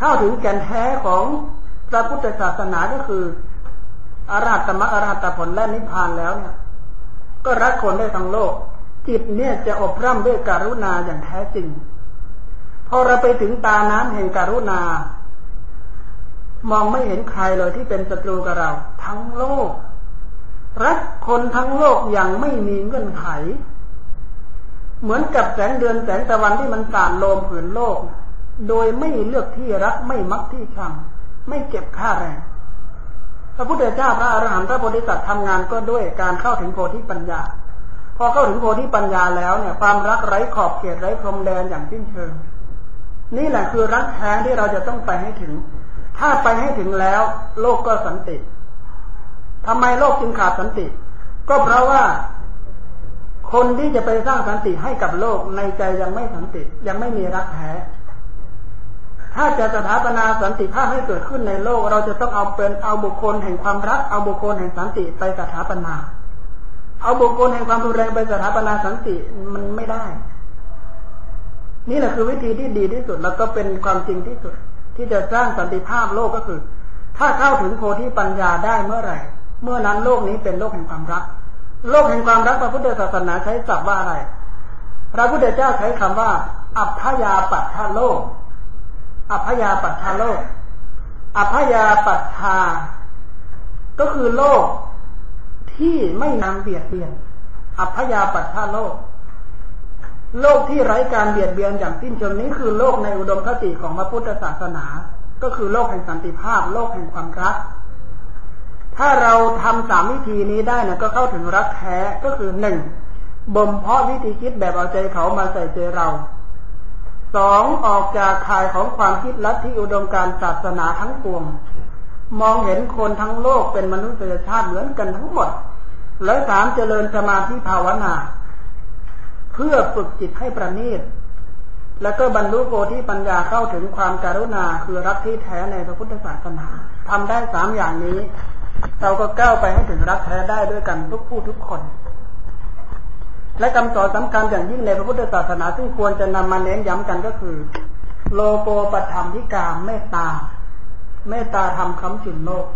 เข้าถึงแก่นแท้ของพระพุทธศาสนาก็คืออรหัตมรรคอรหัตผลและนิพพานแล้วเนี่ยก็รักคนได้ทั้งโลกจิตเนี่ยจะอบรมด้วยกรุณาอย่างแท้จริงพอเราไปถึงตาน้ำแห่งกรุณามองไม่เห็นใครเลยที่เป็นศัตรูกับเราทั้งโลกรักคนทั้งโลกอย่างไม่มีเงื่อนไขเหมือนกับแสงเดือนแสงตะวันที่มันสาดโลมผืนโลกโดยไม่เลือกที่รักไม่มักที่ชังไม่เก็บค่าแรงพระพุทธเจ้าพระอรหันต์พระโพธิสัตว์ทำงานก็ด้วยการเข้าถึงโพธิปัญญาพอเข้าถึงโพธิปัญญาแล้วเนี่ยความรักไร้ขอบเขตไร้พรมแดนอย่างสิ้นเชิงนี่แหละคือรักแท้ที่เราจะต้องไปให้ถึงถ้าไปให้ถึงแล้วโลกก็สันติทำไมโลกจึงขาดสันติก็เพราะว่าคนที่จะไปสร้างสันติให้กับโลกในใจยังไม่สันติยังไม่มีรักแท้ถ้าจะสถาปนาสันติภาพให้เกิดขึ้นในโลกเราจะต้องเอาเป็นเอาบุคคลแห่งความรักเอาบุคคลแห่งสันติไปสถาปนาเอาบุคคลแห่งความรุนแรงไปสถาปนาสันติมันไม่ได้นี่แหละคือวิธีที่ดีที่สุดแล้วก็เป็นความจริงที่สุดที่จะสร้างสันติภาพโลกก็คือถ้าเข้าถึงโพธิปัญญาได้เมื่อไหร่เมื่อนั้นโลกนี้เป็นโลกแห่งความรักโลกแห่งความรักพระพุทธศาสนาใช้ศัพท์ว่าอะไรพระพุทธเจ้าใช้คำว่าอัพพยาปัฏฐโลกอัพพยาปัฏฐโลกอัพพยาปัฏฐาก็คือโลกที่ไม่นำเบียดเบียนอัพพยาปัฏฐโลกโลกที่ไร้การเบียดเบียนอย่างสิ้นเชิงนี้คือโลกในอุดมคติของพระพุทธศาสนาก็คือโลกแห่งสันติภาพโลกแห่งความรักถ้าเราทำสามวิธีนี้ได้นะก็เข้าถึงรักแท้ก็คือหนึ่งบ่มเพาะวิธีคิดแบบเอาใจเขามาใส่ใจเราสองออกจากข่ายของความคิดลัทธิอุดมการณ์ศาสนาทั้งปวงมองเห็นคนทั้งโลกเป็นมนุษยชาติเหมือนกันทั้งหมดและสามเจริญสมาธิภาวนาเพื่อฝึกจิตให้ประณีตแล้วก็บรรลุโพธิปัญญาเข้าถึงความกรุณาคือรักที่แท้ในพระพุทธศาสนาทำได้สามอย่างนี้เราก็ก้าวไปให้ถึงรักแท้ได้ด้วยกันทุกผู้ทุกคนและคำสอนสำคัญอย่างยิ่งในพระพุทธศาสนาซึ่งควรจะนำมาเน้นย้ำกันก็คือโลโกปธรรมธิกาเมตตาเมตตาทำค้ำจุนโลก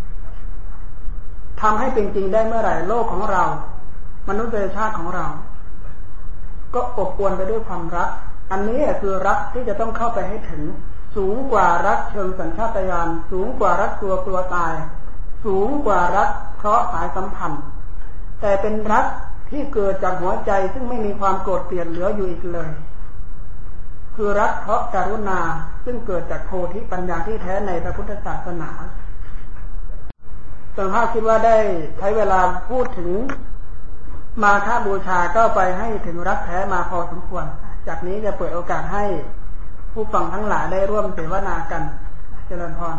ทำให้เป็นจริงได้เมื่อไหร่โลกของเรามนุษยชาติของเราก็อบอวลไปด้วยความรักอันนี้คือรักที่จะต้องเข้าไปให้ถึงสูงกว่ารักเชิงสัญชาตญาณสูงกว่ารักตัวกลัวตายสูงกว่ารักเพราะสายสัมพันธ์แต่เป็นรักที่เกิดจากหัวใจซึ่งไม่มีความโกรธเกลียดเหลืออยู่อีกเลยคือรักเพราะกรุณาซึ่งเกิดจากโพธิปัญญาที่แท้ในพระพุทธศาสนาส่วนข้าคิดว่าได้ใช้เวลาพูดถึงมาฆบูชาก็ไปให้ถึงรักแท้มาพอสมควรจากนี้จะเปิดโอกาสให้ผู้ฟังทั้งหลายได้ร่วมเสวนากันเจริญพร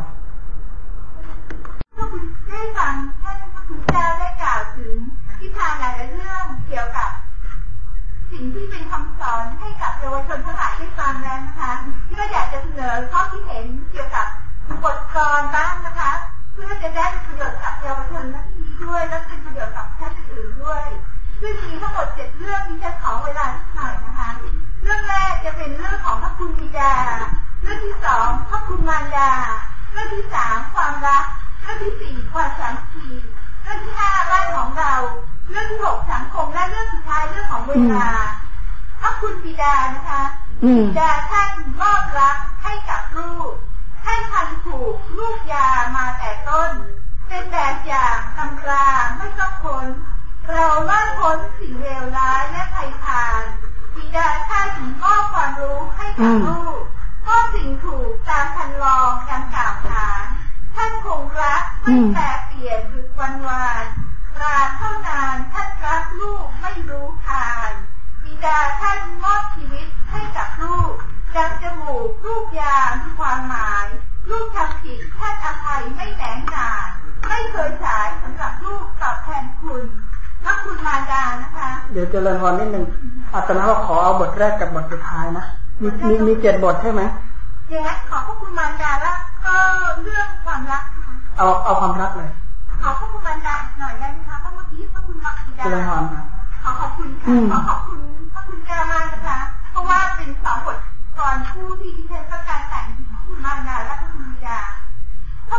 ได้ฟังท่านพระคุณเจ้าได้กล่าวถึงทิศทางหลายเรื่องเกี่ยวกับสิ่งที่เป็นคำสอนให้กับเยาวชนทั้งหลายได้ฟังแล้วนะคะก็อยากจะเสนอข้อคิดเห็นเกี่ยวกับบทกลอนบ้างนะคะเพื่อจะได้เป็นประโยชน์กับเยาวชนนักนี้ด้วยและเป็นประโยชน์กับท่านอื่นด้วยซึ่งมีทั้งหมดเจ็ดเรื่องที่จะขอเวลาหน่อยนะคะเรื่องแรกจะเป็นเรื่องของพระคุณบิดาเรื่องที่สองพระคุณมารดาเรื่องที่สามความรักเรื่องที่สี่ความสามัคคีเรื่องที่ห้าบ้านของเราเรื่องที่หกสังคมและเรื่องสุดท้ายเรื่องของเวลาพระคุณบิดานะคะบิดาท่านมอบรักให้กับลูกท่านพันผูกลูกยามาแต่ต้นเป็นแบบอย่างตำราไม่ต้องพ้นเราไม่พ้นสิ่งเลวร้ายและภัยพานบิดาท่านมอบความรู้ให้กับลูกมอบสิ่งถูกตามคันลองการกล่าวขานท่านคงรักไม่แปรเปลี่ยนหรือวันวานราเท่านานท่านรักลูกไม่รู้ทานบิดาท่านมอบชีวิตให้กับลูกดังจมูกลูกยามีความหมายลูกทำผิดท่านอภัยไม่แหนงนานไม่เคยฉายสำหรับลูกตอบแทนคุณพระคุณมารดานะคะเดี๋ยวเจริญพรนิดนึงอาตมาขอเอาบทแรกกับบทสุดท้ายนะมีมีมีเจ็ดบทใช่ไหมอย่างนั้นขอพระคุณมารดาแล้วก็เรื่องความรักเอาเอาความรักเลยขอพระคุณมารดาหน่อยได้ไหมคะเพราะเมื่อกี้พระคุณมารดาเจริญพรนะขอขอบคุณขอขอบคุณพระคุณเจ้ามากนะคะเพราะว่าเป็นสองบทก่อนคู่ที่ดิฉันต้องการแต่งพระคุณมารดา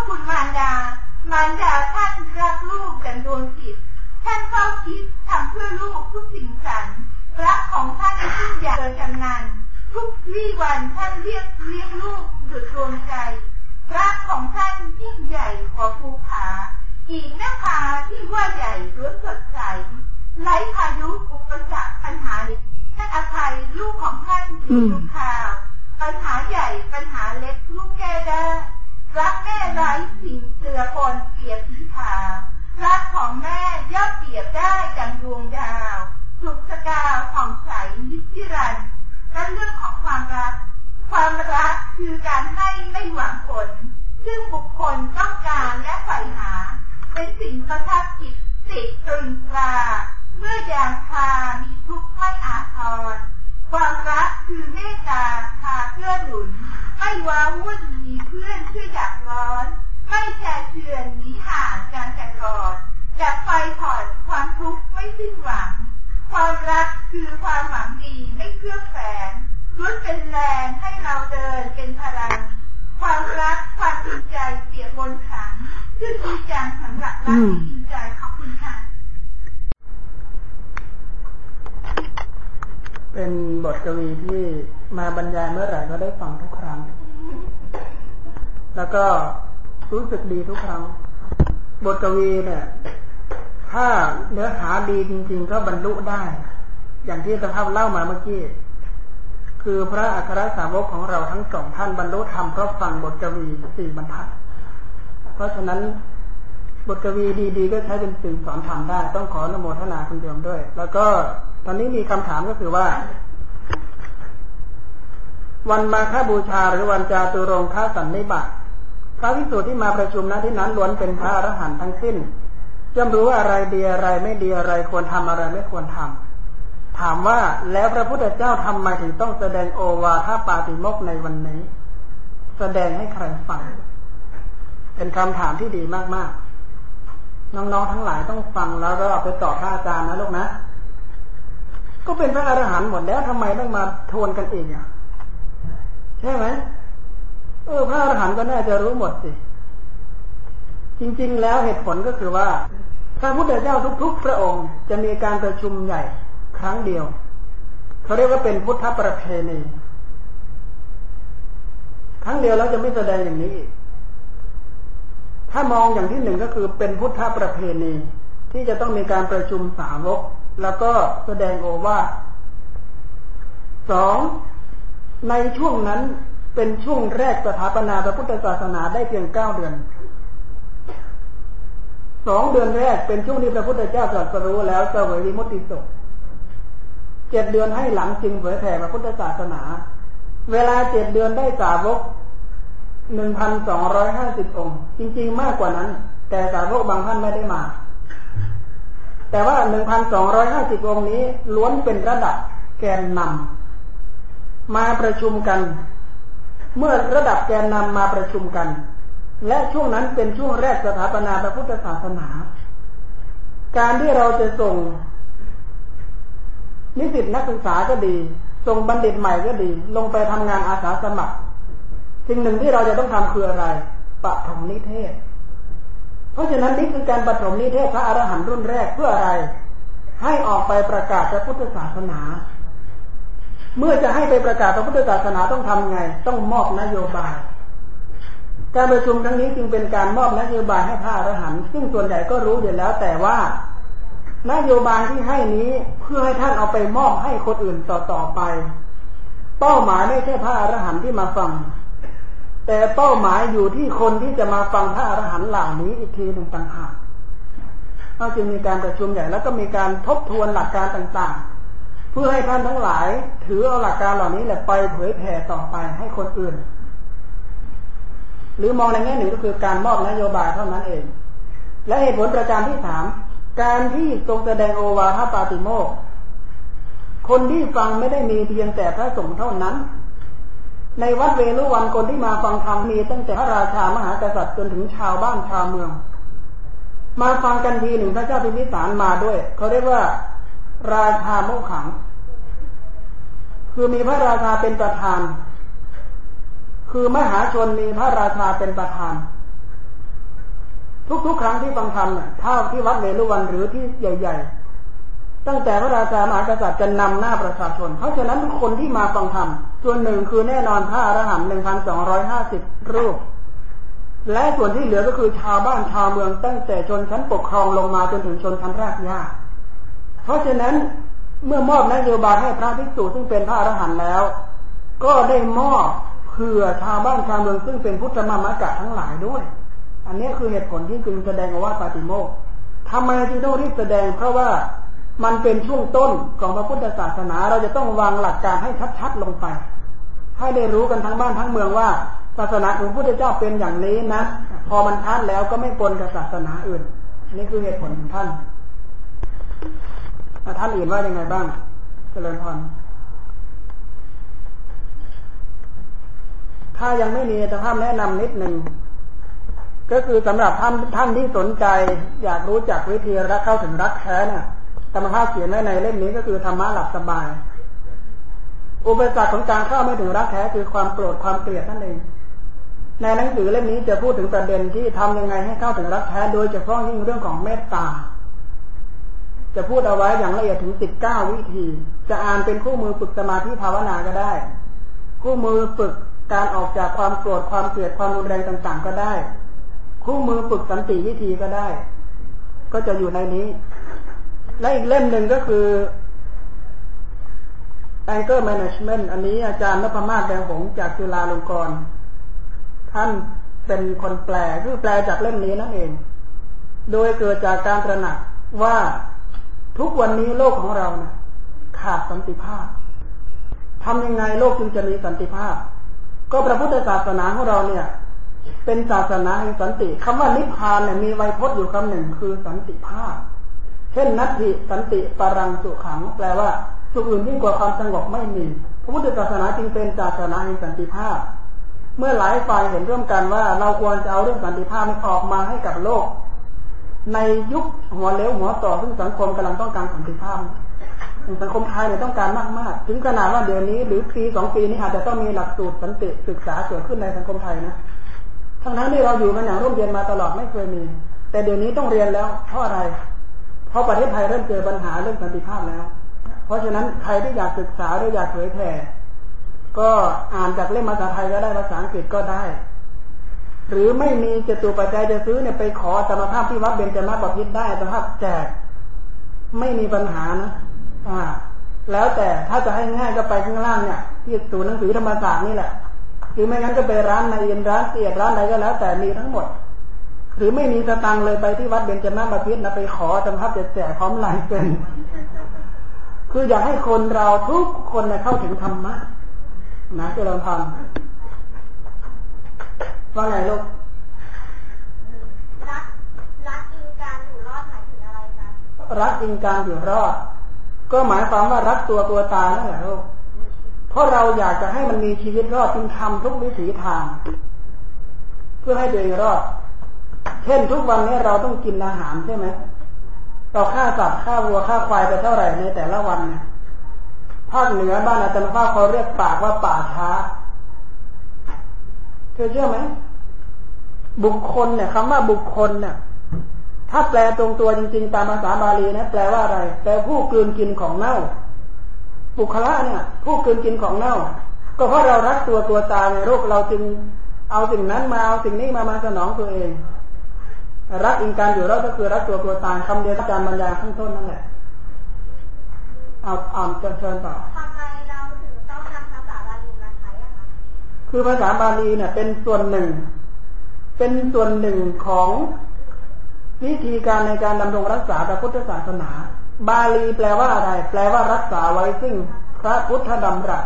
คุณมารดามารดาท่านรักลูกดังดวงจิตท่านเฝ้าคิดทำเพื่อลูกทุกสิ่งสรรรักของท่านยิ่งใหญ่เกินกำนันทุกวี่วันท่านเรียกเลี้ยงลูกดุจดวงใจรักของท่านยิ่งใหญ่กว่าภูผาอีกนภาที่ว่าใหญ่ล้วนสดใสไร้พายุอุปสรรคปัญหาท่านอภัยลูกของท่านอยู่ทุกข่าวปัญหาใหญ่ปัญหาเล็กลูกแก้ได้รักแม่ไร้สิ่งเสือคนเปียกสีขาวรักของแม่ย่อมเปรียบได้ดังดวงดาวสุขสกาวผ่องใสนิรันดร์และเรื่องของความรักความรักคือการให้ไม่หวังผลซึ่งบุคคลต้องการและใฝ่หาเป็นสิ่งประทับจิตติดตรึงตราเมื่อยามคามีทุกข์ไม่อาทรความรักคือเมตตาพาเพื่อหนุนไม่ว้าวุ่นมีเพื่อนช่วยดับร้อนไม่แช่เชือนหนีห่างการแต่กอดดับไฟผ่อนความทุกข์ไม่สิ้นหวังความรักคือความหวังดีไม่เคลือบแฝงล้วนเป็นแรงให้เราเดินเป็นพลังความรักความจริงใจเปียกบนขังคือดีจังสำหรับรักจริงใจขอบคุณค่ะเป็นบทกวีที่มาบรรยายเมื่อไหร่ก็ได้ฟังทุกครั้งแล้วก็รู้สึกดีทุกครั้งบทกวีเนี่ยถ้าเนื้อหาดีจริงๆก็บรรลุได้อย่างที่สภาพเล่ามาเมื่อกี้คือพระอัครสาวกของเราทั้งสองท่านบรรลุธรรมเพราะฟังบทกวีสี่บรรทัดเพราะฉะนั้นบทกวีดีๆก็ใช้เป็นสื่อสอนธรรมได้ต้องขออนุโมทนาคุณโยมด้วยแล้วก็ตอนนี้มีคำถามก็คือว่าวันมาฆบูชาหรือวันจาตุรงคสันนิบาตพระภิกษุที่มาประชุมณที่นั้นล้วนเป็นพระอรหันต์ทั้งสิ้นย่อมรู้ว่าอะไรดีอะไรไม่ดีอะไรควรทำอะไรไม่ควรทำถามว่าแล้วพระพุทธเจ้าทำไมถึงต้องแสดงโอวาทปาติโมกข์ในวันนี้แสดงให้ใครฟังเป็นคำถามที่ดีมากๆน้องๆทั้งหลายต้องฟังแล้วก็ไปตอบพระอาจารย์นะลูกนะก็เป็นพระอรหันต์หมดแล้วทำไมต้องมาทวนกันอีกอ่ะใช่ไหมเออพระอรหันต์ก็น่าจะรู้หมดสิจริงๆแล้วเหตุผลก็คือว่าพระพุทธเจ้าทุกๆพระองค์จะมีการประชุมใหญ่ครั้งเดียวเขาเรียกว่าเป็นพุทธประเพณีครั้งเดียวแล้วจะไม่แสดงอย่างนี้อีกถ้ามองอย่างที่หนึ่งก็คือเป็นพุทธประเพณีที่จะต้องมีการประชุมสาวกแล้วก็แสดงโอวาทสองในช่วงนั้นเป็นช่วงแรกสถาปนาพระพุทธศาสนาได้เพียงเก้าเดือนสองเดือนแรกเป็นช่วงที่พระพุทธเจ้าตรัสรู้แล้วเสวยวิมุตติสุขเจ็ดเดือนให้หลังจึงเผยแผ่พระพุทธศาสนาเวลาเจ็ดเดือนได้สาวกหนึ่งพันสองร้อยห้าสิบองค์จริงๆมากกว่านั้นแต่สาวกบางท่านไม่ได้มาแต่ว่าหนึ่งพันสองร้อยห้าสิบองค์นี้ล้วนเป็นระดับแกนนำมาประชุมกันเมื่อระดับแกนนำมาประชุมกันและช่วงนั้นเป็นช่วงแรกสถาปนาพระพุทธศาสนาการที่เราจะส่งนิสิตนักศึกษาก็ดีส่งบัณฑิตใหม่ก็ดีลงไปทำงานอาสาสมัครสิ่งหนึ่งที่เราจะต้องทำคืออะไรปฐมนิเทศเพราะฉะนั้นนี่คือการปฐมนิเทศพระอรหันต์รุ่นแรกเพื่ออะไรให้ออกไปประกาศพระพุทธศาสนาเมื่อจะให้ไปประกาศพระพุทธศาสนาต้องทำไงต้องมอบนโยบายการประชุมครั้งนี้จึงเป็นการมอบนโยบายให้พระอรหันต์ซึ่งส่วนใหญ่ก็รู้อยู่แล้วแต่ว่านโยบายที่ให้นี้เพื่อให้ท่านเอาไปมอบให้คนอื่นต่อๆไปเป้าหมายไม่ใช่พระอรหันต์ที่มาฟังแต่เป้าหมายอยู่ที่คนที่จะมาฟังพระอรหันต์เหล่านี้อีกทีหนึ่งต่างหากเราจึงมีการประชุมใหญ่แล้วก็มีการทบทวนหลักการต่างๆเพื่อให้ท่านทั้งหลายถือเอาหลักการเหล่านี้แหละไปเผยแผ่ต่อไปให้คนอื่นหรือมองในแง่หนึ่งก็คือการมอบนโยบายเท่านั้นเองและเหตุผลประการที่สามการที่ทรงแสดงโอวาทปาติโมกข์คนที่ฟังไม่ได้มีเพียงแต่พระสงฆ์เท่านั้นในวัดเวฬุวันคนที่มาฟังธรรมมีตั้งแต่พระราชามหากษัตริย์จนถึงชาวบ้านชาวเมืองมาฟังกันทีหนึ่งพระเจ้าพิมพิสารมาด้วยเขาเรียกว่าราชาโมกขังคือมีพระราชาเป็นประธานคือมหาชนมีพระราชาเป็นประธานทุกๆครั้งที่ฟังธรรมเนี่ยถ้าที่วัดเวฬุวันหรือที่ใหญ่ๆตั้งแต่พระราชามหากษัตริย์จะนำหน้าประชาชนเพราะฉะนั้นทุกคนที่มาฟังธรรมส่วนหนึ่งคือแน่นอนพระอรหันต์ หนึ่งพันสองร้อยห้าสิบ รูปและส่วนที่เหลือก็คือชาวบ้านชาวเมืองตั้งแต่ชนชั้นปกครองลงมาจนถึงชนชั้นรากหญ้าเพราะฉะนั้นเมื่อมอบนโยบายให้พระภิกษุซึ่งเป็นพระอรหันต์แล้วก็ได้มอบเผื่อชาวบ้านชาวเมืองซึ่งเป็นพุทธมามกะทั้งหลายด้วยอันนี้คือเหตุผลที่จึงแสดงว่าปาติโมกข์ทำไมจึงต้องรีบแสดงเพราะว่ามันเป็นช่วงต้นของพระพุทธศาสนาเราจะต้องวางหลักการให้ชัดๆลงไปให้ได้รู้กันทั้งบ้านทั้งเมืองว่าศาสนาของพระพุทธเจ้าเป็นอย่างนี้นะพอมันชัดแล้วก็ไม่ปนกับศาสนาอื่นนี่คือเหตุผลของท่านท่านอื่นว่ายังไงบ้างเจริญพรถ้ายังไม่มีจะภาพแนะนำนิดหนึ่งก็คือสำหรับท่านท่านที่สนใจอยากรู้จักวิธีรักเข้าถึงรักแท้เนี่ยธรรมภาพเขียนไว้ในเล่มนี้ก็คือธรรมะหลับสบายอุปสรรคของการเข้าไม่ถึงรักแท้คือความโกรธความเกลียดนั่นเองในหนังสือเล่มนี้จะพูดถึงประเด็นที่ทำยังไงให้เข้าถึงรักแท้โดยเฉพาะยิ่งเรื่องของเมตตาจะพูดเอาไว้อย่างละเอียดถึงสิบเก้าวิธีจะอ่านเป็นคู่มือฝึกสมาธิภาวนาก็ได้คู่มือฝึกการออกจากความโกรธความเกลียดความรุนแรงต่างๆก็ได้คู่มือฝึกสันติวิธีก็ได้ก็จะอยู่ในนี้และอีกเล่มหนึ่งก็คือ Anger Management อันนี้อาจารย์นพมาศแดงหงส์จากจุฬาลงกรณ์ท่านเป็นคนแปลคือแปลจากเล่มนี้นั่นเองโดยเกิดจากการตระหนักว่าทุกวันนี้โลกของเรานะขาดสันติภาพทำยังไงโลกจึงจะมีสันติภาพก็พระพุทธศาสนาของเราเนี่ยเป็นศาสนาแห่งสันติคำว่านิพพานเนี่ยมีไวยพจน์อยู่คำหนึ่งคือสันติภาพเช่นนัตถิสันติปรังสุขังแปลว่าสุขอื่นยิ่งกว่าความสงบไม่มีพระพุทธศาสนาจึงเป็นศาสนาแห่งสันติภาพเมื่อหลายฝ่ายเห็นร่วมกันว่าเราควรจะเอาเรื่องสันติภาพออกมาให้กับโลกในยุคหัวเลี้ยวหัวต่อซึ่งสังคมกำลังต้องการสันติภาพสังคมไทยเนี่ยต้องการมากๆถึงขนาดว่าเดี๋ยวนี้หรือปีสองปีนี้อาจจะต้องมีหลักสูตรสันติศึกษาเกิดขึ้นในสังคมไทยนะทั้งนั้นที่เราอยู่กันอย่างร่มเย็นมาตลอดไม่เคยมีแต่เดี๋ยวนี้ต้องเรียนแล้วเพราะอะไรเพราะประเทศไทยเริ่มเจอปัญหาเรื่องสันติภาพแล้วเพราะฉะนั้นใครที่อยากศึกษาหรืออยากเผยแผ่ก็อ่านจากเล่มภาษาไทยก็ได้ภาษาอังกฤษก็ได้หรือไม่มีจตุปัจจัยจะซื้อเนี่ยไปขอธรรมภาพที่วัดเบญจมาบพิตรได้ธรรมภาพแจกไม่มีปัญหานะอ่าแล้วแต่ถ้าจะให้ง่ายก็ไปข้างล่างเนี่ยที่ศูนย์หนังสือธรรมศาสตร์นี่แหละหรือไม่งั้นก็ไปร้านในเอ็นร้านเสียดร้านใดก็แล้วแต่มีทั้งหมดหรือไม่มีสตังค์เลยไปที่วัดเบญจมาบพิตรนะไปขอธรรมภาพจะแจกพร้อมลายเซ็นคืออยากให้คนเราทุกคนเนี่ยเข้าถึงธรรมะนะเจริญพรว่าไงลูกรักรักอิงการอยู่รอดหมายถึงอะไรคะรักอิงการอยู่รอดก็หมายความว่ารักตัวตัวตายนั่นแหละลูกเพราะเราอยากจะให้มันมีชีวิตรอดจึงทำทุกวิถีทางเพื่อให้ตัวเองรอดเช่นทุกวันนี้เราต้องกินอาหารใช่ไหมเราฆ่าสัตว์ฆ่าวัวฆ่าควายไปเท่าไหร่ในแต่ละวันเนี่ยภาคเหนือบ้านอาจารย์ภาคเขาเรียกปากว่าป่าช้าเธอเชื่อไหมบุคคลเนี่ยคำว่าบุคคลเนี่ยถ้าแปลตรงตัวจริงๆตามภาษาบาลีนะแปลว่าอะไรแปลผู้กลืนกินของเน่าบุคละเนี่ยผู้กลืนกินของเน่าก็เพราะเรารักตัวตัวตายในโรคเราจึงเอาสิ่งนั้นมาเอาสิ่งนี้มามาสนองตัวเองรักอิงการอยู่รอดก็คือรักตัวตัวตายคำเดียวอาจารย์บรรยายข้างต้นนั่นแหละเอาอ่านเชิญต่อทำไมเราถึงต้องนำภาษาบาลีมาใช้อะคะคือภาษาบาลีเนี่ยเป็นส่วนหนึ่งเป็นส่วนหนึ่งของวิธีการในการดำรงรักษาพระพุทธศาสนาบาลีแปลว่าอะไรแปลว่ารักษาไว้ซึ่งพระพุทธดำรัส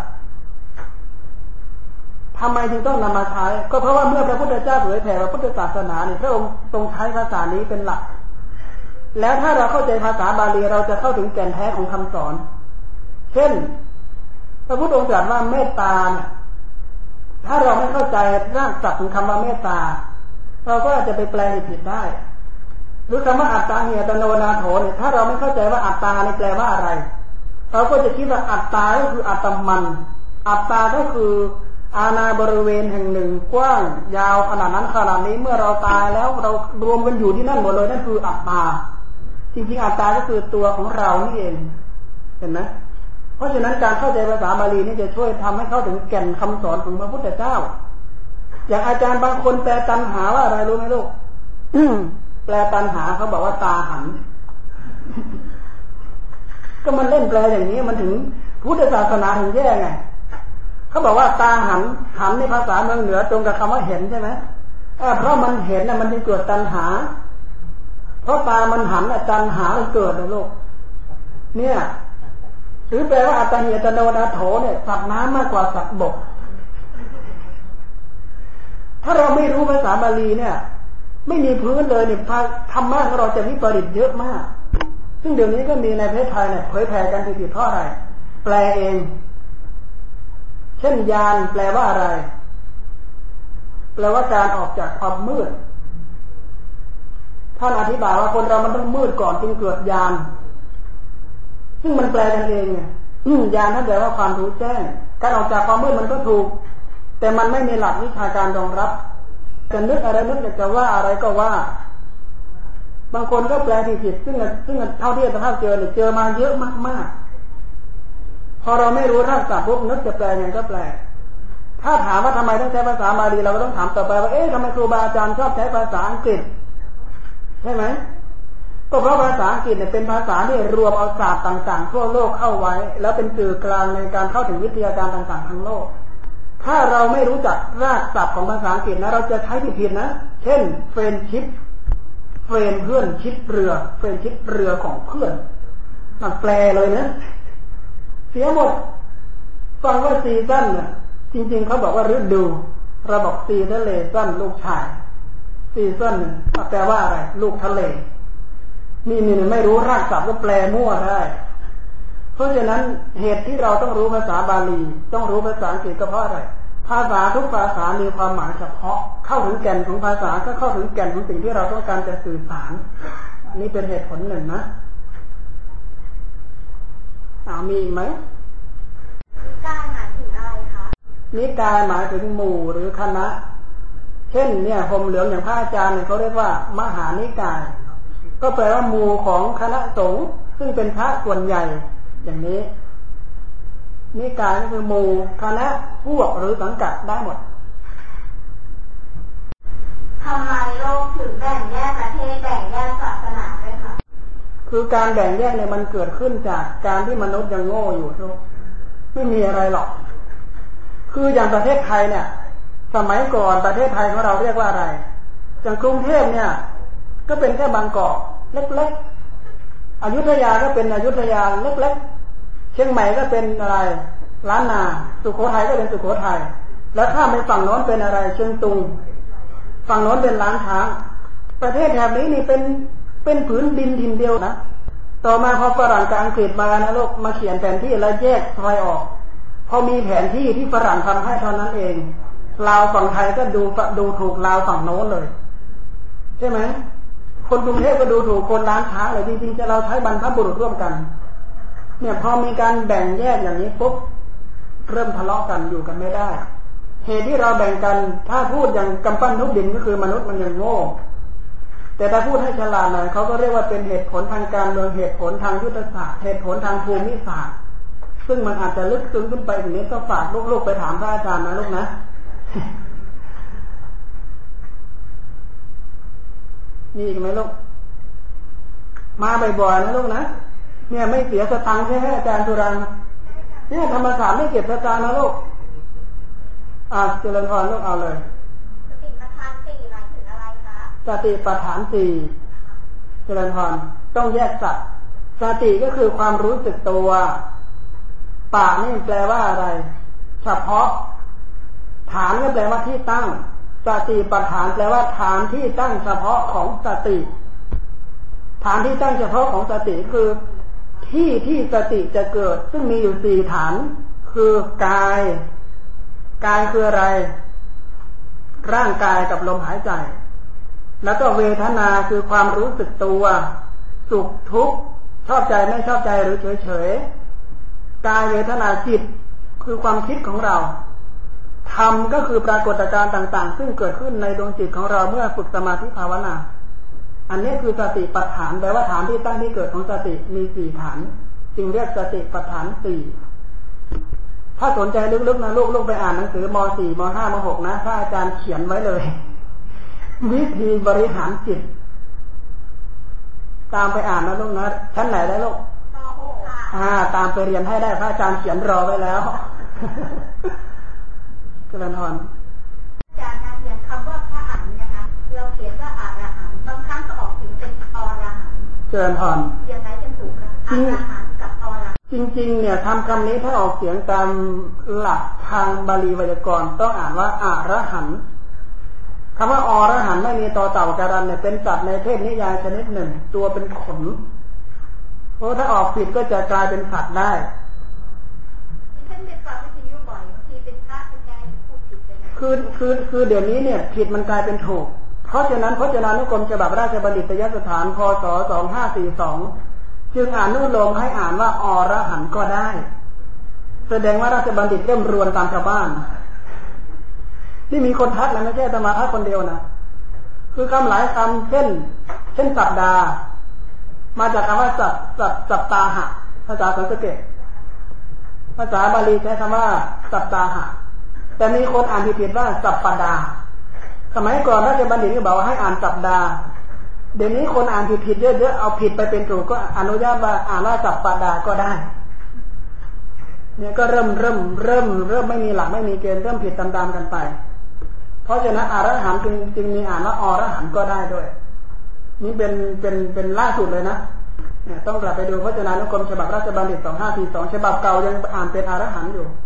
ทำไมจึงต้องนำมาใช้ก็เพราะว่าเมื่อพระพุทธเจ้าเผยแผ่พระพุทธศาสนาเนี่ยพระองค์ทรงใช้ภาษานี้เป็นหลักแล้วถ้าเราเข้าใจภาษาบาลีเราจะเข้าถึงแก่นแท้ของคำสอนเช่นพระพุทธองค์ตรัสว่าเมตตาเนี่ยถ้าเราไม่เข้าใจรากศัพท์ของคำว่าเมตตาเราก็อาจจะไปแปลผิดได้หรือคำว่าอัตตาเหียตโนนาโถเนี่ยถ้าเราไม่เข้าใจว่าอัตตาเนี่ยแปลว่าอะไรเราก็จะคิดว่าอัตตาก็คืออัตมันอัตตาก็คืออาณาบริเวณแห่งหนึ่งกว้างยาวขนาดนั้นขนาดนี้เมื่อเราตายแล้วเรารวมกันอยู่ที่นั่นหมดเลยนั่นคืออัตตาจริงๆอัตตาก็คือตัวของเรานี่เองเห็นไหมเพราะฉะนั้นการเข้าใจภาษาบาลีนี่จะช่วยทำให้เข้าถึงแก่นคำสอนของพระพุทธเจ้าอย่างอาจารย์บางคนแปลตัณหาว่าอะไรรู้ไหมลูก แปลตัณหาเขาบอกว่าตาหัน ก็มันเล่นแปลอย่างนี้มันถึงพุทธศาสนาถึงแย่ไงเขาบอกว่าตาหันหันในภาษาเมืองเหนือตรงกับคำว่าเห็นใช่ไหมเพราะมันเห็นน่ะมันจึงเกิดตัณหาเพราะตามันหันน่ะตัณหามันเกิดนะลูกเนี่ยหรือแปลว่าอัตหิอัตโนนาโถเนี่ยสัตว์น้ำมากกว่าสัตว์บกถ้าเราไม่รู้ภาษาบาลีเนี่ยไม่มีพื้นเลยเนี่ยธรรมะของเราจะวิปริตเยอะมากซึ่งเดี๋ยวนี้ก็มีในประเทศไทยเนี่ยเผยแผ่กันผิดๆเพราะอะไรแปลเองเช่นญาณแปลว่าอะไรแปลว่าการออกจากความมืดท่านอธิบายว่าคนเรามันต้องมืดก่อนจึงเกิดญาณซึ่งมันแปลกันเองไงญาณนั่นแปลว่าความรู้แจ้งการออกจากความมืดมันก็ถูกแต่มันไม่มีหลักวิชาการรองรับจะนึกอะไรนึกอยากจะว่าอะไรก็ว่าบางคนก็แปลผิดๆซึ่งซึ่งเท่าที่สภาพเจอเนี่ยเจอมาเยอะมากๆพอเราไม่รู้รากศัพท์ปุ๊บนึกจะแปลยังก็แปลถ้าถามว่าทำไมต้องใช้ภาษาบาลีเราก็ต้องถามต่อไปว่าเอ๊ะทำไมครูบาอาจารย์ชอบใช้ภาษาอังกฤษใช่ไหมก็เพราะภาษาอังกฤษเนี่ยเป็นภาษาที่รวมเอาศาสตร์ต่างๆทั่วโลกเข้าไว้แล้วเป็นสื่อกลางในการเข้าถึงวิทยาการต่างๆทั้งโลกถ้าเราไม่รู้จักรากศัพท์ของภาษาอังกฤษนะเราจะใช้ผิดๆนะเช่นเฟรนชิปเฟรนเพื่อนชิปเรือเฟรนชิปเรือของเพื่อนนั่นแปลเลยนะเสียหมดฟังว่าซีซั่นเนี่ยจริงๆเขาบอกว่าฤดูเราบอกซีทะเลซั่นลูกชายซีซั่นแปลว่าอะไรลูกทะเลนี่นี่ไม่รู้รากศัพท์ก็แปลมั่วได้เพราะฉะนั้นเหตุที่เราต้องรู้ภาษาบาลีต้องรู้ภาษาอังกฤษก็เพราะอะไรภาษาทุกภาษามีความหมายเฉพาะเข้าถึงแก่นของภาษาก็เข้าถึงแก่นของสิ่งที่เราต้องการจะสื่อสารอันนี้เป็นเหตุผลหนึ่งนะอ่ามีอีกไหมนิกายหมายถึงอะไรคะนิกายหมายถึงหมู่หรือคณะเช่นเนี่ยห่มเหลืองอย่างพระอาจารย์เนี่ยเขาเรียกว่ามหานิกายก็แปลว่าหมู่ของคณะสงฆ์ซึ่งเป็นพระส่วนใหญ่อย่างนี้นิกายก็คือหมู่คณะพวกหรือสังกัดได้หมดทำไมโลกถึงแบ่งแยกประเทศแบ่งแยกศาสนาด้วยคะคือการแบ่งแยกเนี่ยมันเกิดขึ้นจากการที่มนุษย์ยังโง่อยู่ทุกไม่มีอะไรหรอกคืออย่างประเทศไทยเนี่ยสมัยก่อนประเทศไทยของเราเรียกว่าอะไรอย่างกรุงเทพเนี่ยก็เป็นแค่บางกอกเล็กๆอยุธยาก็เป็นอยุธยาเล็กๆเชียงใหม่ก็เป็นอะไรล้านนาสุโขทัยก็เป็นสุโขทัยแล้วข้ามไปฝั่งโน้นเป็นอะไรเชียงตุงฝั่งโน้นเป็นล้านช้างประเทศแถบนี้นี่เป็นเป็นผืนดินดินเดียวนะต่อมาพอฝรั่งกับอังกฤษมานะลูกมาเขียนแผนที่แล้วแยกซอยออกพอมีแผนที่ที่ฝรั่งทำให้เท่านั้นเองลาวฝั่งไทยก็ดูดูถูกลาวฝั่งโน้นเลยใช่ไหมคนกรุงเทพก็ดูถูกคนล้านช้างเลยจริงๆจะเราใช้บรรพบุรุษร่วมกันเนี่ยพอมีการแบ่งแยกอย่างนี้ปุ๊บเริ่มทะเลาะกันอยู่กันไม่ได้เหตุที่เราแบ่งกันถ้าพูดอย่างกำปั้นทุบดินก็คือมนุษย์มันยังโง่แต่ถ้าพูดให้ฉลาดหน่อยเขาก็เรียกว่าเป็นเหตุผลทางการเมืองเหตุผลทางยุทธศาสตร์เหตุผลทางภูมิศาสตร์ซึ่งมันอาจจะลึกซึ้งขึ้นไปอย่างนี้ก็ฝากลูกๆไปถามพระอาจารย์นะลูกนะนี่อีกไหมลูกมาบ่อยๆนะลูกนะเนี่ยไม่เสียสตังค์ใช่ไหมอาจารย์สุรังเนี่ยธรรมศาสตร์ไม่เก็บสตังค์นะลูกอ่าเจริญพรลูกเอาเลยสติปัฏฐานสี่หมายถึงอะไรคะสติปัฏฐานสี่เจริญพรต้องแยกสัตว์สติก็คือความรู้สึกตัวปะนี่แปลว่าอะไรเฉพาะฐานก็แปลว่าที่ตั้งสติปัฏฐานแปลว่าฐานที่ตั้งเฉพาะของสติฐานที่ตั้งเฉพาะของสติคือที่ที่สติจะเกิดซึ่งมีอยู่สี่ฐานคือกายกายคืออะไรร่างกายกับลมหายใจแล้วก็เวทนาคือความรู้สึกตัวสุขทุกข์ชอบใจไม่ชอบใจหรือเฉยๆกายเวทนาจิตคือความคิดของเราธรรมก็คือปรากฏการณ์ต่างๆซึ่งเกิดขึ้นในดวงจิตของเราเมื่อฝึกสมาธิภาวนาอันนี้คือสติปัฏฐานแปลว่าฐานที่ตั้งที่เกิดของสติมีสี่ฐานจึงเรียกสติปัฏฐานสี่ถ้าสนใจลึกๆนะลูกลูกไปอ่านหนังสือม สี่ ม ห้า ม หกนะพระอาจารย์เขียนไว้เลยวิธีบริหารจิตตามไปอ่านนะลูกนะชั้นไหนได้ลูกม หก อ่าตามไปเรียนให้ได้พระอาจารย์เขียนรอไว้แล้วเจริญพรอาจารย์นะอย่างคำว่าพระอรหันต์นะคะเราเขียนว่าอรหันต์บางครั้งก็ออกถึงเป็นอรหันต์เจริญพรยังไงจะถูกคะอรหันต์กับอรหันต์จริงๆเนี่ยทำคำนี้ถ้าออกเสียงตามหลักทางบาลีไวยากรณ์ต้องอ่านว่าอรหันต์คำว่าอรหันต์ไม่มีต่อเต่าการันเนี่ยเป็นสัตว์ในเทพนิยายชนิดหนึ่งตัวเป็นขนเพราะถ้าออกผิดก็จะกลายเป็นสัตว์ได้ท่านเรียกว่าวิทยุบ่อยบางทีเป็นพระเป็นไงพูดผิดไปนะคือคือคือเดี๋ยวนี้เนี่ยผิดมันกลายเป็นถูกเพราะฉะนั้นพจนานุกรมฉบับราชบัณฑิตยสถานพ.ศ. สองพันห้าร้อยสี่สิบสองจึงอนุโลมให้อ่านว่าอรหันต์ก็ได้แสดงว่าราชบัณฑิตเริ่มรวนตามชาวบ้านที่มีคนทักนะไม่ใช่อาตมาทักคนเดียวนะคือคำหลายคำเช่นเช่นสัปดาห์มาจากคำว่าสัปสัปสัปตาหะภาษาสันสกฤตภาษาบาลีใช้คำว่าสัปตาหะแต่มีคนอ่านผิดว่าสัปปดาห์สมัยก่อนราชบัณฑิตก็บอกว่าให้อ่านสัปดาห์เดี๋ยวนี้คนอ่านผิดๆเยอะๆเอาผิดไปเป็นถูกก็อนุญาตว่าอ่านว่าสัปปดาห์ก็ได้เนี่ยก็เริ่มเริ่มเริ่มเริ่มไม่มีหลักไม่มีเกณฑ์เริ่มผิดตามๆกันไปเพราะฉะนั้นอรหันต์จึงจึงมีอ่านว่าอรหันต์ก็ได้ด้วยนี่เป็นเป็นเป็นล่าสุดเลยนะเนี่ยต้องกลับไปดูพจนานุกรมฉบับราชบัณฑิตสองพันห้าร้อยสี่สิบสองฉบับเก่ายังอ่านเป็นอรหันต์อยู่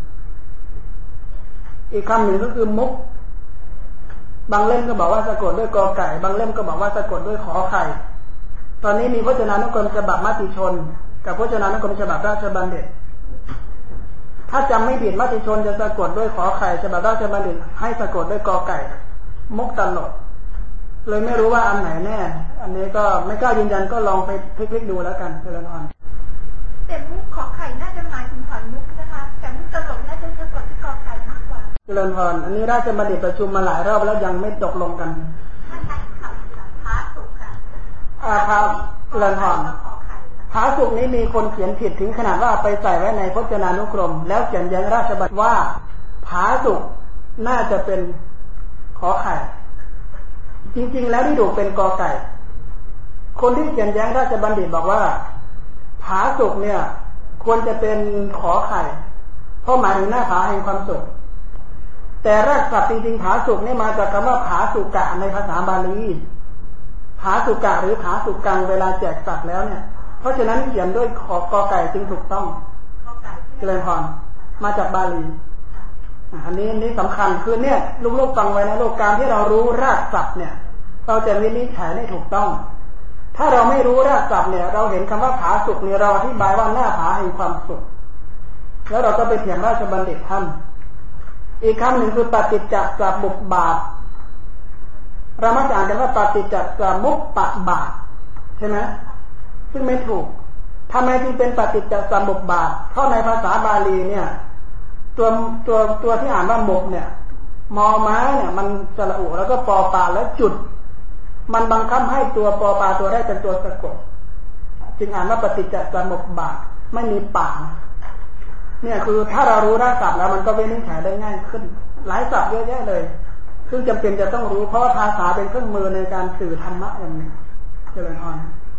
อีกคำหนึ่งก็คือมุกบางเล่มก็บอกว่าสะกดด้วยกอไก่บางเล่มก็บอกว่าสะกดด้วยขอไข่ตอนนี้มีพจนานุกรมฉบับมติชนกับพจนานุกรมฉบับราชบัณฑิตถ้าจำไม่ผิดมติชนจะสะกดด้วยขอไข่ฉบับราชบัณฑิตให้สะกดด้วยกอไก่มุกตลกเลยไม่รู้ว่าอันไหนแน่อันนี้ก็ไม่กล้ายืนยันก็ลองไปพลิกๆดูแล้วกันเจริญพรแต่มุกขอไข่น่าจะหมายถึงขอนมุกนะคะแต่มุกตลกน่าจะสะกดที่กอไก่มากกว่าเจริญพรอันนี้ราชบัณฑิตประชุมมาหลายรอบแล้วยังไม่ตกลงกันไม่ใช่ค่ะพระสุขค่ะอาภาเจริญพรผาสุกนี้มีคนเขียนผิดถึงขนาดว่าไปใส่ไว้ในพจนานุกรมแล้วเขียนแย้งราชบัณฑิตว่าผาสุกน่าจะเป็นขอไข่จริงๆแล้วที่ถูกเป็นกอไก่คนที่เขียนแย้งราชบัณฑิตบอกว่าผาสุกเนี่ยควรจะเป็นขอไข่เพราะหมายถึงหน้าผาแห่งความสุขแต่รากศัพท์จริงๆผาสุกนี่มาจากคำว่าผาสุกะในภาษาบาลีผาสุกะหรือผาสุกังเวลาแจกสัตว์แล้วเนี่ยเพราะฉะนั้นเขียนด้วยขอกอไก่จึงถูกต้องเจริญพรมาจากบาลีอันนี้นี่สำคัญคือเนี่ยลูกๆฟังไว้นะลูกการที่เรารู้รากศัพท์เนี่ยเราจะวินิจฉัยได้ถูกต้องถ้าเราไม่รู้รากศัพท์เนี่ยเราเห็นคำว่าผาสุกเนี่ยเราอธิบายว่าหน้าผาแห่งความสุขแล้วเราก็ไปเถียงราชบัณฑิตท่านอีกคำหนึ่งคือปฏิจจสมุปบาทเรามักจะอ่านกันว่าปฏิจจสมุปบาทใช่ไหมซึ่งไม่ถูกทำไมจึงเป็นปฏิจจสมุปบาทเพราะในภาษาบาลีเนี่ยตัวตัวตัวที่อ่านว่ามุกเนี่ยมอม้าเนี่ยมันสระอุแล้วก็ปอปลาแล้วจุดมันบังคับให้ตัวปอปลาตัวแรกเป็นตัวสะกดจึงอ่านว่าปฏิจจสมุปบาทไม่มีปากเนี่ยคือถ้าเรารู้รากศัพท์แล้วมันก็วินิจฉัยได้ง่ายขึ้นหลายศัพท์เยอะแยะเลยซึ่งจำเป็นจะต้องรู้เพราะภาษาเป็นเครื่องมือในการสื่อธรรมะอย่างนี้เจริญพร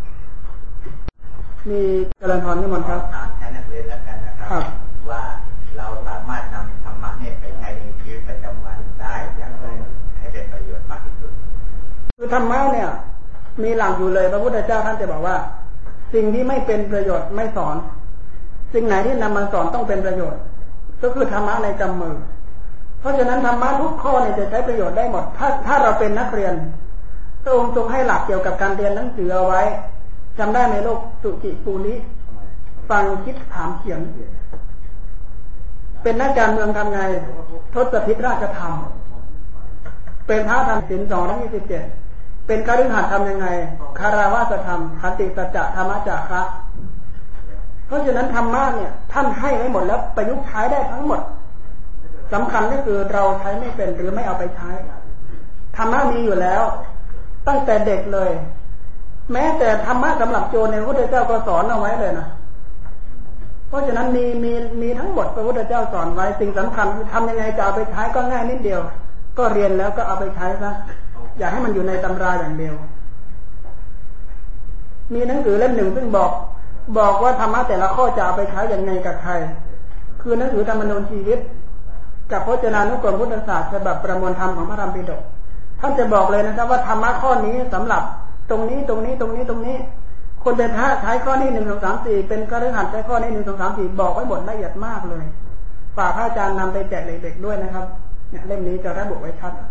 มีเจริญพรนิมนต์ครับถามแทนนักเรียนแล้วกันนะครับว่าเราสามารถนำธรรมะเนี่ยไปใช้ในชีวิตประจำวันได้อย่างไรให้เป็นประโยชน์มากที่สุดคือธรรมะเนี่ยมีหลักอยู่เลยพระพุทธเจ้าท่านจะบอกว่าสิ่งที่ไม่เป็นประโยชน์ไม่สอนสิ่งไหนที่นำมาสอนต้องเป็นประโยชน์ก็คือธรรมะในกำมือเพราะฉะนั้นธรรมะทุกข้อเนี่ยจะใช้ประโยชน์ได้หมดถ้าถ้าเราเป็นนักเรียนพระองค์ทรงให้หลักเกี่ยวกับการเรียนหนังสือเอาไว้จำได้ในโลกสุจิปูนิฟังคิดถามเขียนเป็นนักการเมืองทำไงทศพิธราชธรรมเป็นพระธรรมศีลสองร้อยยี่สิบเจ็ดเป็นคฤหัสถ์ทำยังไงคารวะธรรมขันติสัจจะธรรมจาคะเพราะฉะนั้นธรรมะเนี่ยท่านให้ไว้หมดแล้วประยุกต์ใช้ได้ทั้งหมดสำคัญก็คือเราใช้ไม่เป็นหรือไม่เอาไปใช้ธรรมะมีอยู่แล้วตั้งแต่เด็กเลยแม้แต่ธรรมะสำหรับโจรเนี่ยพระพุทธเจ้าก็สอนเอาไว้เลยนะเพราะฉะนั้นมีมีมีทั้งหมดพระพุทธเจ้าสอนไว้สิ่งสำคัญคือทำยังไงจะเอาไปใช้ก็ง่ายนิดเดียวก็เรียนแล้วก็เอาไปใช้ซะอย่าให้มันอยู่ในตำราอย่างเดียวมีหนังสือเล่มหนึ่งซึ่งบอกบอกว่าธรรมะแต่ละข้อจะเอาไปใช้อย่างไงกับใครคือหนังสือธรรมนูญชีวิตกับพจนานุกรมพุทธศาสตร์ฉบับประมวลธรรมของพระธรรมปิฎกท่านจะบอกเลยนะครับว่าธรรมะข้อนี้สำหรับตรงนี้ตรงนี้ตรงนี้ตรงนี้คนเป็นพระใช้ข้อนี้หนึ่งสองสามสี่เป็นคฤหัสถ์ใช้ข้อนี้หนึ่งสองสามสี่บอกไว้หมดละเอียดมากเลยฝากพระอาจารย์นำไปแจกเด็กๆด้วยนะครับเนี่ยเล่มนี้จะระบุไว้ชัด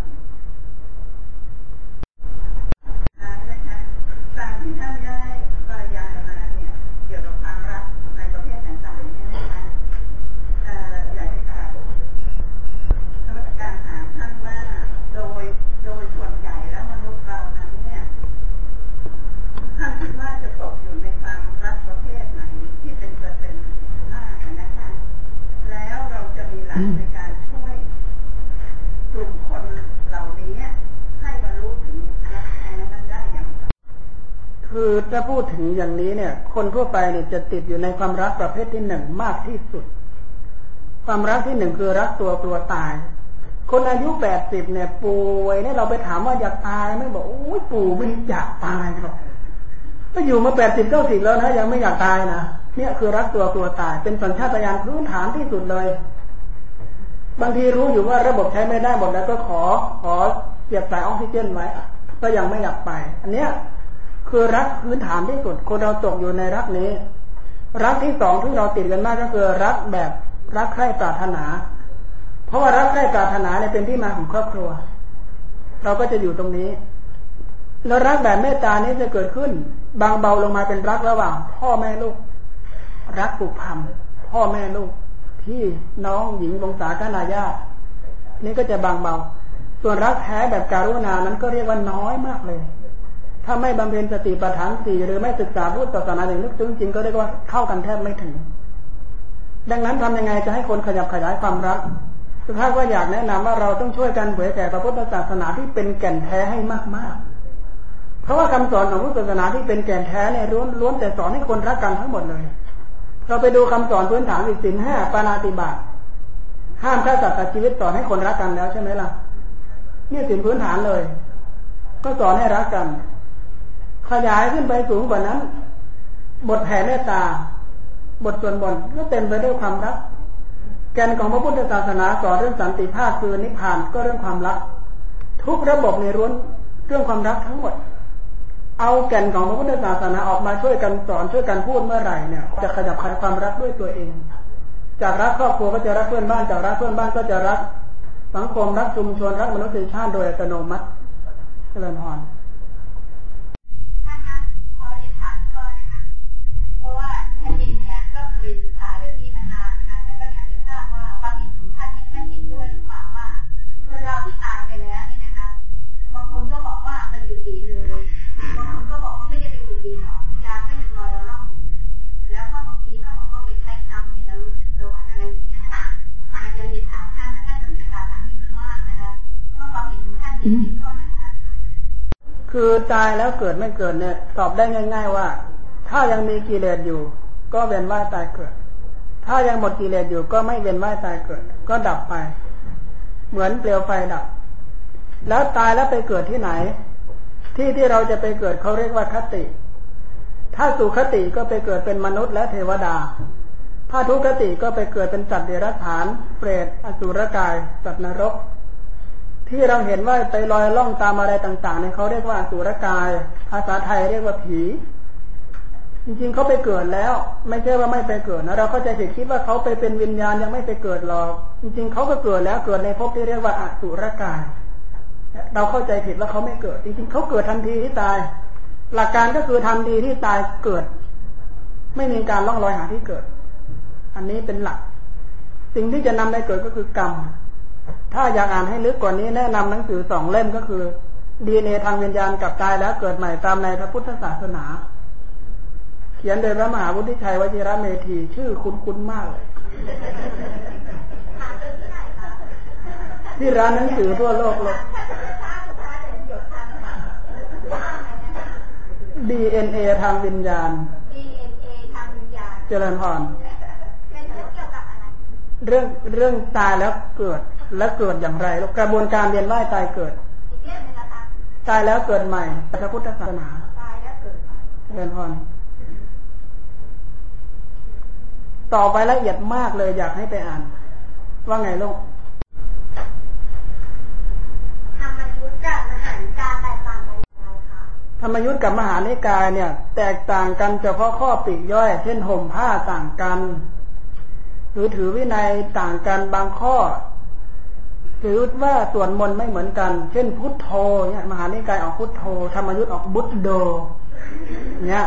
การที่ท่านได้บรรยายมาเนี่ยเกี่ยวกับความรักในประเภทต่างๆเนี่ยนะคะอยากจะกล่าวธรรมการถามท่านว่าโดยโดยส่วนใหญ่แล้วมนุษย์เรานั้นเนี่ยท่านคิดว่าจะตกอยู่ในความรักประเภทไหนที่เป็นเปอร์เซ็นต์มากนะคะแล้วเราจะมีหลักในการช่วยกลุ่มคนเหล่านี้ให้บรรลุถึงรักแท้นั้นได้อย่างไรคือถ้าพูดถึงอย่างนี้เนี่ยคนทั่วไปเนี่ยจะติดอยู่ในความรักประเภทที่หนึ่งมากที่สุดความรักที่หนึ่งคือรักตัวกลัวตายคนอายุแปดสิบเนี่ยป่วยเนี่ยเราไปถามว่าอยากตายไม่บอกโอ้ยปู่ไม่อยากตายหรอกก็อยู่มาแปดสิบเก้าสิบแล้วนะยังไม่อยากตายนะเนี่ยคือรักตัวกลัวตายเป็นสัญชาตญาณพื้นฐานที่สุดเลยบางทีรู้อยู่ว่าระบบใช้ไม่ได้หมดแล้วก็ขอขอเสียบสายออกซิเจนไว้ก็ยังไม่อยากไปอันเนี้ยคือรักพื้นฐานที่สุดคนเราตกอยู่ในรักนี้รักที่สองที่เราติดกันมากก็คือรักแบบรักใคร่ปรารถนาเพราะว่ารักใคร่ปรารถนาเนี่ยเป็นที่มาของครอบครัวเราก็จะอยู่ตรงนี้แล้วรักแบบเมตตานี้จะเกิดขึ้นบางเบาลงมาเป็นรักระหว่างพ่อแม่ลูกรักผูกพันพ่อแม่ลูกพี่น้องหญิงวงศาคณาญาตินี่ก็จะบางเบาส่วนรักแท้แบบการุณานั้นก็เรียกว่าน้อยมากเลยถ้าไม่บำเพ็ญสติปัฏฐานสี่หรือไม่ศึกษาพุทธศาสนาอย่างลึกซึ้งจริงก็เรียกว่าเข้ากันแทบไม่ถึงดังนั้นทำยังไงจะให้คนขยับขยายความรักสุภาพก็อยากแนะนำว่าเราต้องช่วยกันเผยแผ่พระพุทธศาสนาที่เป็นแก่นแท้ให้มากๆเพราะว่าคำสอนของพุทธศาสนาที่เป็นแก่นแท้เนี่ยล้วนล้วนแต่สอนให้คนรักกันทั้งหมดเลยเราไปดูคำสอนพื้นฐานศีลห้าปาณาติบาตห้ามฆ่าสัตว์ตัดชีวิตสอนให้คนรักกันแล้วใช่ไหมล่ะนี่ศีลพื้นฐานเลยก็สอนให้รักกันขยายขึ้นไปสูงกว่านั้นบทแผ่เมตตาบทส่วนบนก็เต็มไปด้วยความรักแก่นของพระพุทธศาสนาสอนเรื่องสันติภาพคือนิพพานก็เรื่องความรักทุกระบบในล้วนเรื่องความรักทั้งหมดเอาแก่นของพระพุทธศาสนาออกมาช่วยกันสอนช่วยกันพูดเมื่อไหร่เนี่ยจะขยับขยายความรักด้วยตัวเองจากรักครอบครัวก็จะรักเพื่อนบ้านจากรักเพื่อนบ้านก็จะรักสังคมรักชุมชนรักมนุษยชาติโดยอัตโนมัติเจริญพรเพราะว่าท่านเองเนี่ยก็เคยศึกษาเรื่องนี้มานานนะคะแต่ก็อยากจะทราบว่าความเห็นของท่านนี่ท่านเห็นด้วยหรือเปล่าว่าคนเราที่ตายไปแล้วนี่นะคะบางคนก็บอกว่ามันอยู่ดีเลยบางคนก็บอกว่าไม่ได้ไปอยู่ดีหรอกวิญญาณก็ยังลอยล่องอยู่แล้วก็บางทีเขาบอกว่าเป็นใครทำในนรกสวรรค์อะไรอย่างเงี้ยนะคะอาจจะเรียนถามท่านท่านศึกษาทางนี้มากนะคะว่าความเห็นของท่านเป็นข้อไหนคะคือตายแล้วเกิดไม่เกิดเนี่ยตอบได้ง่ายๆว่าถ้ายังมีกิเลสอยู่ก็เวียนว่ายตายเกิดถ้ายังหมดกิเลสอยู่ก็ไม่เวียนว่ายตายเกิดก็ดับไปเหมือนเปลวไฟดับแล้วตายแล้วไปเกิดที่ไหนที่ที่เราจะไปเกิดเขาเรียกว่าคติถ้าสุคติก็ไปเกิดเป็นมนุษย์และเทวดาถ้าทุกขติก็ไปเกิดเป็นสัตว์เดรัจฉานเปรตอสุรกายสัตว์นรกที่เราเห็นว่าไปลอยล่องตามอะไรต่างๆเนี่ยเขาเรียกว่าอสุรกายภาษาไทยเรียกว่าผีจริงๆเขาไปเกิดแล้วไม่ใช่ว่าไม่ไปเกิดนะเราเข้าใจผิดคิดว่าเขาไปเป็นวิญญาณยังไม่ไปเกิดหรอกจริงๆเขาก็เกิดแล้วเกิดในภพที่เรียกว่าอสุรกายเราเข้าใจผิดว่าเขาไม่เกิดจริงๆเขาเกิดทันทีที่ตายหลักการก็คือทันทีที่ตายเกิดไม่มีการล่องลอยหาที่เกิดอันนี้เป็นหลักสิ่งที่จะนำไปเกิดก็คือกรรมถ้าอยากอ่านให้ลึกกว่านี้แนะนำหนังสือสองเล่มก็คือ ดี เอ็น เอ ทางวิญญาณกับตายแล้วเกิดใหม่ตามในพระพุทธศาสนาเขียนโดยพระมหาวุฒิชัยวชิระเมธีชื่อคุ้นๆมากเลยที่ร้านหนังสือทั่วโลกเลย ดี เอ็น เอ ทางวิญญาณดี เอ็น เอ ทางวิญญาณเจริญพรเป็นเรื่องเกี่ยวกับอะไรเรื่องเรื่องตายแล้วเกิดและเกิดอย่างไรกระบวนการเวียนว่ายตายเกิดตายแล้วเกิดใหม่พระพุทธศาสนาตายแล้วเกิดใหม่เจริญพรต่อไปละเอียดมากเลยอยากให้ไปอ่านว่าไงลูกธรรมยุทธกับมหานิกายแตกต่างกันยังไงคะธรรมยุทธกับมหานิกายเนี่ยแตกต่างกันเฉพาะข้อปลีกย่อยเช่นห่มผ้าต่างกันหรือถือวินัยต่างกันบางข้อถือว่าส่วนมนต์ไม่เหมือนกันเช่นพุทโธเนี่ยมหานิกายออกพุทโธธรรมยุทธออกบุตโดเนี่ย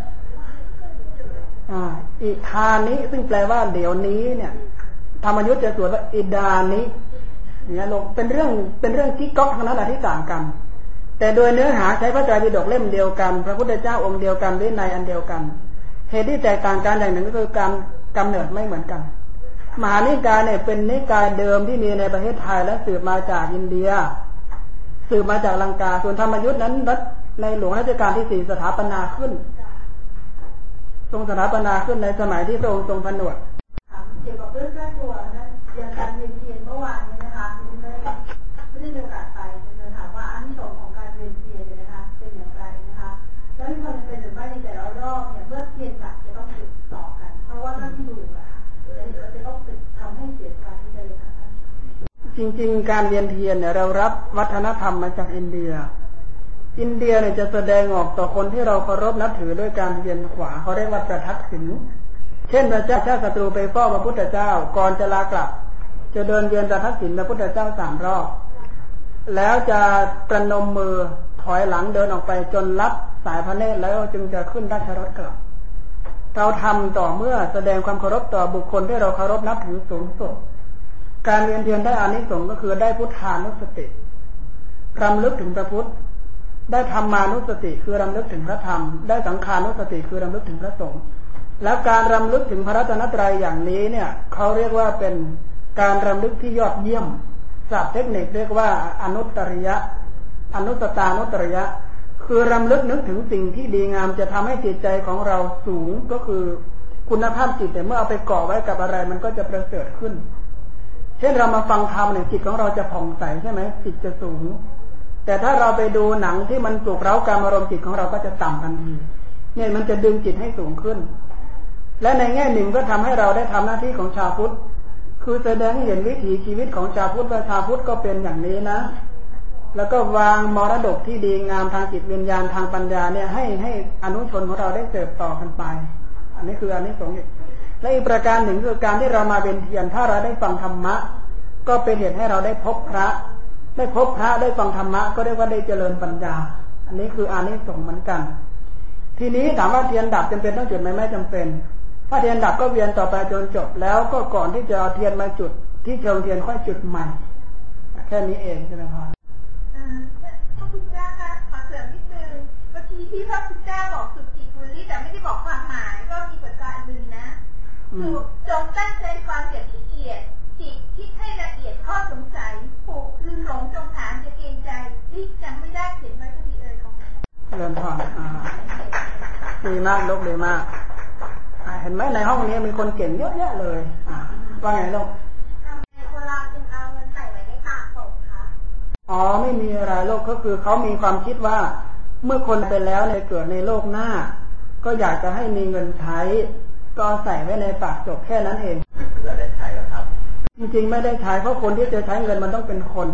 อ่าอิทานิซึ่งแปลว่าเดี๋ยวนี้เนี่ยธรรมยุทธจะสวดว่าอิดานิเนี่ยลงเป็นเรื่องเป็นเรื่องที่ก๊อกทั้งนั้นที่ต่างกันแต่โดยเนื้อหาใช้พระไตรปิฎกเล่มเดียวกันพระพุทธเจ้าองค์เดียวกันวินัยอันเดียวกันเหตุที่แตกต่างกันอย่างหนึ่งก็คือการกำเนิดไม่เหมือนกันมหานิกายเนี่ยเป็นนิกายเดิมที่มีในประเทศไทยและสืบมาจากอินเดียสืบมาจากลังกาส่วนธรรมยุทธนั้นในหลวงรัชกาลที่สี่สถาปนาขึ้นทรงสถาปนาขึ้นในสมัยที่พระองค์ทรงผนวดเกี่ยวกับเรื่องใกล้ตัวนะอย่างการเวียนเทียนเมื่อวานนี้นะคะไม่ได้ไม่ได้มีโอกาสไปจะถามว่าอานิสงส์ของการเวียนเทียนเนี่ยนะคะเป็นอย่างไรนะคะแล้วมีความเป็นหรือไม่ในแต่ละรอบเนี่ยเมื่อเทียนดับจะต้องติดต่อกันเพราะว่าถ้าที่ดูอะค่ะจะต้องติดทำให้เสียการที่จะเลยค่ะจริงๆการเวียนเทียนเนี่ยเรารับวัฒนธรรมมาจากอินเดียอินเดียเนี่ยจะแสดงออกต่อคนที่เราเคารพนับถือด้วยการเวียนขวาเขาเรียกว่าประทักษิณเช่นพระเจ้าชาติศัตรูไปเฝ้าพระพุทธเจ้าก่อนจะลากลับจะเดินเวียนประทักษิณพระพุทธเจ้าสามรอบแล้วจะประนมมือถอยหลังเดินออกไปจนรับสายพระเนตรแล้วจึงจะขึ้นราชรถกลับเราทำต่อเมื่อแสดงความเคารพต่อบุคคลที่เราเคารพนับถือสูงสุดการเวียนเทียนได้อานิสงส์ก็คือได้พุทธานุสติรำลึกถึงพระพุทธได้ธรรมานุสติคือรำลึกถึงพระธรรมได้สังขานุสติคือรำลึกถึงพระสงฆ์แล้วการรำลึกถึงพระรัตนตรัยอย่างนี้เนี่ยเขาเรียกว่าเป็นการรำลึกที่ยอดเยี่ยมศัพท์เทคนิคเรียกว่าอนุตตริยะอนุตตานุตตริยะคือรำลึกนึกถึงสิ่งที่ดีงามจะทำให้จิตใจของเราสูงก็คือคุณภาพจิตแต่เมื่อเอาไปก่อไว้กับอะไรมันก็จะประเสริฐขึ้นเช่นเรามาฟังธรรมเนี่ยจิตของเราจะผ่องใสใช่ไหมจิตจะสูงแต่ถ้าเราไปดูหนังที่มันปลุกเร้าการอารมณ์จิตของเราก็จะต่ำทันทีเนี่ยมันจะดึงจิตให้สูงขึ้นและในแง่หนึ่งก็ทำให้เราได้ทำหน้าที่ของชาวพุทธคือแสดงให้เห็นวิถีชีวิตของชาวพุทธว่าชาวพุทธก็เป็นอย่างนี้นะแล้วก็วางมรดกที่ดีงามทางจิตวิญญาณทางปัญญาเนี่ยให้ให้อนุชนของเราได้สืบต่อกันไปอันนี้คืออันนี้สงฆ์และอีกประการหนึ่งคือการที่เรามาเป็นเทียนถ้าเราได้ฟังธรรมะก็เป็นเหตุให้เราได้พบพระได้พบพระได้ฟังธรรมะก็เรียกว่าได้เจริญปัญญาอันนี้คืออานิสงส์เหมือนกันทีนี้ถามว่าเทียนดับจำเป็นต้องจุดไหมไม่จำเป็นถ้าเทียนดับก็เวียนต่อไปจนจบแล้วก็ก่อนที่จะเอาเทียนมาจุดที่เชิงเทียนค่อยจุดใหม่แค่นี้เองใช่ไหมครับพระพุทธเจ้าคะขอเสริมนิดนึงเมื่อกี้ที่พระพุทธเจ้าบอกสุจิกุลิแต่ไม่ได้บอกความหมายก็มีประการหนึ่งนะคือจงตั้งใจฟังอย่างละเอียดจิตคิดให้ละเอียดข้อสงสัยผูกลืมหลงจงถามจะเกรงใจที่จำไม่ได้เขียนไว้ก็ดีเอ่ยของเริ่มผ่อนดีมากลูกดีมากเห็นไหมในห้องนี้มีคนเก่งเยอะแยะเลยว่าไงลูกคนเราจึงเอาเงินใส่ไว้ในปากศพคะอ๋อไม่มีอะไรโลกก็คือเขามีความคิดว่าเมื่อคนไปแล้วในเกิดในโลกหน้าก็อยากจะให้มีเงินใช้ก็ใส่ไว้ในปากศพแค่นั้นเองเราได้ใช้แล้วครับจริงๆไม่ได้ใช้เพราะคนที่จะใช้เงินมันต้องเป็นคน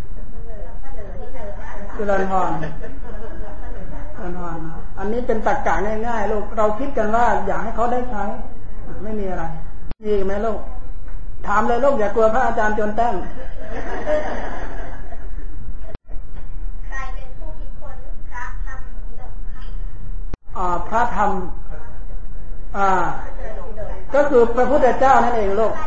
คือรันทอนรันทอนอันนี้เป็นตรรกะง่ายๆลูกเราคิดกันว่าอยากให้เขาได้ใช้ไม่มีอะไรมีไหมลูกถามเลยลูกอย่ากลัวพระอาจารย์จนแต้งใครเป็นผู้คิดค้นพระธรรมนี้หรอคะอ่าพระธรรมอ่าก็คือพระพุทธเจ้านั่นเองลูก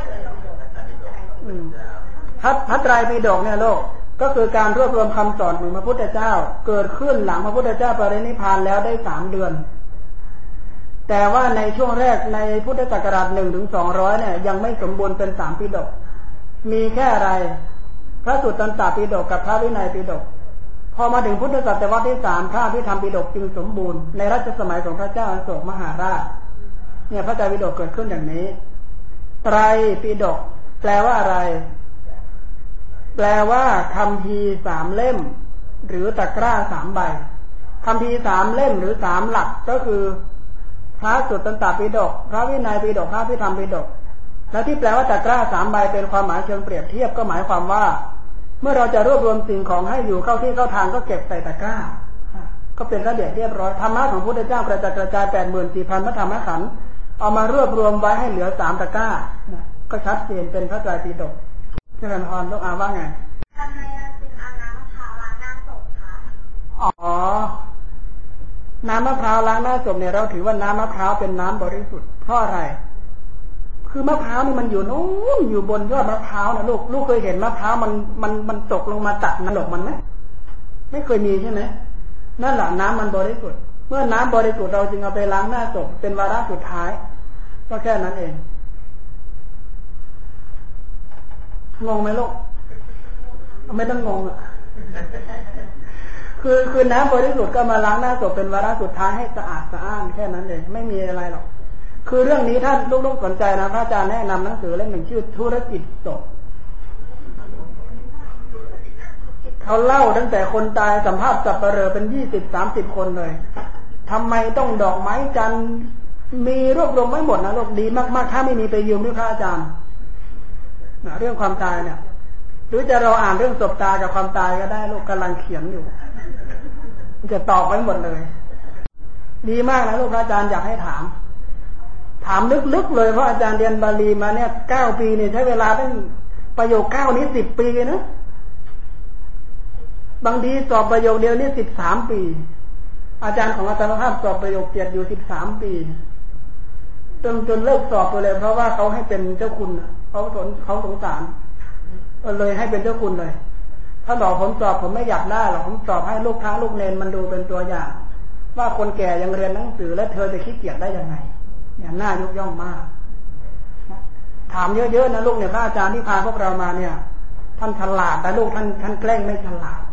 พระพระไตรปิฎกเนี่ยโลกก็คือการรวบรวมคำสอนของพระพุทธเจ้าเกิดขึ้นหลังพระพุทธเจ้าปรินิพพานแล้วได้สามเดือนแต่ว่าในช่วงแรกในพุทธศักราชหนึ่งถึงสองร้อยเนี่ยยังไม่สมบูรณ์เป็นสามปิฎกมีแค่อะไรพระสุตตันตปิฎกกับพระวินัยปิฎกพอมาถึงพุทธศตวรรษที่สามพระอภิธรรมปิฎกจึงสมบูรณ์ในรัชสมัยของพระเจ้าอโศกมหาราชเนี่ยพระไตรปิฎกเกิดขึ้นอย่างนี้ไตรปิฎกแปลว่าอะไรแปลว่าคัมภีร์สามเล่มหรือตะกร้าสามใบคัมภีร์สามเล่มหรือสามหลักก็คือพระสุตตันตปิฎกพระวินัยปิฎกพระอภิธรรมปิฎกและที่แปลว่าตะกร้าสามใบเป็นความหมายเชิงเปรียบเทียบก็หมายความว่าเมื่อเราจะรวบรวมสิ่งของให้อยู่เข้าที่เข้าทางก็เก็บใส่ตะกร้าก็เป็นระเบียบเรียบร้อยธรรมะของพระพุทธเจ้ากระจายกระจาย แปดหมื่นสี่พัน พระธรรมขันธ์เอามารวบรวมไว้ให้เหลือสามตะกร้าก็ชัดเจนเป็นพระไตรปิฎกเจริญพรลูกอาว่าไงทำไมเราจึงเอาน้ำมะพร้าวล้างหน้าศพคะอ๋อน้ำมะพร้าวล้างหน้าศพเนี่ยเราถือว่าน้ำมะพร้าวเป็นน้ำบริสุทธิ์เพราะอะไรคือมะพร้าวนี่มันอยู่นู้นอยู่บนยอดมะพร้าวนะลูกลูกเคยเห็นมะพร้าวมันมันมันตกลงมาตัดนรกมันไหมไม่เคยมีใช่ไหมนั่นแหละน้ำมันบริสุทธิ์เมื่อน้ำบริสุทธิ์เราจึงเอาไปล้างหน้าศพเป็นวาระสุดท้ายก็แค่นั้นเองงงไหมลูกไม่ต้องงงอ่ะคือคือน้ำบริสุทธิ์ก็มาล้างหน้าศพเป็นวาระสุดท้ายให้สะอาดสะอ้านแค่นั้นเองไม่มีอะไรหรอกคือเรื่องนี้ถ้าลูกๆสนใจนะพระอาจารย์แนะนำหนังสือเล่มหนึ่งชื่อธุรกิจศพเขาเล่าตั้งแต่คนตายสัมภาษณ์สับปะเหร่อเป็นยี่สิบสามสิบคนเลยทำไมต้องดอกไม้จันทร์มีรวบรวมไม่หมดนะลูกดีมากๆถ้าไม่มีไปยืมด้วยพระอาจารย์เรื่องความตายเนี่ยหรือจะเราอ่านเรื่องศพตายกับความตายก็ได้ลูกกำลังเขียนอยู่จะตอบไว้หมดเลยดีมากนะลูกพระอาจารย์อยากให้ถามถามลึกๆเลยเพราะอาจารย์เรียนบาลีมาเนี่ยเก้าปีเนี่ยใช้เวลาตั้งประโยคเก้านี้สิบปีนะบางทีสอบประโยคเดียวนี่สิบสามปีอาจารย์ของอาจารย์ภาพสอบประโยคเจ็ดอยู่สิบสามปีจนจนเลิกสอบไปเลยเพราะว่าเขาให้เป็นเจ้าคุณเขาสนเขาสงสารเลยให้เป็นเจ้าคุณเลยถ้าบอกผมสอบผมไม่อยากได้หรอกผมสอบให้ลูกค้าลูกเนนมันดูเป็นตัวอย่างว่าคนแก่ยังเรียนหนังสือและเธอจะขี้เกียจได้ยังไงเนี่ยน่ายกย่องมากถามเยอะๆนะลูกเนี่ยพระอาจารย์ที่พาพวกเรามาเนี่ยท่านฉลาดแต่ลูกท่านท่านแกล้งไม่ฉลาด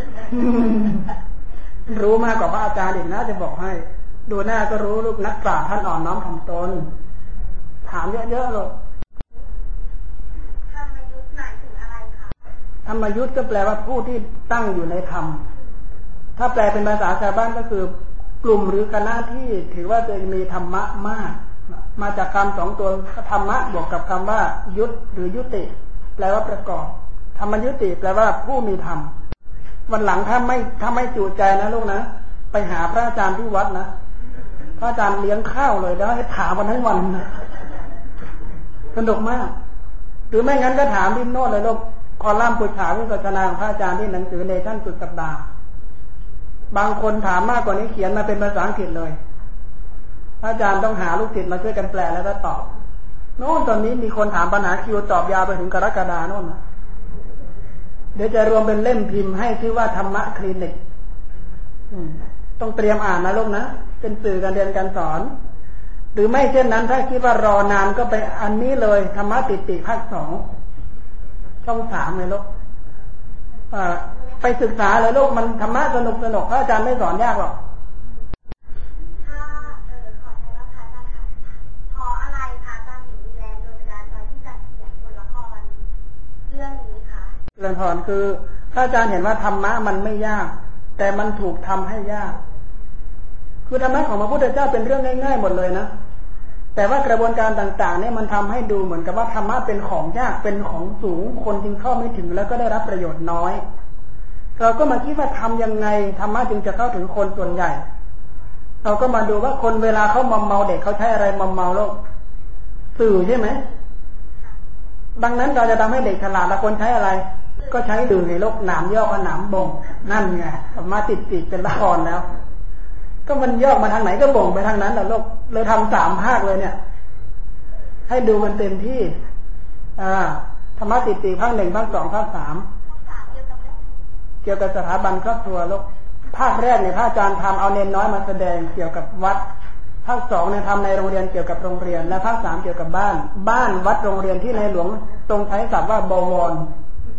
รู้มากกว่าพระอาจารย์อีกนะจะบอกให้ดูหน้าก็รู้ลูกนักปราชญ์ท่านอ่อนน้อมถ่อมตนถามเยอะๆลูกธรรมยุทธ์หมายถึงอะไรคะธรรมยุทธ์ก็แปลว่าผู้ที่ตั้งอยู่ในธรรมถ้าแปลเป็นภาษาชาวบ้านก็คือกลุ่มหรือคณะที่ถือว่าจะมีธรรมะมากมาจากคำสองตัวธรรมะบวกกับคำว่ายุทธหรือยุติแปลว่าประกอบธรรมยุติแปลว่าผู้มีธรรมวันหลังถ้าไม่ถ้าไม่จุใจนะลูกนะไปหาพระอาจารย์ที่วัดนะพระอาจารย์เลี้ยงข้าวเลยแล้วให้ถามวันทั้งวันนะสนุกมากหรือไม่งั้นก็ถามที่โน่นเลยลูกคอลัมน์ปุจฉาวิปัสสนาของพระอาจารย์ที่หนังสือเนชั่นสุดสัปดาห์บางคนถามมากกว่านี้เขียนมาเป็นภาษาอังกฤษเลยพระอาจารย์ต้องหาลูกศิษย์มาช่วยกันแปลแล้วก็ตอบโน่นตอนนี้มีคนถามปัญหาคิวตอบยาวไปถึงกรกฎาโน่นนะเดี๋ยวจะรวมเป็นเล่มพิมพ์ให้ชื่อว่าธรรมะคลินิกต้องเตรียมอ่านนะลูกนะเป็นสื่อการเรียนการสอนหรือไม่เช่นนั้นถ้าคิดว่ารอนานก็ไปอันนี้เลยธรรมะติติภาคสองช่องสามเลยลูกไปศึกษาเลยลูกมันธรรมะสนุกสนุกพระอาจารย์ไม่สอนยากหรอกถ้าเออขอใช้ว่าพระอาจารย์ค่ะเพราะอะไรพระอาจารย์ถึงมีแรงโดยบันดาลใจที่จะเขียนบทละครเรื่องนี้คะเรื่องพรคือพระอาจารย์เห็นว่าธรรมะมันไม่ยากแต่มันถูกทำให้ยากคือธรรมะของพระพุทธเจ้าเป็นเรื่องง่ายๆหมดเลยนะแต่ว่ากระบวนการต่างๆเนี่ยมันทำให้ดูเหมือนกับว่าธรรมะเป็นของยากเป็นของสูงคนจึงเข้าไม่ถึงแล้วก็ได้รับประโยชน์น้อยเราก็มาคิดว่าทำยังไงธรรมะจึงจะเข้าถึงคนส่วนใหญ่เราก็มาดูว่าคนเวลาเขามอมเมาเด็กเขาใช้อะไรมอมเมาโลกสื่อใช่ไหมดังนั้นเราจะทำให้เด็กฉลาดแล้วคนใช้อะไรก็ใช้สื่อในโลกหนามย่อกับหนามบ่งนั่นไงมาติดติดเป็นละครแล้วก็มันย่อมาทางไหนก็บ่งไปทางนั้นแหละโลกเลยทำสามภาคเลยเนี่ยให้ดูมันเต็มที่อ่าธรรมะติดติภาคหนึ่งภาคสองภาคสามเกี่ยวกับสถาบันครอบครัวลูกภาคแรกเนี่ยพระอาจารย์ทำเอาเนนน้อยมาแสดงเกี่ยวกับวัดภาคสองเนี่ยทำในโรงเรียนเกี่ยวกับโรงเรียนและภาคสามเกี่ยวกับบ้านบ้านวัดโรงเรียนที่ในหลวงทรงใช้ศัพท์ว่าบวร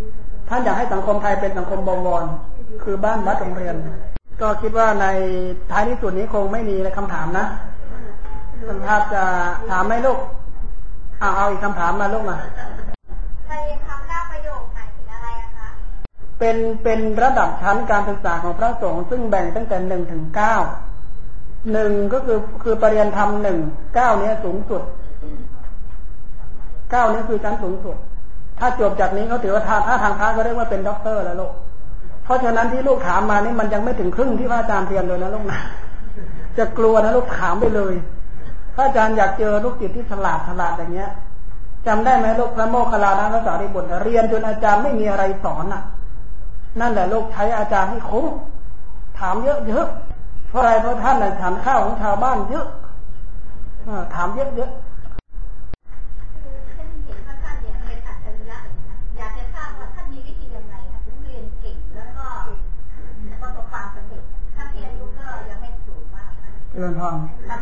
ท่านอยากให้สังคมไทยเป็นสังคมบวรคือบ้านวัดโรงเรียนก็คิดว่าในท้ายที่สุดนี้คงไม่มีคำถามนะคุณภาพจะถามไหมลูกเอาเอาอีกคำถามมาลูกมาในคำหน้าประโยคหมายถึงอะไรคะเป็นเป็นระดับชั้นการศึกษาของพระสงฆ์ซึ่งแบ่งตั้งแต่หนึ่งถึงเก้าหนึ่งก็คือคือปริญญาธรรมหนึ่งเก้านี้สูงสุดเก้านี้คือชั้นสูงสุดถ้าจบจากนี้เขาถือว่าถ้าทางพระก็เรียกว่าเป็นด็อกเตอร์แล้วลูกเพราะฉะนั้นที่ลูกถามมานี่มันยังไม่ถึงครึ่งที่พระอาจารย์เรียนเลยนะลูกนะจะกลัวนะลูกถามไปเลยพระอาจารย์อยากเจอลูกจิตที่ฉลาดฉลาดอย่างเงี้ยจำได้ไหมลูกพระโมคคัลลานะพระสารีบุตรเรียนจนอาจารย์ไม่มีอะไรสอนอ่ะนั่นแหละลูกใช้อาจารย์ให้คุ้มถามเยอะๆเพราะอะไรเพราะท่านน่ะฉันข้าวของชาวบ้านเยอะถามเยอะๆเรื่องทอง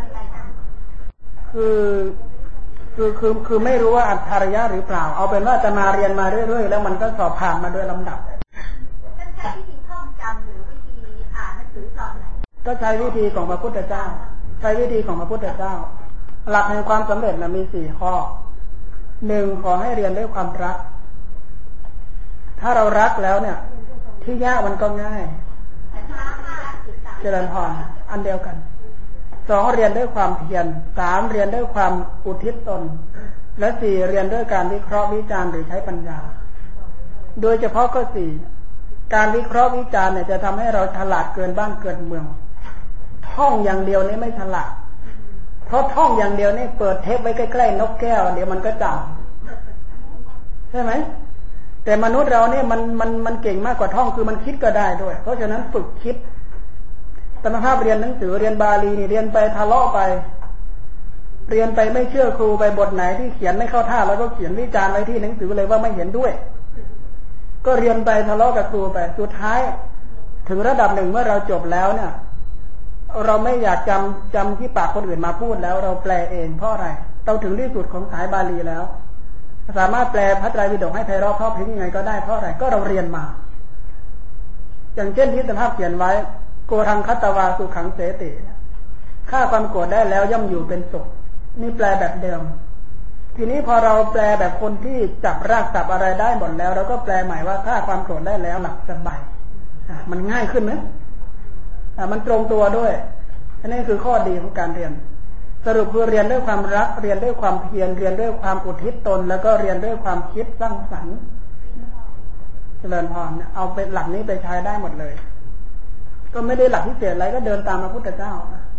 คือคือคือคือไม่รู้ว่าอัจฉริยะหรือเปล่าเอาเป็นว่าจะมาเรียนมาเรื่อยๆแล้วมันก็สอบผ่านมาโดยลำดับท่านใช้วิธีท่องจำหรือวิธีอ่านหนังสือสอนไหนก็ใช้วิธีของพระพุทธเจ้าใช้วิธีของพระพุทธเจ้าหลักแห่งความสำเร็จนะมีสี่ข้อหนึ่งขอให้เรียนด้วยความรักถ้าเรารักแล้วเนี่ยที่ยากมันก็ง่ายเจริญพรอันเดียวกันสองเรียนด้วยความเพียรสามเรียนด้วยความอุทิศตนและสี่เรียนด้วยการวิเคราะห์วิจารณ์หรือใช้ปัญญาโดยเฉพาะข้อสี่การวิเคราะห์วิจารณ์เนี่ยจะทำให้เราฉลาดเกินบ้านเกินเมืองท่องอย่างเดียวนี่ไม่ฉลาดเพราะท่องอย่างเดียวนี่เปิดเทปไว้ใกล้ๆนกแก้วเดี๋ยวมันก็จำใช่ไหมแต่มนุษย์เราเนี่ยมันมันมันเก่งมากกว่าท่องคือมันคิดก็ได้ด้วยเพราะฉะนั้นฝึกคิดสมภาพเรียนหนังสือเรียนบาลีนี่เรียนไปทะเลาะไปเรียนไปไม่เชื่อครูไปบทไหนที่เขียนไม่เข้าท่าแล้วก็เขียนวิจารณ์ไว้ที่หนังสือเลยว่าไม่เห็นด้วยก็เรียนไปทะเลาะกับครูไปสุดท้ายถึงระดับหนึ่งเมื่อเราจบแล้วเนี่ยเราไม่อยากจำจำที่ปากคนอื่นมาพูดแล้วเราแปลเองเพราะอะไรเราถึงที่สุดของสายบาลีแล้วสามารถแปลพระไตรปิฎกให้ไพเราะเพราะพริ้งยังไงก็ได้เพราะอะไรก็เราเรียนมาอย่างเช่นที่สมภาพเขียนไว้โกรังคัตตวาสุขังเสติฆ่าความโกรธได้แล้วย่อมอยู่เป็นสุขนี่แปลแบบเดิมทีนี้พอเราแปลแบบคนที่จับรากจับอะไรได้หมดแล้วเราก็แปลใหม่ว่าฆ่าความโกรธได้แล้วหลับสบายมันง่ายขึ้นไหมมันตรงตัวด้วยอันนี้คือข้อดีของการเรียนสรุปคือเรียนด้วยความรักเรียนด้วยความเพียรเรียนด้วยความอุทิศตนแล้วก็เรียนด้วยความคิดสร้างสรรค์เจริญพรเอาเป็นหลักนี้ไปใช้ได้หมดเลยก็ไม่ได้หลักพิเศษอะไรก็เดินตามพระพุทธเจ้า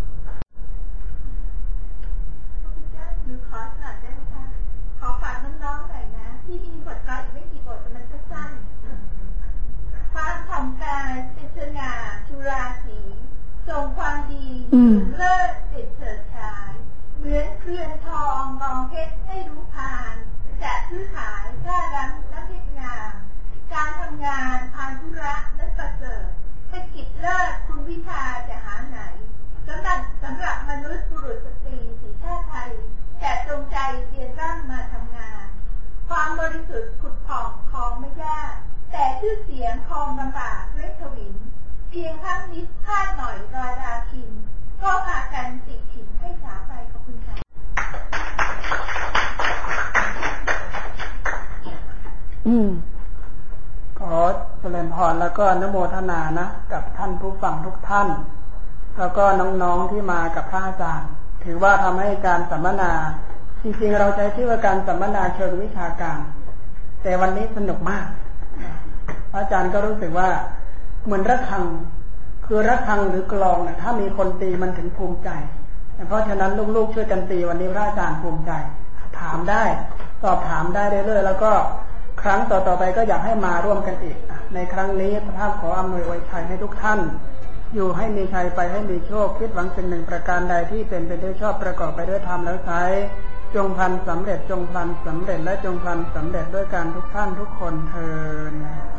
หรือขอสอนได้ไหมคะขอฝากน้องๆหน่อยนะที่มีบทกลอนไม่กี่บทมันสั้นๆความทำการเป็นสง่าชุราศีทรงความดีเลิศเด็ดเฉิดฉายเหมือนเคลื่อนทองมองเพชรให้รู้ผ่านจะซื้อขายกล้ารังและเพชรงามการทำงานพานธุระและประเสริฐเป็นกิจเลิศคุณวิชาจะหาไหนสำหรับสำหรับมนุษย์บุรุษสตรีสีชาติไทยแต่จงใจเรียนร่ำมาทำงานความบริสุทธิ์ขุดผ่องคลองไม่ยากแต่ชื่อเสียงคลองลำบากเล็กทวินเพียงทั้งนิดพลาดหน่อยราดาคินก็พากันติดฉินให้สาไปขอบคุณค่ะอืมขอเจริญพรแล้วก็อนุโมทนานะกับท่านผู้ฟังทุกท่านแล้วก็น้องๆที่มากับพระอาจารย์ถือว่าทำให้การสัมมนาจริงๆเราใช้ชื่อว่าการสัมมนาเชิงวิชาการแต่วันนี้สนุกมากพระอาจารย์ก็รู้สึกว่าเหมือนระฆังคือระฆังหรือกลองเนี่ยถ้ามีคนตีมันถึงภูมิใจเพราะฉะนั้นลูกๆช่วยกันตีวันนี้พระอาจารย์ภูมิใจถามได้สอบถามได้เรื่อยๆแล้วก็ครั้งต่อๆไปก็อยากให้มาร่วมกันอีกในครั้งนี้พระท่านขออำนวยอวยชัยให้ทุกท่านอยู่ให้มีชัยไปให้มีโชคคิดหวังสิ่งหนึ่งประการใดที่เป็นไปด้วยชอบประกอบไปด้วยธรรมแล้วใช้จงพลันสำเร็จจงพลันสำเร็จและจงพลันสำเร็จด้วยการทุกท่านทุกคนเทอญ